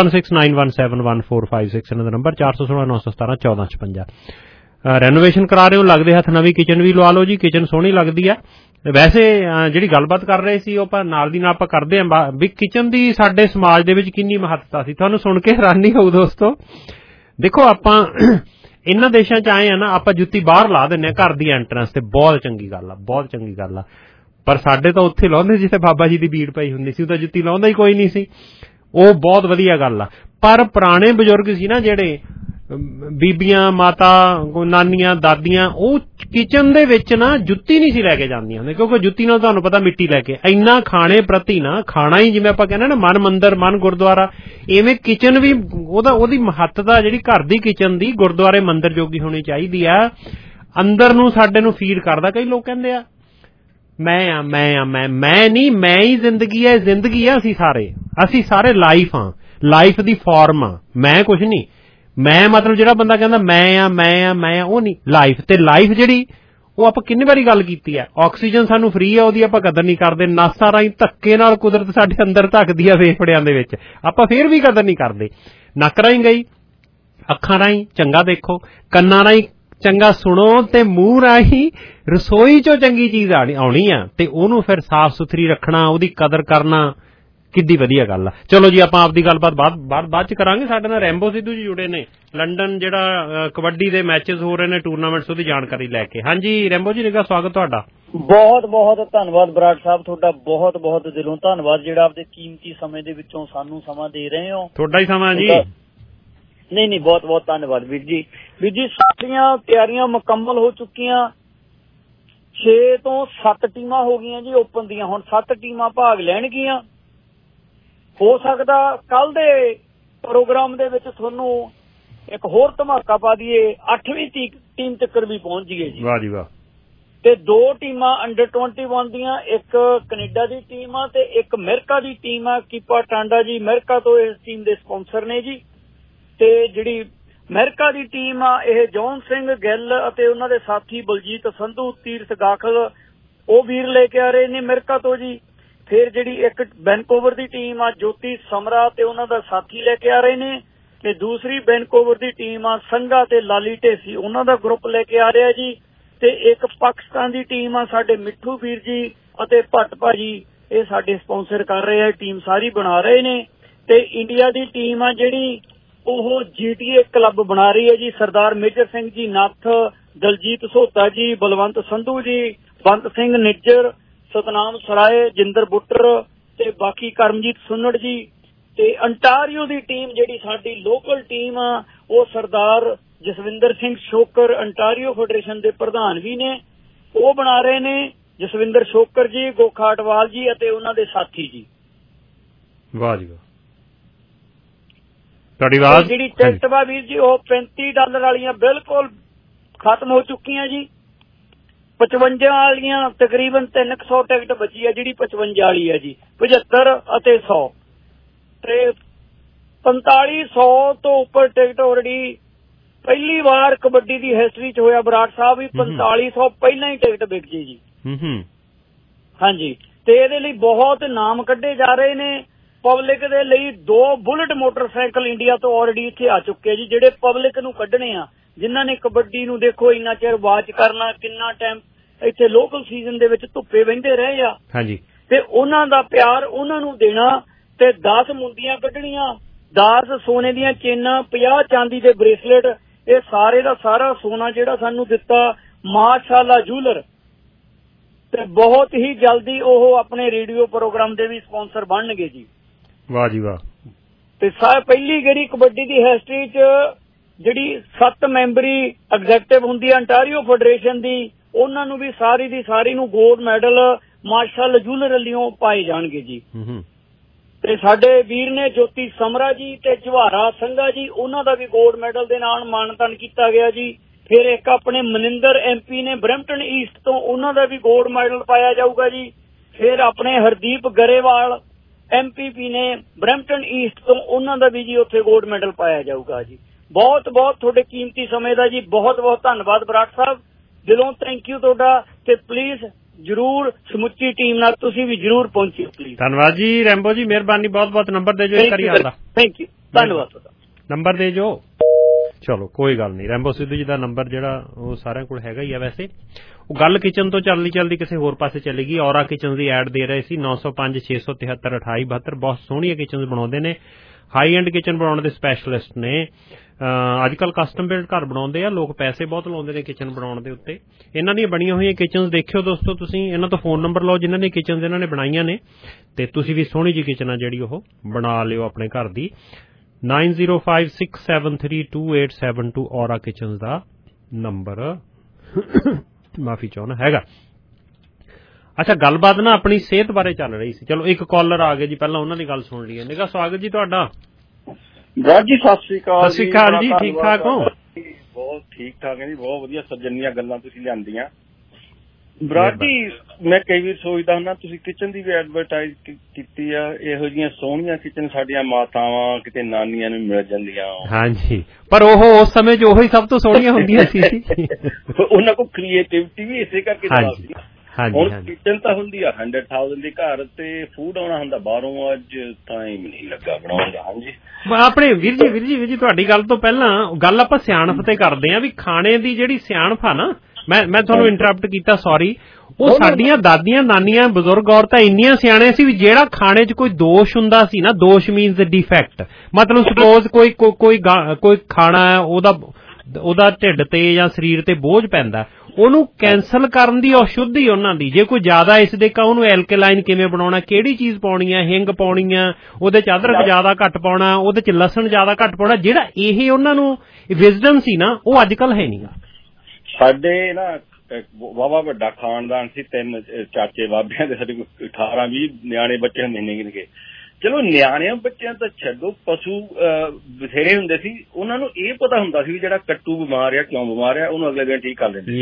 Speaker 12: 4169171456 ਇਹਨਾਂ ਦਾ ਨੰਬਰ, 416 917 1456। ਰੈਨੋਵੇਸ਼ਨ ਕਰਾ ਰਹੇ ਹੋ, ਲੱਗਦੇ ਹੱਥ ਨਵੀਂ ਕਿਚਨ ਵੀ ਲਵਾ ਲਓ ਜੀ, ਕਿਚਨ ਸੋਹਣੀ ਲੱਗਦੀ ਆ। ਵੈਸੇ ਜਿਹੜੀ ਗੱਲਬਾਤ ਕਰ ਰਹੇ ਸੀ ਉਹ ਆਪਾਂ ਨਾਲ ਦੀ ਨਾਲ ਆਪਾਂ ਕਰਦੇ ਹਾਂ ਵੀ ਕਿਚਨ ਦੀ ਸਾਡੇ ਸਮਾਜ ਦੇ ਵਿੱਚ ਕਿੰਨੀ ਮਹੱਤਤਾ ਸੀ। ਤੁਹਾਨੂੰ ਸੁਣ ਕੇ ਹੈਰਾਨੀ ਹੋਊ ਦੋਸਤੋ। ਦੇਖੋ ਆਪਾਂ ਇਹਨਾਂ ਦੇਸ਼ਾਂ ਚ ਆਏ ਆ ਨਾ, ਆਪਾਂ ਜੁੱਤੀ ਬਾਹਰ ਲਾ ਦਿੰਦੇ ਆ ਘਰ ਦੀ ਐਂਟਰੈਂਸ ਤੇ, ਬਹੁਤ ਚੰਗੀ ਗੱਲ ਆ, ਬਹੁਤ ਚੰਗੀ ਗੱਲ ਆ। ਪਰ ਸਾਡੇ ਤਾਂ ਉੱਥੇ ਲਾਉਂਦੇ ਜਿੱਥੇ ਬਾਬਾ ਜੀ ਦੀ ਬੀੜ ਪਈ ਹੁੰਦੀ ਸੀ, ਉਹ ਤਾਂ ਜੁੱਤੀ ਲਾਉਂਦਾ ਹੀ ਕੋਈ ਨਹੀਂ ਸੀ। ਉਹ ਬਹੁਤ ਵਧੀਆ ਗੱਲ ਆ। ਪਰ ਪੁਰਾਣੇ ਬਜ਼ੁਰਗ ਸੀ ਨਾ ਜਿਹੜੇ, ਬੀਬੀਆਂ, ਮਾਤਾ, ਨਾਨੀਆਂ, ਦਾਦੀਆਂ, ਉਹ ਕਿਚਨ ਦੇ ਵਿੱਚ ਨਾ ਜੁੱਤੀ ਨਹੀਂ ਸੀ ਲੈ ਕੇ ਜਾਂਦੀਆਂ ਹੁੰਦੀਆਂ, ਕਿਉਂਕਿ ਜੁੱਤੀ ਨਾਲ ਤੁਹਾਨੂੰ ਪਤਾ ਮਿੱਟੀ ਲੈ ਕੇ। ਇੰਨਾ ਖਾਣੇ ਪ੍ਰਤੀ ਨਾ, ਖਾਣਾ ਹੀ ਜਿਵੇਂ ਆਪਾਂ ਕਹਿੰਦੇ ਨਾ ਮਨ ਮੰਦਰ ਮਨ ਗੁਰਦੁਆਰਾ, ਇਵੇਂ ਕਿਚਨ ਵੀ ਉਹਦੀ ਮਹੱਤਤਾ ਜਿਹੜੀ ਘਰ ਦੀ ਕਿਚਨ ਦੀ ਗੁਰਦੁਆਰੇ ਮੰਦਰ ਜੋਗੀ ਹੋਣੀ ਚਾਹੀਦੀ ਆ। ਅੰਦਰ ਨੂੰ ਸਾਡੇ ਨੂੰ ਫੀਡ ਕਰਦਾ। ਕਈ ਲੋਕ ਕਹਿੰਦੇ ਆ ਮੈਂ ਨਹੀਂ, ਮੈਂ ਹੀ ਜ਼ਿੰਦਗੀ ਹੈ, ਜ਼ਿੰਦਗੀ ਆ ਅਸੀਂ ਸਾਰੇ ਲਾਈਫ ਆ, ਲਾਈਫ ਦੀ ਫਾਰਮ ਆ। ਮੈਂ ਕੁਛ ਨਹੀਂ, ਮੈਂ ਮਤਲਬ ਜਿਹੜਾ ਬੰਦਾ ਕਹਿੰਦਾ ਮੈਂ ਆ ਉਹ ਨਹੀਂ ਲਾਈਫ। ਤੇ ਲਾਈਫ ਜਿਹੜੀ ਉਹ ਆਪਾਂ ਕਿੰਨੀ ਵਾਰੀ ਗੱਲ ਕੀਤੀ ਹੈ, ਆਕਸੀਜਨ ਸਾਨੂੰ ਫ੍ਰੀ ਆ, ਉਹਦੀ ਆਪਾਂ ਕਦਰ ਨਹੀਂ ਕਰਦੇ। ਨਾਸਾਂ ਰਾਹੀਂ ਧੱਕੇ ਨਾਲ ਕੁਦਰਤ ਸਾਡੇ ਅੰਦਰ ਧੱਕਦੀ ਆ ਫੇਫੜਿਆਂ ਦੇ ਵਿੱਚ, ਆਪਾਂ ਫੇਰ ਵੀ ਕਦਰ ਨਹੀਂ ਕਰਦੇ। ਨੱਕ ਰਾਹੀਂ ਗਈ, ਅੱਖਾਂ ਰਾਹੀਂ ਚੰਗਾ ਦੇਖੋ, ਕੰਨਾਂ ਰਾਹੀਂ ਚੰਗਾ ਸੁਣੋ, ਤੇ ਮੂੰਹ ਰਾਹੀਂ ਰਸੋਈ ਚੋਂ ਚੰਗੀ ਚੀਜ਼ ਆਉਣੀ ਆ, ਤੇ ਉਹਨੂੰ ਫਿਰ ਸਾਫ਼ ਸੁਥਰੀ ਰੱਖਣਾ, ਉਹਦੀ ਕਦਰ ਕਰਨਾ ਕਿੱਡੀ ਵਧੀਆ ਗੱਲ ਆ। ਚਲੋ ਜੀ ਆਪਾਂ ਆਪਦੀ ਗੱਲਬਾਤ ਬਾਅਦ ਚ ਕਰਾਂਗੇ। ਸਾਡੇ ਨਾਲ ਰੈਂਬੋ ਸਿੱਧੂ ਜੀ ਜੁੜੇ ਨੇ, ਲੰਡਨ ਜਿਹੜਾ ਕਬੱਡੀ ਦੇ ਮੈਚਸ ਹੋ ਰਹੇ ਨੇ, ਟੂਰਨਾਮੈਂਟਸ, ਉਹਦੀ ਜਾਣਕਾਰੀ ਲੈ ਕੇ। ਹਾਂਜੀ ਰੈਂਬੋ ਜੀ, ਨਿੱਘਾ ਸਵਾਗਤ ਤੁਹਾਡਾ।
Speaker 14: ਬਹੁਤ ਬਹੁਤ ਧੰਨਵਾਦ ਬਰਾੜ ਸਾਹਿਬ, ਤੁਹਾਡਾ ਬਹੁਤ ਬਹੁਤ ਦਿਲੋਂ ਧੰਨਵਾਦ ਜਿਹੜਾ ਆਪਦੇ ਕੀਮਤੀ ਸਮੇਂ ਦੇ ਵਿੱਚੋਂ ਸਾਨੂੰ ਸਮਾਂ ਦੇ ਰਹੇ ਹੋ।
Speaker 12: ਤੁਹਾਡਾ ਹੀ ਸਮਾਂ ਜੀ।
Speaker 14: ਨਹੀਂ ਬਹੁਤ ਬਹੁਤ ਧੰਨਵਾਦ ਵੀਰ ਜੀ। ਵੀਰ ਜੀ ਸਾਡੀਆਂ ਤਿਆਰੀਆਂ ਮੁਕੰਮਲ ਹੋ ਚੁੱਕੀਆਂ। 6 ਤੋਂ 7 ਟੀਮਾਂ ਹੋ ਗਈਆਂ ਜੀ ਓਪਨ ਦੀਆਂ, ਹੁਣ 7 ਟੀਮਾਂ ਭਾਗ ਲੈਣਗੀਆਂ। ਹੋ ਸਕਦਾ ਕੱਲ ਦੇ ਪ੍ਰੋਗਰਾਮ ਦੇ ਵਿੱਚ ਤੁਹਾਨੂੰ ਇੱਕ ਹੋਰ ਧਮਾਕਾ ਪਾ ਦਈਏ, 8ਵੀਂ ਟੀਮ ਤੱਕ ਵੀ ਪਹੁੰਚ ਜੀਏ ਜੀ।
Speaker 12: ਵਾਹ ਜੀ ਵਾਹ।
Speaker 14: ਤੇ 2 ਟੀਮਾਂ ਅੰਡਰ 21 ਦੀਆਂ, ਇੱਕ ਕੈਨੇਡਾ ਦੀ ਟੀਮ ਆ ਤੇ ਇੱਕ ਅਮਰੀਕਾ ਦੀ ਟੀਮ ਆ। ਕੀਪਾ ਟਾਂਡਾ ਜੀ ਅਮਰੀਕਾ ਤੋਂ ਇਸ ਟੀਮ ਦੇ ਸਪਾਂਸਰ ਨੇ ਜੀ। ਤੇ ਜਿਹੜੀ ਅਮਰੀਕਾ ਦੀ ਟੀਮ ਆ, ਇਹ ਜੌਨ ਸਿੰਘ ਗਿੱਲ ਅਤੇ ਉਹਨਾਂ ਦੇ ਸਾਥੀ ਬਲਜੀਤ ਸੰਧੂ, ਤੀਰਥ ਗਾਖਲ, ਉਹ ਵੀਰ ਲੈ ਕੇ ਆ ਰਹੇ ਨੇ ਅਮਰੀਕਾ ਤੋਂ ਜੀ। ਫਿਰ ਜਿਹੜੀ ਇੱਕ ਵੈਨਕੂਵਰ ਦੀ ਟੀਮ ਆ, ਜੋਤੀ ਸਮਰਾ ਤੇ ਉਹਨਾਂ ਦਾ ਸਾਥੀ ਲੈ ਕੇ ਆ ਰਹੇ ਨੇ। ਤੇ ਦੂਸਰੀ ਵੈਨਕੂਵਰ ਦੀ ਟੀਮ ਆ, ਸੰਘਾ ਤੇ ਲਾਲੀ ਢੇਸੀ, ਉਹਨਾਂ ਦਾ ਗਰੁੱਪ ਲੈ ਕੇ ਆ ਰਿਹਾ ਜੀ। ਤੇ ਇੱਕ ਪਾਕਿਸਤਾਨ ਦੀ ਟੀਮ ਆ, ਸਾਡੇ ਮਿੱਠੂ ਵੀਰ ਜੀ ਅਤੇ ਭੱਟ ਭਾਜੀ, ਇਹ ਸਾਡੇ ਸਪਾਂਸਰ ਕਰ ਰਹੇ ਆ, ਟੀਮ ਸਾਰੀ ਬਣਾ ਰਹੇ ਨੇ। ਤੇ ਇੰਡੀਆ ਦੀ ਟੀਮ ਆ ਜਿਹੜੀ, ਉਹ GTA ਕਲੱਬ ਬਣਾ ਰਹੀ ਹੈ ਜੀ। ਸਰਦਾਰ ਮੇਜਰ ਸਿੰਘ ਜੀ ਨੱਥ, ਦਲਜੀਤ ਸੋਤਾ ਜੀ, ਬਲਵੰਤ ਸੰਧੂ ਜੀ, ਬੰਤ ਸਿੰਘ ਨਿੱਜਰ, ਸਤਨਾਮ ਸਰਾਏ, ਜਿੰਦਰ ਬੁੱਟਰ ਤੇ ਬਾਕੀ ਕਰਮਜੀਤ ਸੁੰਨੜ ਜੀ। ਤੇ ਅੰਟਾਰੀਓ ਦੀ ਟੀਮ ਜਿਹੜੀ ਸਾਡੀ ਲੋਕਲ ਟੀਮ ਆ, ਉਹ ਸਰਦਾਰ ਜਸਵਿੰਦਰ ਸਿੰਘ ਸ਼ੋਕਰ, ਅੰਟਾਰੀਓ ਫੈਡਰੇਸ਼ਨ ਦੇ ਪ੍ਰਧਾਨ ਵੀ ਨੇ, ਉਹ ਬਣਾ ਰਹੇ ਨੇ। ਜਸਵਿੰਦਰ ਸ਼ੋਕਰ ਜੀ, ਗੋਖਾ ਅਟਵਾਲ ਜੀ ਅਤੇ ਉਹਨਾਂ ਦੇ ਸਾਥੀ ਜੀ।
Speaker 12: ਵਾਹ ਜੀ ਵਾਹ। ਤੁਹਾਡੀ ਆਵਾਜ਼
Speaker 14: ਜਿਹੜੀ ਟਿਕਟ ਵਾ ਵੀਰ ਜੀ, ਉਹ $35 ਵਾਲੀਆਂ ਬਿਲਕੁਲ ਖਤਮ ਹੋ ਚੁੱਕੀਆਂ ਜੀ। 55 ਵਾਲੀਆਂ ਤਕਰੀਬਨ 300 ਟਿਕਟ ਬਚੀ ਹੈ, ਜਿਹੜੀ 55 ਵਾਲੀ ਹੈ ਜੀ। 75 ਅਤੇ 100 ਤੇ 4500 ਤੋਂ ਉੱਪਰ ਟਿਕਟ ਆਲਰੇਡੀ ਪਹਿਲੀ ਵਾਰ ਕਬੱਡੀ ਦੀ ਹਿਸਟਰੀ ਚ ਹੋਇਆ ਬਰਾੜ ਸਾਹਿਬ, ਵੀ 4500 ਪਹਿਲਾਂ ਹੀ ਟਿਕਟ ਵਿਕ ਜੀ। ਹਾਂਜੀ, ਤੇ ਇਹਦੇ ਲਈ ਬਹੁਤ ਨਾਮ ਕੱਢੇ ਜਾ ਰਹੇ ਨੇ। ਪਬਲਿਕ ਦੇ ਲਈ 2 ਬੁਲਟ ਮੋਟਰਸਾਈਕਲ ਇੰਡੀਆ ਤੋਂ ਆਲਰੇਡੀ ਇੱਥੇ ਆ ਚੁੱਕੇ ਜੀ, ਜਿਹੜੇ ਪਬਲਿਕ ਨੂੰ ਕੱਢਣੇ ਆ, ਜਿਨ੍ਹਾਂ ਨੇ ਕਬੱਡੀ ਨੂੰ ਦੇਖੋ ਇੰਨਾ ਚਿਰ ਵਾਚ ਕਰਨਾ, ਕਿੰਨਾ ਟਾਈਮ ਇੱਥੇ ਲੋਕਲ ਸੀਜ਼ਨ ਦੇ ਵਿੱਚ ਧੁੱਪੇ ਬਹਿੰਦੇ ਰਹੇ ਆ।
Speaker 12: ਹਾਂਜੀ।
Speaker 14: ਤੇ ਉਹਨਾਂ ਦਾ ਪਿਆਰ ਉਹਨਾਂ ਨੂੰ ਦੇਣਾ ਤੇ 10 ਮੁੰਦੀਆਂ ਕੱਢਣੀਆਂ, 10 ਸੋਨੇ ਦੀਆਂ ਚੇਨਾਂ, 50 ਚਾਂਦੀ ਦੇ ਬ੍ਰੇਸਲੇਟ, ਇਹ ਸਾਰੇ ਦਾ ਸਾਰਾ ਸੋਨਾ ਜਿਹੜਾ ਸਾਨੂੰ ਦਿੱਤਾ ਮਾਸ਼ਾਅੱਲਾ ਜੂਲਰ, ਤੇ ਬਹੁਤ ਹੀ ਜਲਦੀ ਉਹ ਆਪਣੇ ਰੇਡੀਓ ਪ੍ਰੋਗਰਾਮ ਦੇ ਵੀ ਸਪਾਂਸਰ ਬਣਨਗੇ ਜੀ।
Speaker 12: ਵਾਹ ਜੀ ਵਾਹ।
Speaker 14: ਤੇ ਪਹਿਲੀ ਜਿਹੜੀ ਕਬੱਡੀ ਦੀ ਹਿਸਟਰੀ 'ਚ ਜਿਹੜੀ 7 ਮੈਂਬਰੀ ਐਗਜ਼ੈਕਟਿਵ ਹੁੰਦੀ ਹੈ ਅੰਟਾਰੀਓ ਫੈਡਰੇਸ਼ਨ ਦੀ, ਉਹਨਾਂ ਨੂੰ ਵੀ ਸਾਰੀ ਦੀ ਸਾਰੀ ਨੂੰ ਗੋਲਡ ਮੈਡਲ ਮਾਰਸ਼ਲ ਜੂਲਰ ਵੱਲੋਂ ਪਾਏ ਜਾਣਗੇ ਜੀ। ਤੇ ਸਾਡੇ ਵੀਰ ਨੇ ਜੋਤੀ ਸਮਰਾ ਜੀ ਤੇ ਜਵਾਹਰਾ ਸੰਘਾ ਜੀ, ਉਹਨਾਂ ਦਾ ਵੀ ਗੋਲਡ ਮੈਡਲ ਦੇ ਨਾਲ ਮਾਨਤਾਨ ਕੀਤਾ ਗਿਆ ਜੀ। ਫਿਰ ਇੱਕ ਆਪਣੇ ਮਨਿੰਦਰ MP ਨੇ ਬਰੈਂਪਟਨ ਈਸਟ ਤੋਂ, ਉਹਨਾਂ ਦਾ ਵੀ ਗੋਲਡ ਮੈਡਲ ਪਾਇਆ ਜਾਊਗਾ ਜੀ। ਫਿਰ ਆਪਣੇ ਹਰਦੀਪ ਗਰੇਵਾਲ MPP ਨੇ ਬਰੈਂਪਟਨ ਈਸਟ ਤੋਂ, ਉਹਨਾਂ ਦਾ ਵੀ ਜੀ ਉੱਥੇ ਗੋਲਡ ਮੈਡਲ ਪਾਇਆ ਜਾਊਗਾ ਜੀ। ਬਹੁਤ ਬਹੁਤ ਤੁਹਾਡੇ ਕੀਮਤੀ ਸਮੇਂ ਦਾ ਜੀ ਬਹੁਤ ਬਹੁਤ ਧੰਨਵਾਦ ਬਰਾੜ ਸਾਹਿਬ, ਦਿਲੋਂ ਥੈਂਕ ਯੂ ਤੁਹਾਡਾ। ਤੇ ਪਲੀਜ਼ ਜਰੂਰ ਸਮੁੱਚੀ ਟੀਮ ਨਾਲ ਤੁਸੀਂ ਵੀ ਜਰੂਰ ਪਹੁੰਚਿਓ ਪਲੀਜ਼।
Speaker 12: ਧੰਨਵਾਦ ਜੀ ਰੈਂਬੋ ਜੀ, ਮਿਹਰਬਾਨੀ ਬਹੁਤ ਬਹੁਤ। ਨੰਬਰ ਦੇ ਜੋ ਕਰੀ ਆਉਂਦਾ।
Speaker 14: ਥੈਂਕ ਯੂ, ਧੰਨਵਾਦ ਤੁਹਾਡਾ।
Speaker 12: ਨੰਬਰ ਦੇ ਜੋ। ਚਲੋ ਕੋਈ ਗੱਲ ਨਹੀਂ, ਰੈਂਬੋ ਸਿੱਧੂ ਜੀ ਦਾ ਨੰਬਰ ਜਿਹੜਾ ਉਹ ਸਾਰਿਆਂ ਕੋਲ ਹੈਗਾ ਹੀ ਆ। ਵੈਸੇ ਉਹ ਗੱਲ ਕਿਚਨ ਤੋਂ ਚੱਲਦੀ ਕਿਸੇ ਹੋਰ ਪਾਸੇ ਚਲੀ ਗਈ। ਔਰਾ ਕਿਚਨ ਦੀ ਐਡ ਦੇ ਰਹੇ ਸੀ 905 673 2872। ਬਹੁਤ ਸੋਹਣੀਆਂ ਕਿਚਨਸ ਬਣਾਉਂਦੇ ਨੇ, ਹਾਈ ਐਂਡ ਕਿਚਨ ਬਣਾਉਣ ਦੇ ਸਪੈਸ਼ਲਿਸਟ ਨੇ। ਅੱਜ ਕੱਲ੍ਹ ਕਸਟਮ ਬਿਲਡ ਘਰ ਬਣਾਉਂਦੇ ਆ ਲੋਕ, ਪੈਸੇ ਬਹੁਤ ਲਾਉਂਦੇ ਨੇ ਕਿਚਨ ਬਣਾਉਣ ਦੇ ਉੱਤੇ। ਇਹਨਾਂ ਦੀਆਂ ਬਣੀਆਂ ਹੋਈਆਂ ਕਿਚਨਸ ਦੇਖਿਓ ਦੋਸਤੋ, ਤੁਸੀਂ ਇਹਨਾਂ ਤੋਂ ਫੋਨ ਨੰਬਰ ਲਓ ਜਿਨ੍ਹਾਂ ਨੇ ਕਿਚਨਸ ਇਹਨਾਂ ਨੇ ਬਣਾਈਆਂ ਨੇ, ਤੇ ਤੁਸੀਂ ਵੀ ਸੋਹਣੀ ਜਿਹੀ ਕਿਚਨ ਆ ਜਿਹੜੀ ਉਹ ਬਣਾ ਲਿਓ ਆਪਣੇ ਘਰ ਦੀ। 9056732872 ਔਰਾ ਕਿਚਨਸ ਦਾ ਨੰਬਰ ਮਾਫੀ ਚਾਹੁੰਦਾ ਹੈਗਾ। ਅੱਛਾ, ਗੱਲਬਾਤ ਨਾ ਆਪਣੀ ਸਿਹਤ ਬਾਰੇ ਚੱਲ ਰਹੀ ਸੀ। ਚਲੋ ਇੱਕ ਕਾਲਰ ਆ ਗਏ ਜੀ, ਪਹਿਲਾਂ ਉਹਨਾਂ ਦੀ ਗੱਲ ਸੁਣ ਲਈਏ। ਨਿੱਘਾ ਸਵਾਗਤ ਜੀ ਤੁਹਾਡਾ।
Speaker 15: ਬਰਾੜ ਜੀ ਸਤਿ ਸ੍ਰੀ ਅਕਾਲ।
Speaker 12: ਸਤਿ ਸ੍ਰੀ ਅਕਾਲ ਜੀ, ਠੀਕ ਠਾਕ ਹੋ?
Speaker 15: ਬਹੁਤ ਠੀਕ ਠਾਕ ਹੈ ਜੀ, ਬਹੁਤ ਵਧੀਆ ਸੱਜਣੀਆਂ ਗੱਲਾਂ ਤੁਸੀਂ ਲਿਆਂਦੀਆਂ। ਬਰਾੜ ਜੀ ਮੈਂ ਕਈ ਵਾਰ ਸੋਚਦਾ ਹੁੰਦਾ, ਤੁਸੀਂ ਕਿਚਨ ਦੀ ਵੀ ਐਡਵਰਟਾਈਜ਼ ਕੀਤੀ ਆ, ਇਹੋ ਜਿਹੀਆਂ ਸੋਹਣੀਆਂ ਕਿਚਨ ਸਾਡੀਆਂ ਮਾਤਾਵਾਂ ਕਿਤੇ ਨਾਨੀਆਂ ਨੂੰ ਮਿਲ ਜਾਂਦੀਆਂ।
Speaker 12: ਹਾਂਜੀ, ਪਰ ਉਹ ਉਸ ਸਮੇਂ 'ਚ ਉਹੀ ਸਭ ਤੋਂ ਸੋਹਣੀਆਂ ਹੁੰਦੀਆਂ ਸੀ।
Speaker 15: ਉਹਨਾਂ ਕੋਲ ਕ੍ਰੀਏਟਿਵਿਟੀ ਵੀ ਇਸੇ ਕਰਕੇ
Speaker 12: ਹਾਂਜੀ।
Speaker 15: ਹੁਣ ਕਿਚਨ ਤਾਂ ਹੁੰਦੀ ਆ 100,000 ਦੇ ਘਰ, ਤੇ ਫੂਡ ਆਉਣਾ ਹੁੰਦਾ ਬਾਹਰੋਂ। ਅੱਜ ਟਾਈਮ ਨਹੀਂ ਲੱਗਾ ਬਣਾਉਣ ਦਾ। ਹਾਂਜੀ
Speaker 12: ਆਪਣੇ ਵੀਰ ਜੀ ਤੁਹਾਡੀ ਗੱਲ ਤੋਂ ਪਹਿਲਾਂ ਗੱਲ ਆਪਾਂ ਸਿਆਣਪ ਤੇ ਕਰਦੇ ਆਂ ਵੀ ਖਾਣੇ ਦੀ ਜਿਹੜੀ ਸਿਆਣਪ ਆ ਨਾ, ਮੈਂ ਤੁਹਾਨੂੰ ਇੰਟਰਪਟ ਕੀਤਾ, ਸੌਰੀ। ਉਹ ਸਾਡੀਆਂ ਦਾਦੀਆਂ ਨਾਨੀਆਂ ਬਜ਼ੁਰਗ ਔਰਤਾਂ ਇੰਨੀਆਂ ਸਿਆਣੇ ਸੀ ਵੀ ਜਿਹੜਾ ਖਾਣੇ 'ਚ ਕੋਈ ਦੋਸ਼ ਹੁੰਦਾ ਸੀ ਨਾ, ਦੋਸ਼ ਮੀਨਸ ਡਿਫੈਕਟ, ਮਤਲਬ ਸਪੋਜ਼ ਕੋਈ ਖਾਣਾ ਹੈ ਉਹਦਾ ਢਿੱਡ ਤੇ ਜਾਂ ਸਰੀਰ ਤੇ ਬੋਝ ਪੈਂਦਾ, ਉਹਨੂੰ ਕੈਂਸਲ ਕਰਨ ਦੀ ਔਸ਼ੁੱਧੀ ਉਹਨਾਂ ਦੀ। ਜੇ ਕੋਈ ਜ਼ਿਆਦਾ ਇਸ ਦੇ ਉਹਨੂੰ ਐਲਕਲਾਈਨ ਕਿਵੇਂ ਬਣਾਉਣਾ, ਕਿਹੜੀ ਚੀਜ਼ ਪਾਉਣੀ ਆ, ਹਿੰਗ ਪਾਉਣੀ ਆ, ਉਹਦੇ 'ਚ ਅਦਰਕ ਜ਼ਿਆਦਾ ਘੱਟ ਪਾਉਣਾ, ਉਹਦੇ 'ਚ ਲਸਣ ਜ਼ਿਆਦਾ ਘੱਟ ਪਾਉਣਾ, ਜਿਹੜਾ ਇਹ ਉਹਨਾਂ ਨੂੰ ਵਿਜ਼ਡਮ ਸੀ ਨਾ, ਉਹ ਅੱਜ ਕੱਲ੍ਹ ਹੈ ਨਹੀਂਗਾ।
Speaker 15: ਸਾਡੇ ਨਾ ਵਾਹਵਾ ਵੱਡਾ ਖਾਨਦਾਨ ਸੀ, 3 ਚਾਚੇ ਬਾਬਿਆਂ ਦੇ, ਸਾਡੇ 18-20 ਨਿਆਣੇ ਬੱਚੇ ਹੁੰਦੇ ਨੇ। ਚਲੋ ਨਿਆਣਿਆਂ ਬੱਚਿਆਂ ਤਾਂ ਛੱਡੋ, ਪਸ਼ੂ ਬਥੇਰੇ ਹੁੰਦੇ ਸੀ, ਉਹਨਾਂ ਨੂੰ ਇਹ ਪਤਾ ਹੁੰਦਾ ਸੀ ਵੀ ਜਿਹੜਾ ਕੱਟੂ ਬਿਮਾਰ ਆ, ਕਿਉਂ ਬਿਮਾਰ ਆ, ਉਹਨੂੰ ਅਗਲੇ ਦਿਨ ਠੀਕ ਕਰ ਲੈਂਦੇ।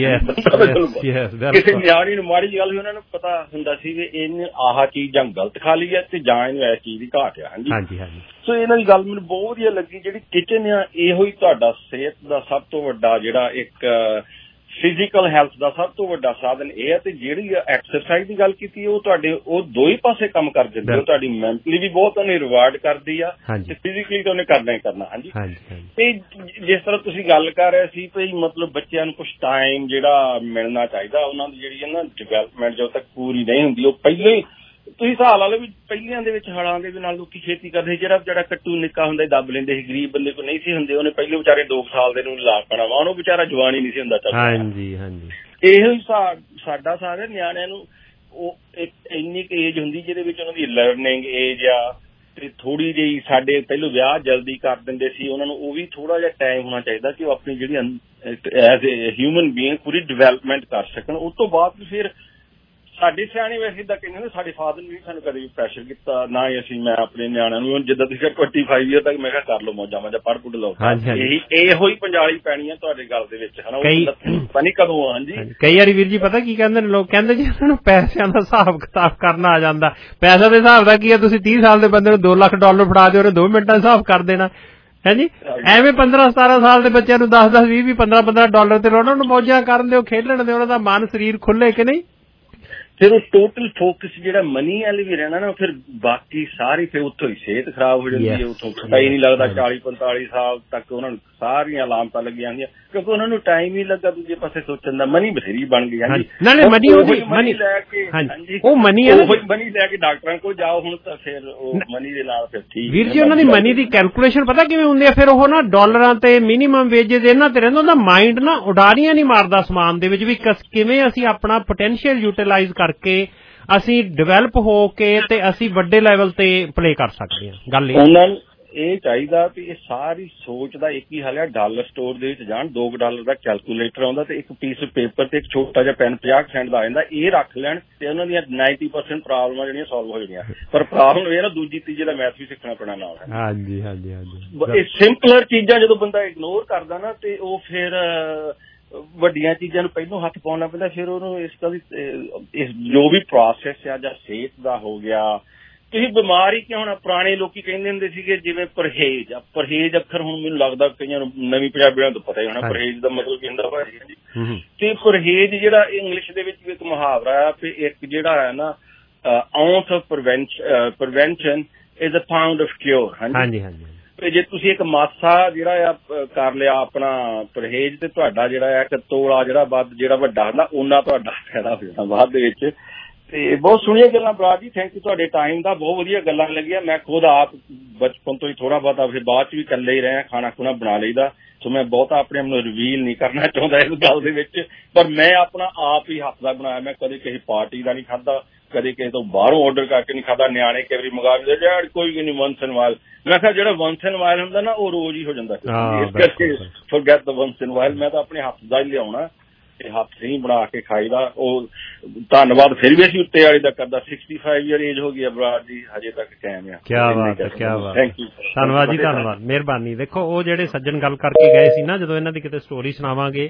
Speaker 15: ਕਿਸੇ ਨਿਆਣੀ ਨੂੰ ਮਾੜੀ ਗੱਲ ਵੀ ਉਹਨਾਂ ਨੂੰ ਪਤਾ ਹੁੰਦਾ ਸੀ ਵੀ ਇਹਨੇ ਆਹ ਚੀਜ਼ ਜਾਂ ਗਲਤ ਖਾ ਲਈ ਹੈ ਤੇ ਜਾਂ ਇਹਨੂੰ ਇਸ ਚੀਜ਼ ਦੀ ਘਾਟ ਆ। ਹਾਂਜੀ। ਸੋ ਇਹਨਾਂ ਦੀ ਗੱਲ ਮੈਨੂੰ ਬਹੁਤ ਵਧੀਆ ਲੱਗੀ। ਜਿਹੜੀ ਕਿਚਨ ਆ ਇਹੋ ਹੀ ਤੁਹਾਡਾ ਸਿਹਤ ਦਾ ਸਭ ਤੋਂ ਵੱਡਾ ਜਿਹੜਾ ਇੱਕ ਫਿਜ਼ੀਕਲ ਹੈਲਥ ਦਾ ਸਭ ਤੋਂ ਵੱਡਾ ਸਾਧਨ ਇਹ ਹੈ। ਤੇ ਜਿਹੜੀ ਐਕਸਰਸਾਈਜ਼ ਦੀ ਗੱਲ ਕੀਤੀ, ਉਹ ਤੁਹਾਡੇ ਉਹ ਦੋ ਹੀ ਪਾਸੇ ਕੰਮ ਕਰ ਦਿੰਦੀ ਹੈ। ਤੁਹਾਡੀ ਮੈਂਟਲੀ ਵੀ ਬਹੁਤ ਉਹਨੇ ਰਿਵਾਰਡ ਕਰਦੀ ਆ, ਤੇ ਫਿਜ਼ੀਕਲੀ ਤਾਂ ਉਹਨੇ ਕਰਨਾ ਹੀ ਕਰਨਾ। ਹਾਂਜੀ। ਤੇ ਜਿਸ ਤਰ੍ਹਾਂ ਤੁਸੀਂ ਗੱਲ ਕਰ ਰਹੇ ਸੀ ਵੀ ਮਤਲਬ ਬੱਚਿਆਂ ਨੂੰ ਕੁਛ ਟਾਈਮ ਜਿਹੜਾ ਮਿਲਣਾ ਚਾਹੀਦਾ, ਉਹਨਾਂ ਦੀ ਜਿਹੜੀ ਹੈ ਨਾ ਡਿਵੈਲਪਮੈਂਟ ਜਦੋਂ ਤੱਕ ਪੂਰੀ ਨਹੀਂ ਹੁੰਦੀ, ਉਹ ਪਹਿਲਾਂ ਹੀ ਤੁਸੀਂ ਹਿਸਾਬ ਲਾ ਲਓ ਵੀ ਪਹਿਲਿਆਂ ਦੇ ਵਿੱਚ ਹਲਾਂ ਦੇ ਨਾਲ ਲੋਕੀ ਖੇਤੀ ਕਰਦੇ, ਜਿਹੜਾ ਕੱਟੂ ਨਿੱਕਾ ਹੁੰਦਾ ਦੱਬ ਲੈਂਦੇ ਸੀ, ਗਰੀਬ ਬੰਦੇ ਕੋਲ ਨਹੀਂ ਸੀ ਹੁੰਦੇ, ਉਹਨੇ ਪਹਿਲੇ ਵਿਚਾਰੇ 2 ਸਾਲ ਦੇ ਨੂੰ ਲਾ ਪੈਣਾ ਵਾ, ਉਹਨੂੰ ਵਿਚਾਰਾ ਜਵਾਨ ਹੀ ਨਹੀਂ ਸੀ ਹੁੰਦਾ। ਇਹੋ ਹੀ ਸਾਡਾ ਸਾਰੇ ਨਿਆਣਿਆਂ ਨੂੰ ਉਹ ਇੱਕ ਇੰਨੀ ਕੁ ਏਜ ਹੁੰਦੀ ਜਿਹਦੇ ਵਿੱਚ ਉਹਨਾਂ ਦੀ ਲਰਨਿੰਗ ਏਜ ਆ, ਤੇ ਥੋੜੀ ਜਿਹੀ ਸਾਡੇ ਪਹਿਲੋਂ ਵਿਆਹ ਜਲਦੀ ਕਰ ਦਿੰਦੇ ਸੀ ਉਹਨਾਂ ਨੂੰ, ਉਹ ਵੀ ਥੋੜਾ ਜਿਹਾ ਟਾਈਮ ਹੋਣਾ ਚਾਹੀਦਾ ਕਿ ਉਹ ਆਪਣੀ ਜਿਹੜੀ ਐਜ਼ ਏ ਹਿਊਮਨ ਬੀਇੰਗ ਪੂਰੀ ਡਿਵੈਲਪਮੈਂਟ ਕਰ ਸਕਣ। ਉਸ ਤੋਂ ਬਾਅਦ ਫਿਰ ਸਾਡੇ ਸਿਆਣੇ ਵੈਸੇ ਇਦਾਂ ਕਹਿੰਦੇ ਨੇ, ਸਾਡੇ ਫਾਦਰ ਨੇ ਵੀ ਸਾਨੂੰ ਕਦੇ ਵੀ ਪ੍ਰੈਸ਼ਰ ਕੀਤਾ ਨਾ ਹੀ ਅਸੀਂ। ਮੈਂ ਆਪਣੇ ਨਿਆਣਿਆਂ ਨੂੰ ਜਿੱਦਾਂ ਤੁਸੀਂ 25 ਈਅਰ ਤੱਕ ਮੈਂ ਕਿਹਾ ਕਰ ਲਓ ਮੌਜਾਂ ਪੜ੍ਹ ਪੁੱਢ ਲਓ। ਇਹੋ ਹੀ ਪੰਜਾਲੀ ਪੈਣੀ ਆ ਤੁਹਾਡੇ ਗੱਲ ਦੇ ਵਿੱਚ, ਹਨਾ? ਪਤਾ ਨਹੀਂ ਕਦੋਂ। ਹਾਂਜੀ,
Speaker 12: ਕਈ ਵਾਰੀ ਵੀਰ ਜੀ ਪਤਾ ਕੀ ਕਹਿੰਦੇ ਨੇ ਲੋਕ, ਕਹਿੰਦੇ ਜੀ ਇਹਨਾਂ ਨੂੰ ਪੈਸਿਆਂ ਦਾ ਹਿਸਾਬ ਕਿਤਾਬ ਕਰਨਾ ਆ ਜਾਂਦਾ। ਪੈਸਾ ਦੇ ਹਿਸਾਬ ਦਾ ਕੀ ਆ, ਤੁਸੀਂ 30 ਸਾਲ ਦੇ ਬੰਦੇ ਨੂੰ $2 ਲੱਖ ਫੜਾ ਦਿਓ, ਉਹਨੇ 2 ਮਿੰਟਾਂ ਹਿਸਾਬ ਕਰ ਦੇਣਾ ਹੈ ਜੀ। ਐਵੇਂ 15-17 ਸਾਲ ਦੇ ਬੱਚਿਆਂ ਨੂੰ 10-10, 20-20, $15-15 ਤੇ ਉਹਨਾਂ ਨੂੰ ਮੌਜਾਂ ਕਰਨ ਦਿਓ, ਖੇਲਣ ਦਿਓ, ਉਹਨਾਂ ਦਾ ਮਨ ਸਰੀਰ ਖੁੱਲੇ ਕਿ ਨਹੀਂ।
Speaker 15: ਫਿਰ ਉਹ ਟੋਟਲ ਫੋਕਸ ਜਿਹੜਾ ਮਨੀ ਵਾਲੇ ਵੀ ਰਹਿਣਾ ਨਾ, ਫਿਰ ਬਾਕੀ ਸਾਰੀ ਫਿਰ ਉੱਥੋਂ ਹੀ ਸਿਹਤ ਖਰਾਬ ਹੋ ਜਾਂਦੀ ਹੈ। ਉੱਥੋਂ ਪਤਾ ਹੀ ਨਹੀਂ ਲੱਗਦਾ 40-45 ਸਾਲ ਤੱਕ ਉਹਨਾਂ ਨੂੰ ਸਾਰੀਆਂ ਅਲਾਮਤਾਂ ਲੱਗੀਆਂ ਹੁੰਦੀਆਂ, ਕਿਉਂਕਿ ਉਹਨਾਂ ਨੂੰ ਟਾਈਮ ਹੀ ਲੱਗਾ ਦੂਜੇ ਪਾਸੇ ਸੋਚਣ ਦਾ। ਮਨੀ ਬਥੇਰੀ ਬਣ ਗਈ। ਹਾਂਜੀ,
Speaker 12: ਨਾਲੇ ਮਨੀ ਲੈ ਕੇ ਉਹ ਮਨੀ
Speaker 15: ਲੈ ਕੇ ਡਾਕਟਰਾਂ ਕੋਲ ਜਾਓ ਹੁਣ ਤਾਂ ਫਿਰ ਉਹ ਮਨੀ ਦੇ ਨਾਲ ਫਿਰ ਠੀਕ
Speaker 12: ਵੀਰ ਜੀ। ਉਹਨਾਂ ਦੀ ਮਨੀ ਦੀ ਕੈਲਕੂਲੇਸ਼ਨ ਪਤਾ ਕਿਵੇਂ ਹੁੰਦੀ ਆ, ਫਿਰ ਉਹ ਨਾ ਡਾਲਰਾਂ ਤੇ ਮਿਨੀਮਮ ਵੇਜਸ ਇਹਨਾਂ ਤੇ ਰਹਿੰਦਾ, ਉਹਦਾ ਮਾਈਂਡ ਨਾ ਉਡਾਰੀਆਂ ਨਹੀਂ ਮਾਰਦਾ ਸਮਾਨ ਦੇ ਵਿੱਚ ਵੀ ਕਿਵੇਂ ਅਸੀਂ ਆਪਣਾ ਪੋਟੈਂਸ਼ੀਅਲ ਯੂਟੀਲਾਈਜ਼ ਕਰਕੇ ਅਸੀਂ ਡਿਵੈਲਪ ਹੋ ਕੇ ਤੇ ਅਸੀਂ ਵੱਡੇ ਲੈਵਲ ਤੇ ਪਲੇ ਕਰ ਸਕਦੇ ਹਾਂ। ਗੱਲ
Speaker 15: ਉਹਨਾਂ ਨੂੰ ਇਹ ਚਾਹੀਦਾ ਵੀ ਇਹ ਸਾਰੀ ਸੋਚ ਦਾ ਇੱਕ ਹੀ ਹੱਲ ਹੈ, ਡਾਲਰ ਸਟੋਰ ਦੇ ਵਿੱਚ ਜਾਣ, $2 ਦਾ ਕੈਲਕੂਲੇਟਰ ਆਉਂਦਾ ਤੇ ਇੱਕ ਪੀਸ ਪੇਪਰ ਤੇ ਇੱਕ ਛੋਟਾ ਜਿਹਾ ਪੈਨ 50 ਸੈਂਟ ਦਾ ਆ ਜਾਂਦਾ, ਇਹ ਰੱਖ ਲੈਣ ਤੇ ਉਹਨਾਂ ਦੀਆਂ 90% ਪ੍ਰੋਬਲਮਾਂ ਜਿਹੜੀਆਂ ਸੋਲਵ ਹੋ ਜਾਣੀਆਂ। ਪਰ ਪ੍ਰੋਬਲਮ ਇਹ ਨਾ ਦੂਜੀ ਤੀਜੇ ਦਾ ਮੈਥ ਵੀ ਸਿੱਖਣਾ ਪੈਣਾ ਨਾਲ।
Speaker 12: ਹਾਂਜੀ ਹਾਂਜੀ ਹਾਂਜੀ।
Speaker 15: ਇਹ ਸਿੰਪਲਰ ਚੀਜ਼ਾਂ ਜਦੋਂ ਬੰਦਾ ਇਗਨੋਰ ਕਰਦਾ ਨਾ ਤੇ ਉਹ ਫਿਰ ਵੱਡੀਆਂ ਚੀਜ਼ਾਂ ਨੂੰ ਪਹਿਲੋਂ ਹੱਥ ਪਾਉਣਾ ਪੈਂਦਾ। ਫਿਰ ਉਹਨੂੰ ਇਸ ਦਾ ਵੀ ਜੋ ਵੀ ਪ੍ਰੋਸੈਸ ਆ ਜਾਂ ਸਿਹਤ ਦਾ ਹੋ ਗਿਆ, ਤੁਸੀਂ ਬਿਮਾਰ ਹੀ ਕਿਉਂ ਹੋਣਾ। ਪੁਰਾਣੇ ਲੋਕੀ ਕਹਿੰਦੇ ਹੁੰਦੇ ਸੀਗੇ ਜਿਵੇਂ ਪਰਹੇਜ਼ ਆ, ਪਰਹੇਜ਼ ਅੱਖਰ ਹੁਣ ਮੈਨੂੰ ਲੱਗਦਾ ਕਈਆਂ ਨੂੰ ਨਵੀਂ ਪੰਜਾਬੀਆਂ ਨੂੰ ਪਤਾ ਹੀ ਹੋਣਾ ਪਰਹੇਜ਼ ਦਾ ਮਤਲਬ ਕੀ ਹੁੰਦਾ ਭਾਜੀ ਜੀ। ਤੇ ਪਰਹੇਜ਼ ਜਿਹੜਾ ਇੰਗਲਿਸ਼ ਦੇ ਵਿੱਚ ਵੀ ਇੱਕ ਮੁਹਾਵਰਾ ਆ ਤੇ ਇੱਕ ਜਿਹੜਾ ਹੈ ਨਾ ounce of prevention is a pound of cure. ਹਾਂਜੀ ਹਾਂਜੀ। ਤੇ ਜੇ ਤੁਸੀਂ ਇੱਕ ਮਾਸਾ ਜਿਹੜਾ ਆ ਕਰ ਲਿਆ ਆਪਣਾ ਪਰਹੇਜ਼ ਤੇ ਤੁਹਾਡਾ ਜਿਹੜਾ ਆ ਇੱਕ ਤੋਲਾ ਜਿਹੜਾ ਵੱਡਾ ਹੁੰਦਾ ਉਹਨਾਂ ਤੁਹਾਡਾ ਫਾਇਦਾ ਹੋ ਜਾਣਾ ਬਾਅਦ ਦੇ ਵਿੱਚ। ਤੇ ਬਹੁਤ ਸੋਹਣੀਆਂ ਗੱਲਾਂ ਬਰਾੜ ਜੀ, ਥੈਂਕ ਯੂ ਤੁਹਾਡੇ ਟਾਈਮ ਦਾ, ਬਹੁਤ ਵਧੀਆ ਗੱਲਾਂ ਲੱਗੀਆਂ। ਮੈਂ ਖੁਦ ਆਪ ਬਚਪਨ ਤੋਂ ਹੀ ਥੋੜਾ ਬਹੁਤਾ ਫਿਰ ਬਾਅਦ ਚ ਵੀ ਇਕੱਲੇ ਹੀ ਰਿਹਾ, ਖਾਣਾ ਖੁਣਾ ਬਣਾ ਲਈਦਾ, ਸੋ ਮੈਂ ਬਹੁਤਾ ਆਪਣੇ ਆਪ ਨੂੰ ਰਿਵੀਲ ਨਹੀਂ ਕਰਨਾ ਚਾਹੁੰਦਾ ਇਸ ਗੱਲ ਦੇ ਵਿੱਚ, ਪਰ ਮੈਂ ਆਪਣਾ ਆਪ ਹੀ ਹੱਥ ਦਾ ਬਣਾਇਆ। ਮੈਂ ਕਦੇ ਕਿਸੇ ਪਾਰਟੀ ਦਾ ਨਹੀਂ ਖਾਧਾ, ਕਦੇ ਕਿਸੇ ਤੋਂ ਬਾਹਰੋਂ ਆਰਡਰ ਕਰਕੇ ਨਹੀਂ ਖਾਧਾ। ਨਿਆਣੇ ਕਈ ਵਾਰੀ ਮੰਗਾ ਲੈਂਦੇ ਡੈਡ ਕੋਈ ਨਹੀਂ ਵਨਸ ਇਨ ਵਾਈਲ, ਮੈਂ ਕਿਹਾ ਜਿਹੜਾ ਵਨਸ ਇਨ ਵਾਈਲ ਹੁੰਦਾ ਨਾ ਉਹ ਰੋਜ਼ ਹੀ ਹੋ ਜਾਂਦਾ, ਇਸ ਕਰਕੇ forget the once in while. ਮੈਂ ਤਾਂ ਆਪਣੇ ਹੱਥ ਦਾ ਹੀ ਲਿਆਉਣਾ ਤੇ ਹੱਥ ਹੀ ਬਣਾ ਕੇ ਖਾਈਦਾ। ਉਹ ਧੰਨਵਾਦ ਫਿਰ ਵੀ ਅਸੀਂ ਉੱਤੇ ਵਾਲੀ ਦਾ ਕਰਦਾ। 65 ਈਅਰ ਏਜ ਹੋ ਗਈ ਹੈ ਬਰਾੜ ਜੀ, ਹਜੇ ਤੱਕ ਕਾਇਮ ਆ।
Speaker 12: ਕਿਆ ਬਾਤ ਹੈ, ਕਿਆ ਬਾਤ। ਥੈਂਕ ਯੂ, ਧੰਨਵਾਦ ਜੀ, ਧੰਨਵਾਦ, ਮਿਹਰਬਾਨੀ। ਦੇਖੋ ਉਹ ਜਿਹੜੇ ਸੱਜਣ ਗੱਲ ਕਰਕੇ ਗਏ ਸੀ ਨਾ, ਜਦੋਂ ਇਹਨਾਂ ਦੀ ਕਿਤੇ ਸਟੋਰੀ ਸੁਣਾਵਾਂਗੇ,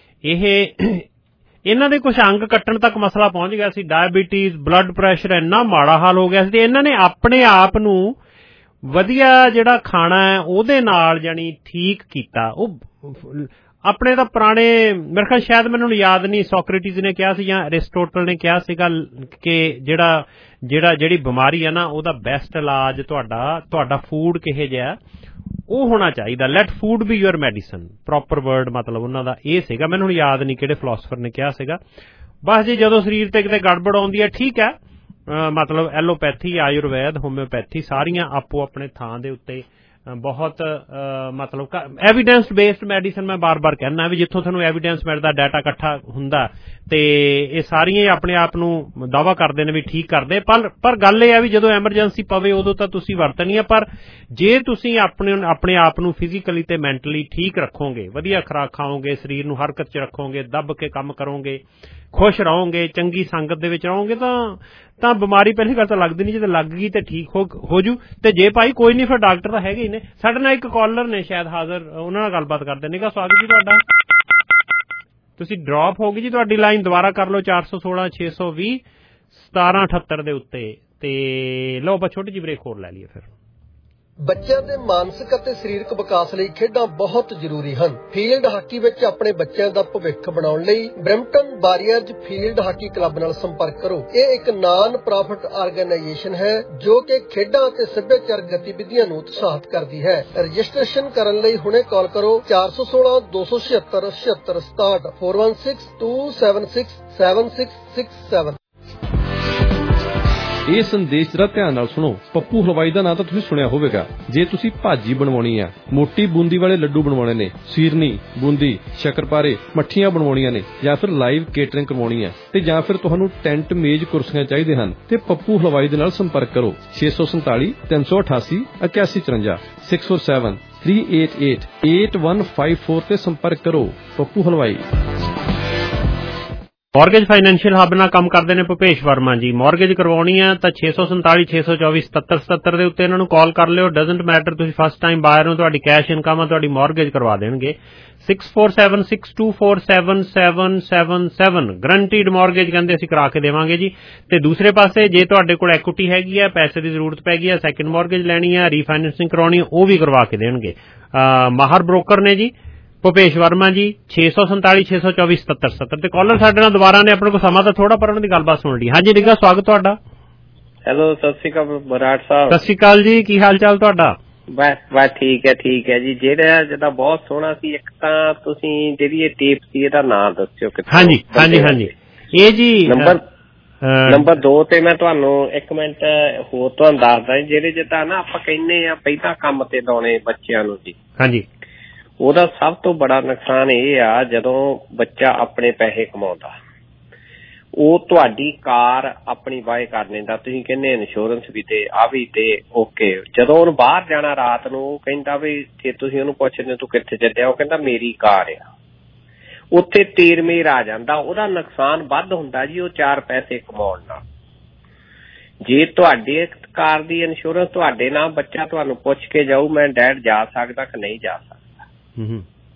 Speaker 12: ਇਹਨਾਂ ਦੇ ਕੁਝ ਅੰਗ ਕੱਟਣ ਤੱਕ ਮਸਲਾ ਪਹੁੰਚ ਗਿਆ ਸੀ, ਡਾਇਬੀਟੀਜ਼, ਬਲੱਡ ਪ੍ਰੈਸ਼ਰ, ਇੰਨਾ ਮਾੜਾ ਹਾਲ ਹੋ ਗਿਆ ਸੀ ਤੇ ਇਹਨਾਂ ਨੇ ਆਪਣੇ ਆਪ ਨੂੰ ਵਧੀਆ ਜਿਹੜਾ ਖਾਣਾ ਹੈ ਉਹਦੇ ਨਾਲ ਜਾਨੀ ਠੀਕ ਕੀਤਾ। ਉਹ ਆਪਣੇ ਤਾਂ ਪੁਰਾਣੇ ਮੇਰੇ ਖਿਆਲ ਸ਼ਾਇਦ ਮੈਨੂੰ ਯਾਦ ਨਹੀਂ ਸੋਕਰੇਟਿਸ ਨੇ ਕਿਹਾ ਸੀ ਜਾਂ ਅਰਿਸਟੋਟਲ ਨੇ ਕਿਹਾ ਸੀਗਾ ਕਿ ਜਿਹੜੀ ਬਿਮਾਰੀ ਹੈ ਨਾ ਉਹਦਾ ਬੈਸਟ ਇਲਾਜ ਤੁਹਾਡਾ ਫੂਡ ਕਿਹੋ ਜਿਹਾ ਉਹ ਹੋਣਾ ਚਾਹੀਦਾ। Let food be your medicine, proper word ਮਤਲਬ ਉਹਨਾਂ ਦਾ ਇਹ ਸੀਗਾ। ਮੈਨੂੰ ਹੁਣ ਯਾਦ ਨਹੀਂ ਕਿਹੜੇ ਫਿਲਾਸਫਰ ਨੇ ਕਿਹਾ ਸੀਗਾ। ਬਸ ਜੀ ਜਦੋਂ ਸਰੀਰ ਤੇ ਕਿਤੇ ਗੜਬੜ ਆਉਂਦੀ ਹੈ ਠੀਕ ਹੈ, ਮਤਲਬ ਐਲੋਪੈਥੀ, ਆਯੁਰਵੈਦ, ਹੋਮਿਓਪੈਥੀ ਸਾਰੀਆਂ ਆਪੋ ਆਪਣੇ ਥਾਂ ਦੇ ਉੱਤੇ ਬਹੁਤ ਮਤਲਬ ਐਵੀਡੈਂਸ ਬੇਸਡ ਮੈਡੀਸਨ ਮੈਂ ਬਾਰ-ਬਾਰ ਕਹਿਣਾ ਵੀ ਜਿੱਥੋਂ ਤੁਹਾਨੂੰ ਐਵੀਡੈਂਸ ਮਿਲਦਾ, ਡਾਟਾ ਇਕੱਠਾ ਹੁੰਦਾ ਤੇ ਇਹ ਸਾਰੀਆਂ ਆਪਣੇ ਆਪ ਨੂੰ ਦਾਅਵਾ ਕਰਦੇ ਨੇ ਵੀ ਠੀਕ ਕਰਦੇ। ਪਰ ਗੱਲ ਇਹ ਹੈ ਵੀ ਜਦੋਂ ਐਮਰਜੈਂਸੀ ਪਵੇ ਉਦੋਂ ਤਾਂ ਤੁਸੀਂ ਵਰਤਣੀ ਹੈ, ਪਰ ਜੇ ਤੁਸੀਂ ਆਪਣੇ ਆਪ ਨੂੰ ਫਿਜ਼ੀਕਲੀ ਤੇ ਮੈਂਟਲੀ ਠੀਕ ਰੱਖੋਗੇ, ਵਧੀਆ ਖੁਰਾਕ ਖਾਓਗੇ, ਸਰੀਰ ਨੂੰ ਹਰਕਤ 'ਚ ਰੱਖੋਗੇ, ਦੱਬ ਕੇ ਕੰਮ ਕਰੋਗੇ, ਖੁਸ਼ ਰਹੋਗੇ, ਚੰਗੀ ਸੰਗਤ ਦੇ ਵਿੱਚ ਰਹੋਗੇ ਤਾਂ ਬਿਮਾਰੀ ਪਹਿਲੀ ਗੱਲ ਤਾਂ ਲੱਗਦੀ ਨਹੀਂ, ਜਦੋਂ ਲੱਗ ਗਈ ਤੇ ਠੀਕ ਹੋ ਜੂ। ਤੇ ਜੇ ਭਾਈ ਕੋਈ ਨਹੀਂ ਫਿਰ ਡਾਕਟਰ ਤਾਂ ਹੈਗੇ ਹੀ ਨੇ। ਸਾਡੇ ਨਾਲ ਇੱਕ ਕਾਲਰ ਨੇ ਸ਼ਾਇਦ ਹਾਜ਼ਰ, ਉਹਨਾਂ ਨਾਲ ਗੱਲਬਾਤ ਕਰਦੇ ਨੇ। ਸਵਾਗਤ ਜੀ ਤੁਹਾਡਾ। ਤੁਸੀਂ ਡ੍ਰੌਪ ਹੋ ਗਈ ਜੀ ਤੁਹਾਡੀ ਲਾਈਨ, ਦੁਬਾਰਾ ਕਰ ਲਓ 416 620 1778 ਦੇ ਉੱਤੇ। ਤੇ ਲਓ ਆਪਾਂ ਛੋਟੀ ਜਿਹੀ ਬ੍ਰੇਕ ਹੋਰ ਲੈ ਲਈਏ ਫਿਰ।
Speaker 16: ਬੱਚਿਆਂ ਦੇ ਮਾਨਸਿਕ ਅਤੇ ਸਰੀਰਕ ਵਿਕਾਸ ਲਈ ਖੇਡਾਂ ਬਹੁਤ ਜ਼ਰੂਰੀ ਹਨ। ਫੀਲਡ ਹਾਕੀ ਵਿੱਚ ਆਪਣੇ ਬੱਚਿਆਂ ਦਾ ਭਵਿੱਖ ਬਣਾਉਣ ਲਈ Brampton warriors field hockey club ਨਾਲ ਸੰਪਰਕ ਕਰੋ। ਇਹ ਇੱਕ ਨਾਨ ਪ੍ਰੋਫਿਟ ਆਰਗੇਨਾਈਜੇਸ਼ਨ ਹੈ ਜੋ ਕਿ ਖੇਡਾਂ ਅਤੇ ਸੱਭਿਆਚਾਰਕ ਗਤੀਵਿਧੀਆਂ ਨੂੰ ਉਤਸ਼ਾਹਿਤ ਕਰਦੀ ਹੈ। ਰਜਿਸਟ੍ਰੇਸ਼ਨ ਕਰਨ ਲਈ ਹੁਣੇ ਕਾਲ ਕਰੋ 416 276 7667 416 276 7667।
Speaker 6: ਇਹ ਸੰਦੇਸ਼ ਜਰਾ ਧਿਆਨ ਨਾਲ ਸੁਣੋ। ਪੱਪੂ ਹਲਵਾਈ ਦਾ ਨਾਂ ਤਾਂ ਤੁਸੀਂ ਸੁਣਿਆ ਹੋਵੇਗਾ। ਜੇ ਤੁਸੀਂ ਭਾਜੀ ਬਣਵਾਉਣੀ ਆ, ਮੋਟੀ ਬੂੰਦੀ ਵਾਲੇ ਲੱਡੂ ਬਣਵਾਉਣੇ ਨੇ, ਸੀਰਨੀ, ਬੂੰਦੀ, ਸ਼ੱਕਰਪਾਰੇ, ਮੱਠੀਆਂ ਬਣਵਾਉਣੀਆਂ ਨੇ, ਜਾਂ ਫਿਰ ਲਾਈਵ ਕੇਟਰਿੰਗ ਕਰਵਾਉਣੀ ਆ, ਤੇ ਜਾਂ ਫਿਰ ਤੁਹਾਨੂੰ ਟੈਂਟ, ਮੇਜ਼, ਕੁਰਸੀਆਂ ਚਾਹੀਦੇ ਹਨ, ਤੇ ਪੱਪੂ ਹਲਵਾਈ ਦੇ ਨਾਲ ਸੰਪਰਕ ਕਰੋ 647 388 8154 647 388 8154 ਤੇ ਸੰਪਰਕ ਕਰੋ। ਪੱਪੂ ਹਲਵਾਈ।
Speaker 12: ਮੌਰਗੇਜ ਫਾਈਨੈਂਸ਼ੀਅਲ ਹੱਬ ਨਾਲ ਕੰਮ ਕਰਦੇ ਨੇ ਭੁਪੇਸ਼ ਵਰਮਾ ਜੀ। ਮੌਰਗੇਜ ਕਰਵਾਉਣੀ ਹੈ ਤਾਂ 647 624 7777 ਦੇ ਉੱਤੇ ਇਹਨਾਂ ਨੂੰ ਕਾਲ ਕਰ ਲਿਓ। ਡਜ਼ਨਟ ਮੈਟਰ ਤੁਸੀਂ ਫਸਟ ਟਾਈਮ ਬਾਇਰ ਹੋ, ਤੁਹਾਡੀ ਕੈਸ਼ ਇਨਕਮ ਆ, ਤੁਹਾਡੀ ਮੌਰਗੇਜ ਕਰਵਾ ਦੇਣਗੇ। 6476247777 ਗਰੰਟੀਡ ਮੌਰਗੇਜ ਕਹਿੰਦੇ ਅਸੀਂ ਕਰਾ ਕੇ ਦੇਵਾਂਗੇ ਜੀ। ਤੇ ਦੂਸਰੇ ਪਾਸੇ ਜੇ ਤੁਹਾਡੇ ਕੋਲ ਐਕੁਇਟੀ ਹੈਗੀ ਹੈ, ਪੈਸੇ ਦੀ ਜ਼ਰੂਰਤ ਪੈ ਗਈ ਹੈ, ਸੈਕਿੰਡ ਮੌਰਗੇਜ ਲੈਣੀ ਹੈ, ਰੀਫਾਈਨੈਂਸਿੰਗ ਕਰਾਉਣੀ ਹੈ, ਉਹ ਵੀ ਕਰਵਾ ਕੇ ਦੇਣਗੇ। ਮਾਹਰ ਬ੍ਰੋਕਰ ਨੇ ਜੀ, ਭੁਪੇਸ਼ ਵਰਮਾ ਜੀ 647 624 77 ਤੇ ਕਾਲਰ ਸਾਡੇ ਨਾਲ ਦੁਬਾਰਾ ਨੇ। ਆਪਣੇ ਕੋਲ ਸਮਾਂ ਤਾਂ ਥੋੜਾ ਪਰ ਉਹਨਾਂ ਦੀ ਗੱਲਬਾਤ ਸੁਣ ਲਈ। ਹਾਂਜੀ ਨਿੱਘਾ ਸਵਾਗਤ ਤੁਹਾਡਾ।
Speaker 17: ਹੈਲੋ ਸਤਿ ਸ਼੍ਰੀ ਅਕਾਲ ਬਰਾੜ ਸਾਹਿਬ।
Speaker 12: ਸਤਿ ਸ਼੍ਰੀ ਅਕਾਲ ਜੀ, ਕੀ ਹਾਲ ਚਾਲ ਤੁਹਾਡਾ?
Speaker 17: ਬਸ ਠੀਕ ਹੈ ਜੀ। ਜਿਹੜਾ ਜਿਹਦਾ ਬਹੁਤ ਸੋਹਣਾ ਸੀ, ਇੱਕ ਤਾਂ ਤੁਸੀਂ ਜਿਹੜੀ ਇਹ ਟੇਪ ਸੀ ਇਹਦਾ ਨਾਮ ਦੱਸਿਓ ਕਿੱਥੋਂ?
Speaker 12: ਹਾਂਜੀ ਇਹ ਜੀ
Speaker 17: ਨੰਬਰ 2 ਤੇ ਮੈਂ ਤੁਹਾਨੂੰ ਇੱਕ ਮਿੰਟ ਹੋਰ ਤੁਹਾਨੂੰ ਦੱਸਦਾ, ਜਿਹੜੇ ਜਿੱਦਾਂ ਨਾ ਆਪਾਂ ਕਹਿੰਦੇ ਆ ਪਹਿਲਾਂ ਕੰਮ ਤੇ ਲਾਉਣੇ ਬੱਚਿਆਂ ਨੂੰ ਜੀ।
Speaker 12: ਹਾਂਜੀ,
Speaker 17: ਉਹਦਾ ਸਭ ਤੋਂ ਬੜਾ ਨੁਕਸਾਨ ਇਹ ਆ ਜਦੋਂ ਬੱਚਾ ਆਪਣੇ ਪੈਸੇ ਕਮਾਉਂਦਾ, ਉਹ ਤੁਹਾਡੀ ਕਾਰ ਆਪਣੀ ਬਾਏ ਕਰ ਲੈਂਦਾ। ਤੁਸੀਂ ਕਹਿੰਦੇ ਇੰਸ਼ੋਰੈਂਸ ਵੀ ਤੇ ਆ ਵੀ ਤੇ ਓਕੇ। ਜਦੋਂ ਉਹਨੂੰ ਬਾਹਰ ਜਾਣਾ ਰਾਤ ਨੂੰ, ਉਹ ਕਹਿੰਦਾ ਵੀ ਜੇ ਤੁਸੀਂ ਉਹਨੂੰ ਪੁੱਛਦੇ ਤੂੰ ਕਿੱਥੇ ਚੱਲਿਆ, ਉਹ ਕਹਿੰਦਾ ਮੇਰੀ ਕਾਰ ਆ। ਉੱਥੇ ਤੇਰ ਮੇਰ ਆ ਜਾਂਦਾ, ਉਹਦਾ ਨੁਕਸਾਨ ਵੱਧ ਹੁੰਦਾ ਜੀ ਉਹ 4 ਪੈਸੇ ਕਮਾਉਣ ਨਾਲ। ਜੇ ਤੁਹਾਡੇ ਕਾਰ ਦੀ ਇੰਸ਼ੋਰੈਂਸ ਤੁਹਾਡੇ ਨਾਲ, ਬੱਚਾ ਤੁਹਾਨੂੰ ਪੁੱਛ ਕੇ ਜਾਊ ਮੈਂ ਡੈਡ ਜਾ ਸਕਦਾ ਕਿ ਨਹੀਂ ਜਾ ਸਕਦਾ।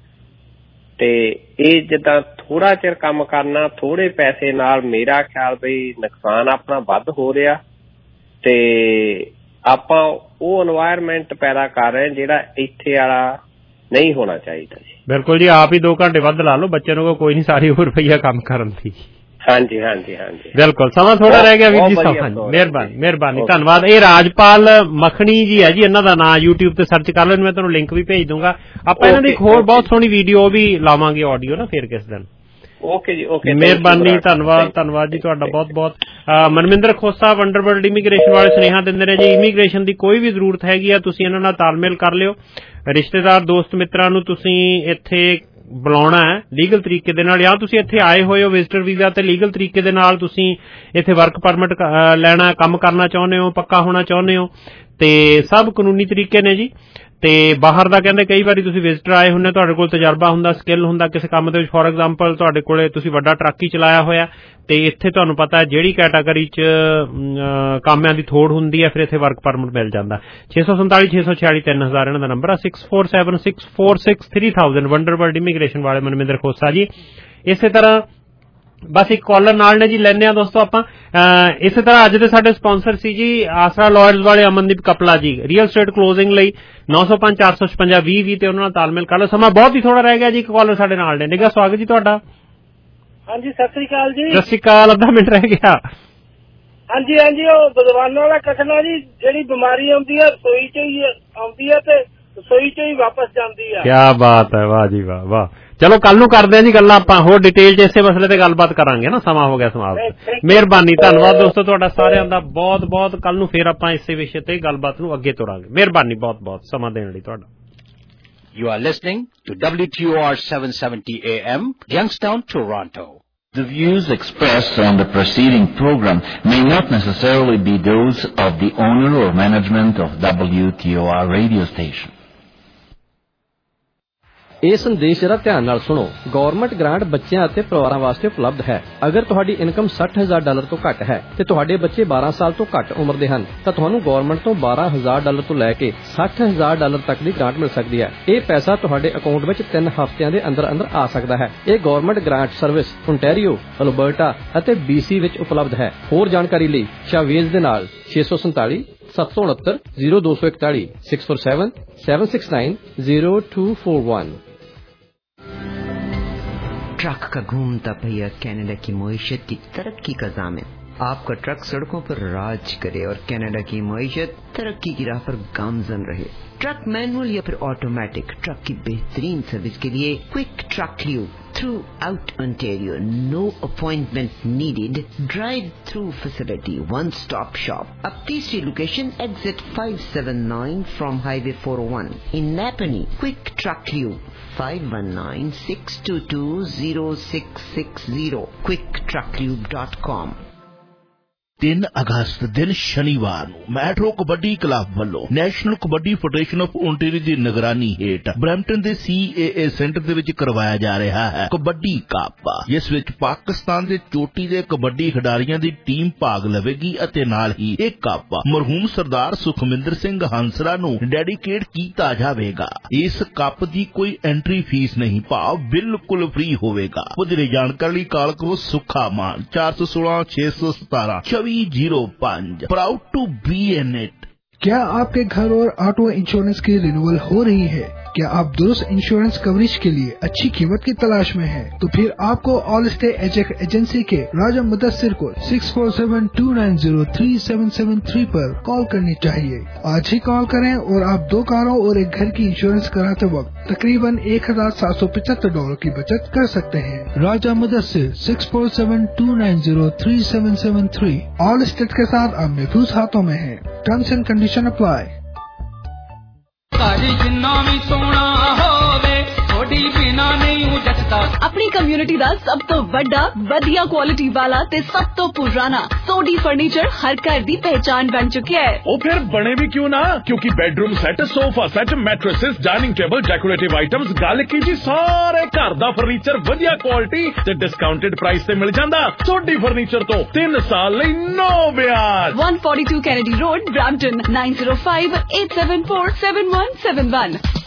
Speaker 17: ਤੇ ਇਹ ਜਿੱਦਾਂ ਥੋੜਾ ਚਿਰ ਕੰਮ ਕਰਨਾ ਥੋੜੇ ਪੈਸੇ ਨਾਲ, ਮੇਰਾ ਖਿਆਲ ਬਈ ਨੁਕਸਾਨ ਆਪਣਾ ਵੱਧ ਹੋ ਰਿਹਾ ਤੇ ਆਪਾਂ ਉਹ এনवायरमेंट ਪੈਦਾ ਕਰ ਰਹੇ ਜਿਹੜਾ ਇੱਥੇ ਵਾਲਾ ਨਹੀਂ ਹੋਣਾ ਚਾਹੀਦਾ ਜੀ।
Speaker 12: ਬਿਲਕੁਲ ਜੀ, ਆਪ ਹੀ 2 ਘੰਟੇ ਵੱਧ ਲਾ ਲਓ, ਬੱਚੇ ਨੂੰ ਕੋਈ ਨਹੀਂ ਸਾਰੀ ਹੋਰ ਰੁਪਈਆ ਕੰਮ ਕਰਨ ਦੀ।
Speaker 17: ਹਾਂਜੀ
Speaker 12: ਬਿਲਕੁਲ। ਸਮਾਂ ਥੋੜਾ ਰਹਿ ਗਿਆ ਵੀਰ ਜੀ। ਮਿਹਰਬਾਨੀ ਧੰਨਵਾਦ। ਇਹ ਰਾਜਪਾਲ ਮੱਖਣੀ ਜੀ ਹੈ ਜੀ, ਇਹਨਾਂ ਦਾ ਨਾਂ YouTube ਤੇ ਸਰਚ ਕਰ ਲਓ, ਮੈਂ ਤੁਹਾਨੂੰ ਲਿੰਕ ਵੀ ਭੇਜ ਦੂੰਗਾ। ਆਪਾਂ ਇਹਨਾਂ ਦੀ ਇੱਕ ਹੋਰ ਬਹੁਤ ਸੋਹਣੀ ਵੀਡੀਓ ਵੀ ਲਾਵਾਂਗੇ ਆਡੀਓ ਨਾ ਫਿਰ ਕਿਸ ਦਿਨ।
Speaker 17: ਓਕੇ ਜੀ
Speaker 12: ਮਿਹਰਬਾਨੀ, ਧੰਨਵਾਦ ਜੀ ਤੁਹਾਡਾ ਬਹੁਤ ਬਹੁਤ। ਮਨਮਿੰਦਰ ਖੋਸਾ ਵੰਡਰਵਰਲਡ ਇਮੀਗ੍ਰੇਸ਼ਨ ਵਾਲੇ ਸੁਨੇਹਾ ਦਿੰਦੇ ਨੇ ਜੀ, ਇਮੀਗ੍ਰੇਸ਼ਨ ਦੀ ਕੋਈ ਵੀ ਜ਼ਰੂਰਤ ਹੈਗੀ ਆ ਤੁਸੀਂ ਇਹਨਾਂ ਨਾਲ ਤਾਲਮੇਲ ਕਰ ਲਿਓ। ਰਿਸ਼ਤੇਦਾਰ ਦੋਸਤ ਮਿੱਤਰਾਂ ਨੂੰ ਤੁਸੀਂ ਇੱਥੇ ਬੁਲਾਉਣਾ ਹੈ ਲੀਗਲ ਤਰੀਕੇ ਦੇ ਨਾਲ, ਜਾਂ ਤੁਸੀਂ ਇੱਥੇ ਆਏ ਹੋਏ ਹੋ ਵਿਜ਼ਟਰ ਵੀਜ਼ਾ ਤੇ ਲੀਗਲ ਤਰੀਕੇ ਦੇ ਨਾਲ ਤੁਸੀਂ ਇੱਥੇ ਵਰਕ ਪਰਮਿਟ ਲੈਣਾ, ਕੰਮ ਕਰਨਾ ਚਾਹੁੰਦੇ ਹੋ, ਪੱਕਾ ਹੋਣਾ ਚਾਹੁੰਦੇ ਹੋ, ਤੇ ਸਭ ਕਾਨੂੰਨੀ ਤਰੀਕੇ ਨੇ ਜੀ। ਤੇ ਬਾਹਰ ਦਾ ਕਹਿੰਦੇ ਕਈ ਵਾਰੀ ਤੁਸੀਂ ਵਿਜ਼ਟਰ ਆਏ ਹੁੰਦੇ, ਤੁਹਾਡੇ ਕੋਲ ਤਜਰਬਾ ਹੁੰਦਾ, ਸਕਿੱਲ ਹੁੰਦਾ ਕਿਸੇ ਕੰਮ ਦੇ ਵਿੱਚ। ਫੋਰ ਐਗਜ਼ਾਮਪਲ ਤੁਹਾਡੇ ਕੋਲੇ ਤੁਸੀਂ ਵੱਡਾ ਟਰੱਕ ਹੀ ਚਲਾਇਆ ਹੋਇਆ ਤੇ ਇੱਥੇ ਤੁਹਾਨੂੰ ਪਤਾ ਹੈ ਜਿਹੜੀ ਕੈਟਾਗਰੀ 'ਚ ਕਾਮਿਆਂ ਦੀ ਥੋੜ ਹੁੰਦੀ ਹੈ, ਫਿਰ ਇੱਥੇ ਵਰਕ ਪਰਮਿਟ ਮਿਲ ਜਾਂਦਾ। 647 646 3000 ਇਹਨਾਂ ਦਾ ਨੰਬਰ ਆ। 6476463000 ਵੰਡਰਵਰਲਡ ਇਮੀਗ੍ਰੇਸ਼ਨ ਵਾਲੇ ਮਨਮਿੰਦਰ ਖੋਸਾ ਜੀ। ਇਸੇ ਤਰ੍ਹਾਂ ਬਸ ਇੱਕ ਕਾਲਰ ਨਾਲ ਨੇ ਜੀ, ਲੈਣੇ ਆ ਦੋਸਤੋ ਆਪਾਂ। ਇਸੇ ਤਰ੍ਹਾਂ ਅੱਜ ਦੇ ਸਾਡੇ ਸਪਾਂਸਰ ਸੀ ਜੀ ਆਸਰਾ ਲਾਇਰਸ ਵਾਲੇ ਅਮਨਦੀਪ ਕਪਲਾ ਜੀ, ਰੀਅਲ ਸਟੇਟ ਕਲੋਜ਼ਿੰਗ ਲਈ 905 456 20 ਤੇ ਉਹਨਾਂ ਨਾਲ ਤਾਲਮੇਲ ਕਰ ਲਓ। ਸਮਾਂ ਬਹੁਤ ਹੀ ਥੋੜਾ ਰਹਿ ਗਿਆ ਜੀ। ਇੱਕ ਕਾਲਰ ਸਾਡੇ ਨਾਲ ਨੇ। ਨਿੱਘਾ ਸਵਾਗਤ ਜੀ ਤੁਹਾਡਾ।
Speaker 18: ਹਾਂਜੀ ਸਤਿ ਸ੍ਰੀ ਅਕਾਲ ਜੀ।
Speaker 12: ਸਤਿ ਸ੍ਰੀ ਅਕਾਲ, ਅੱਧਾ ਮਿੰਟ ਰਹਿ ਗਿਆ।
Speaker 18: ਹਾਂਜੀ ਉਹ ਬਦਵਾਨਾਂ ਵਾਲਾ ਕਥਨ ਆ ਜੀ, ਜਿਹੜੀ ਬਿਮਾਰੀ ਆਉਂਦੀ ਹੈ ਰਸੋਈ ਚ ਹੀ ਆਉਂਦੀ ਹੈ ਤੇ ਰਸੋਈ ਚ ਹੀ ਵਾਪਸ ਜਾਂਦੀ ਹੈ।
Speaker 12: ਕਿਆ ਬਾਤ ਹੈ, ਵਾਹ ਜੀ ਵਾਹ। ਚਲੋ ਕੱਲ ਨੂੰ ਕਰਦੇ ਆ ਜੀ ਗੱਲਾਂ, ਆਪਾਂ ਹੋਰ ਡਿਟੇਲ 'ਚ ਇਸੇ ਮਸਲੇ ਤੇ ਗੱਲਬਾਤ ਕਰਾਂਗੇ ਨਾ। ਸਮਾਂ ਹੋ ਗਿਆ ਸਮਾਪਤ। ਮਿਹਰਬਾਨੀ, ਧੰਨਵਾਦ ਦੋਸਤੋ ਤੁਹਾਡਾ ਸਾਰਿਆਂ ਦਾ ਬਹੁਤ ਬਹੁਤ। ਕੱਲ ਨੂੰ ਫੇਰ ਆਪਾਂ ਇਸੇ ਵਿਸ਼ੇ ਤੇ ਗੱਲਬਾਤ ਨੂੰ ਅੱਗੇ ਤੋਰਾਂਗੇ। ਮਿਹਰਬਾਨੀ ਬਹੁਤ ਸਮਾਂ ਦੇਣ ਲਈ ਤੁਹਾਡਾ।
Speaker 19: You are listening to WTOR 770 AM, Youngstown, Toronto. The views expressed on the preceding program may not necessarily be those of the owner or management of WTOR radio station.
Speaker 6: ਇਹ ਸੰਦੇਸ਼ ਜਰਾ ਧਿਆਨ ਨਾਲ ਸੁਣੋ। ਗਵਰਨਮੈਂਟ ਗ੍ਰਾਂਟ ਬੱਚਿਆਂ ਅਤੇ ਪਰਿਵਾਰਾਂ ਵਾਸਤੇ ਉਪਲਬਧ ਹੈ। ਅਗਰ ਤੁਹਾਡੀ ਇਨਕਮ $60,000 ਤੋਂ ਘੱਟ ਹੈ ਤੇ ਤੁਹਾਡੇ ਬੱਚੇ 12 ਸਾਲ ਤੋਂ ਘੱਟ ਉਮਰ ਦੇ ਹਨ ਤਾਂ ਤੁਹਾਨੂੰ ਗਵਰਨਮੈਂਟ ਤੋਂ $12,000 ਤੋਂ ਲੈ ਕੇ $60,000 ਤੱਕ ਦੀ ਗ੍ਰਾਂਟ ਮਿਲ ਸਕਦੀ ਹੈ। ਇਹ ਪੈਸਾ ਤੁਹਾਡੇ ਅਕਾਊਂਟ ਵਿੱਚ 3 ਹਫ਼ਤਿਆਂ ਦੇ ਅੰਦਰ ਆ ਸਕਦਾ ਹੈ। ਇਹ government grant service ontario, Alberta ਅਤੇ BC ਵਿੱਚ ਉਪਲਬਧ ਹੈ। ਹੋਰ ਜਾਣਕਾਰੀ ਲਈ ਸ਼ਾਵੇਜ਼ ਦੇ ਨਾਲ 647 769 0241 647 769 0241।
Speaker 3: ट्रक का घूमता पहिया कनाडा की मईशत की तरक्की का ज़ामिन। आपका ट्रक सड़कों पर राज करे और कनाडा की मईशत तरक्की की राह पर गामजन रहे। ट्रक मैनुअल या फिर ऑटोमेटिक, ट्रक की बेहतरीन सर्विस के लिए quick truck lube throughout Ontario, no appointment needed, drive through facility, one stop shop. अब तीसरी लोकेशन exit 579 from highway 401 in Napanee, quick truck lube 519-622-0660, quicktrucklube.com।
Speaker 20: 3 ਅਗਸਤ ਦਿਨ ਸ਼ਨੀਵਾਰ ਨੂੰ ਮੈਟਰੋ ਕਬੱਡੀ ਕਲੱਬ ਵੱਲੋਂ national kabaddi federation of Ontario ਦੀ ਨਿਗਰਾਨੀ ਹੇਠ ਬਰੈਂਪਟਨ ਦੇ CAA ਸੈਂਟਰ ਦੇ ਵਿੱਚ ਕਰਵਾਇਆ ਜਾ ਰਿਹਾ ਹੈ ਕਬੱਡੀ ਕੱਪ, ਜਿਸ ਵਿੱਚ ਪਾਕਿਸਤਾਨ ਦੇ ਚੋਟੀ ਦੇ ਕਬੱਡੀ ਖਿਡਾਰੀਆਂ ਦੀ ਟੀਮ ਭਾਗ ਲਵੇਗੀ ਅਤੇ ਨਾਲ ਹੀ ਇਹ ਕੱਪ ਮਰਹੂਮ ਸਰਦਾਰ ਸੁਖਮਿੰਦਰ ਸਿੰਘ ਹੰਸਰਾ ਨੂੰ ਡੈਡੀਕੇਟ ਕੀਤਾ ਜਾਵੇਗਾ। ਇਸ ਕੱਪ ਦੀ ਕੋਈ ਐਂਟਰੀ ਫੀਸ ਨਹੀਂ, ਭਾਵ ਬਿਲਕੁਲ ਫ੍ਰੀ ਹੋਵੇਗਾ। ਵਧੇਰੇ ਜਾਣਕਾਰੀ ਲਈ ਕਾਲ ਕਰੋ ਸੁੱਖਾ ਮਾਨ 416 617 2405। Proud to be in it।
Speaker 21: क्या आपके घर और ऑटो इंश्योरेंस की रिन्यूअल हो रही है? क्या आप दुरुस्त इंश्योरेंस कवरेज के लिए अच्छी कीमत की तलाश में हैं? तो फिर आपको ऑल स्टेट एजेंसी के राजा मुदस्सिर को 6472903773 पर कॉल करनी चाहिए। आज ही कॉल करें और आप 2 कारों और एक घर की इंश्योरेंस कराते वक्त तकरीबन $1,775 की बचत कर सकते हैं। राजा मुदस्सिर 6472903773 ऑल स्टेट के साथ अब महफूज हाथों में है। Terms and condition apply.
Speaker 2: अपनी कम्युनिटी ਦਾ ਸਭ ਤੋਂ ਵੱਡਾ ਵਧੀਆ ਕੁਆਲਿਟੀ ਵਾਲਾ ਤੇ ਸਭ ਤੋਂ ਪੁਰਾਣਾ ਸੋਡੀ ਫਰਨੀਚਰ ਹਰ ਘਰ ਦੀ ਪਹਿਚਾਨ ਬਣ ਚੁੱਕਿਆ ਹੈ।
Speaker 1: ਉਹ ਫਿਰ ਬਣੇ ਵੀ ਕਿਉਂ ਨਾ, ਕਿਉਂਕਿ bedroom set, sofa set, mattresses, dining table, decorative items, ਗੱਲ ਕੀ ਜੀ ਸਾਰੇ ਘਰ ਦਾ ਫਰਨੀਚਰ ਵਧੀਆ ਕੁਆਲਿਟੀ ਤੇ ਡਿਸਕਾਊਂਟਡ ਪ੍ਰਾਈਸ ਤੇ ਮਿਲ ਜਾਂਦਾ। ਸੋਡੀ ਫਰਨੀਚਰ ਤੋਂ 3 ਸਾਲ ਲਈ ਨੋ ਵਿਆਜ।
Speaker 2: 142 Kennedy Road, Brampton, 9058747171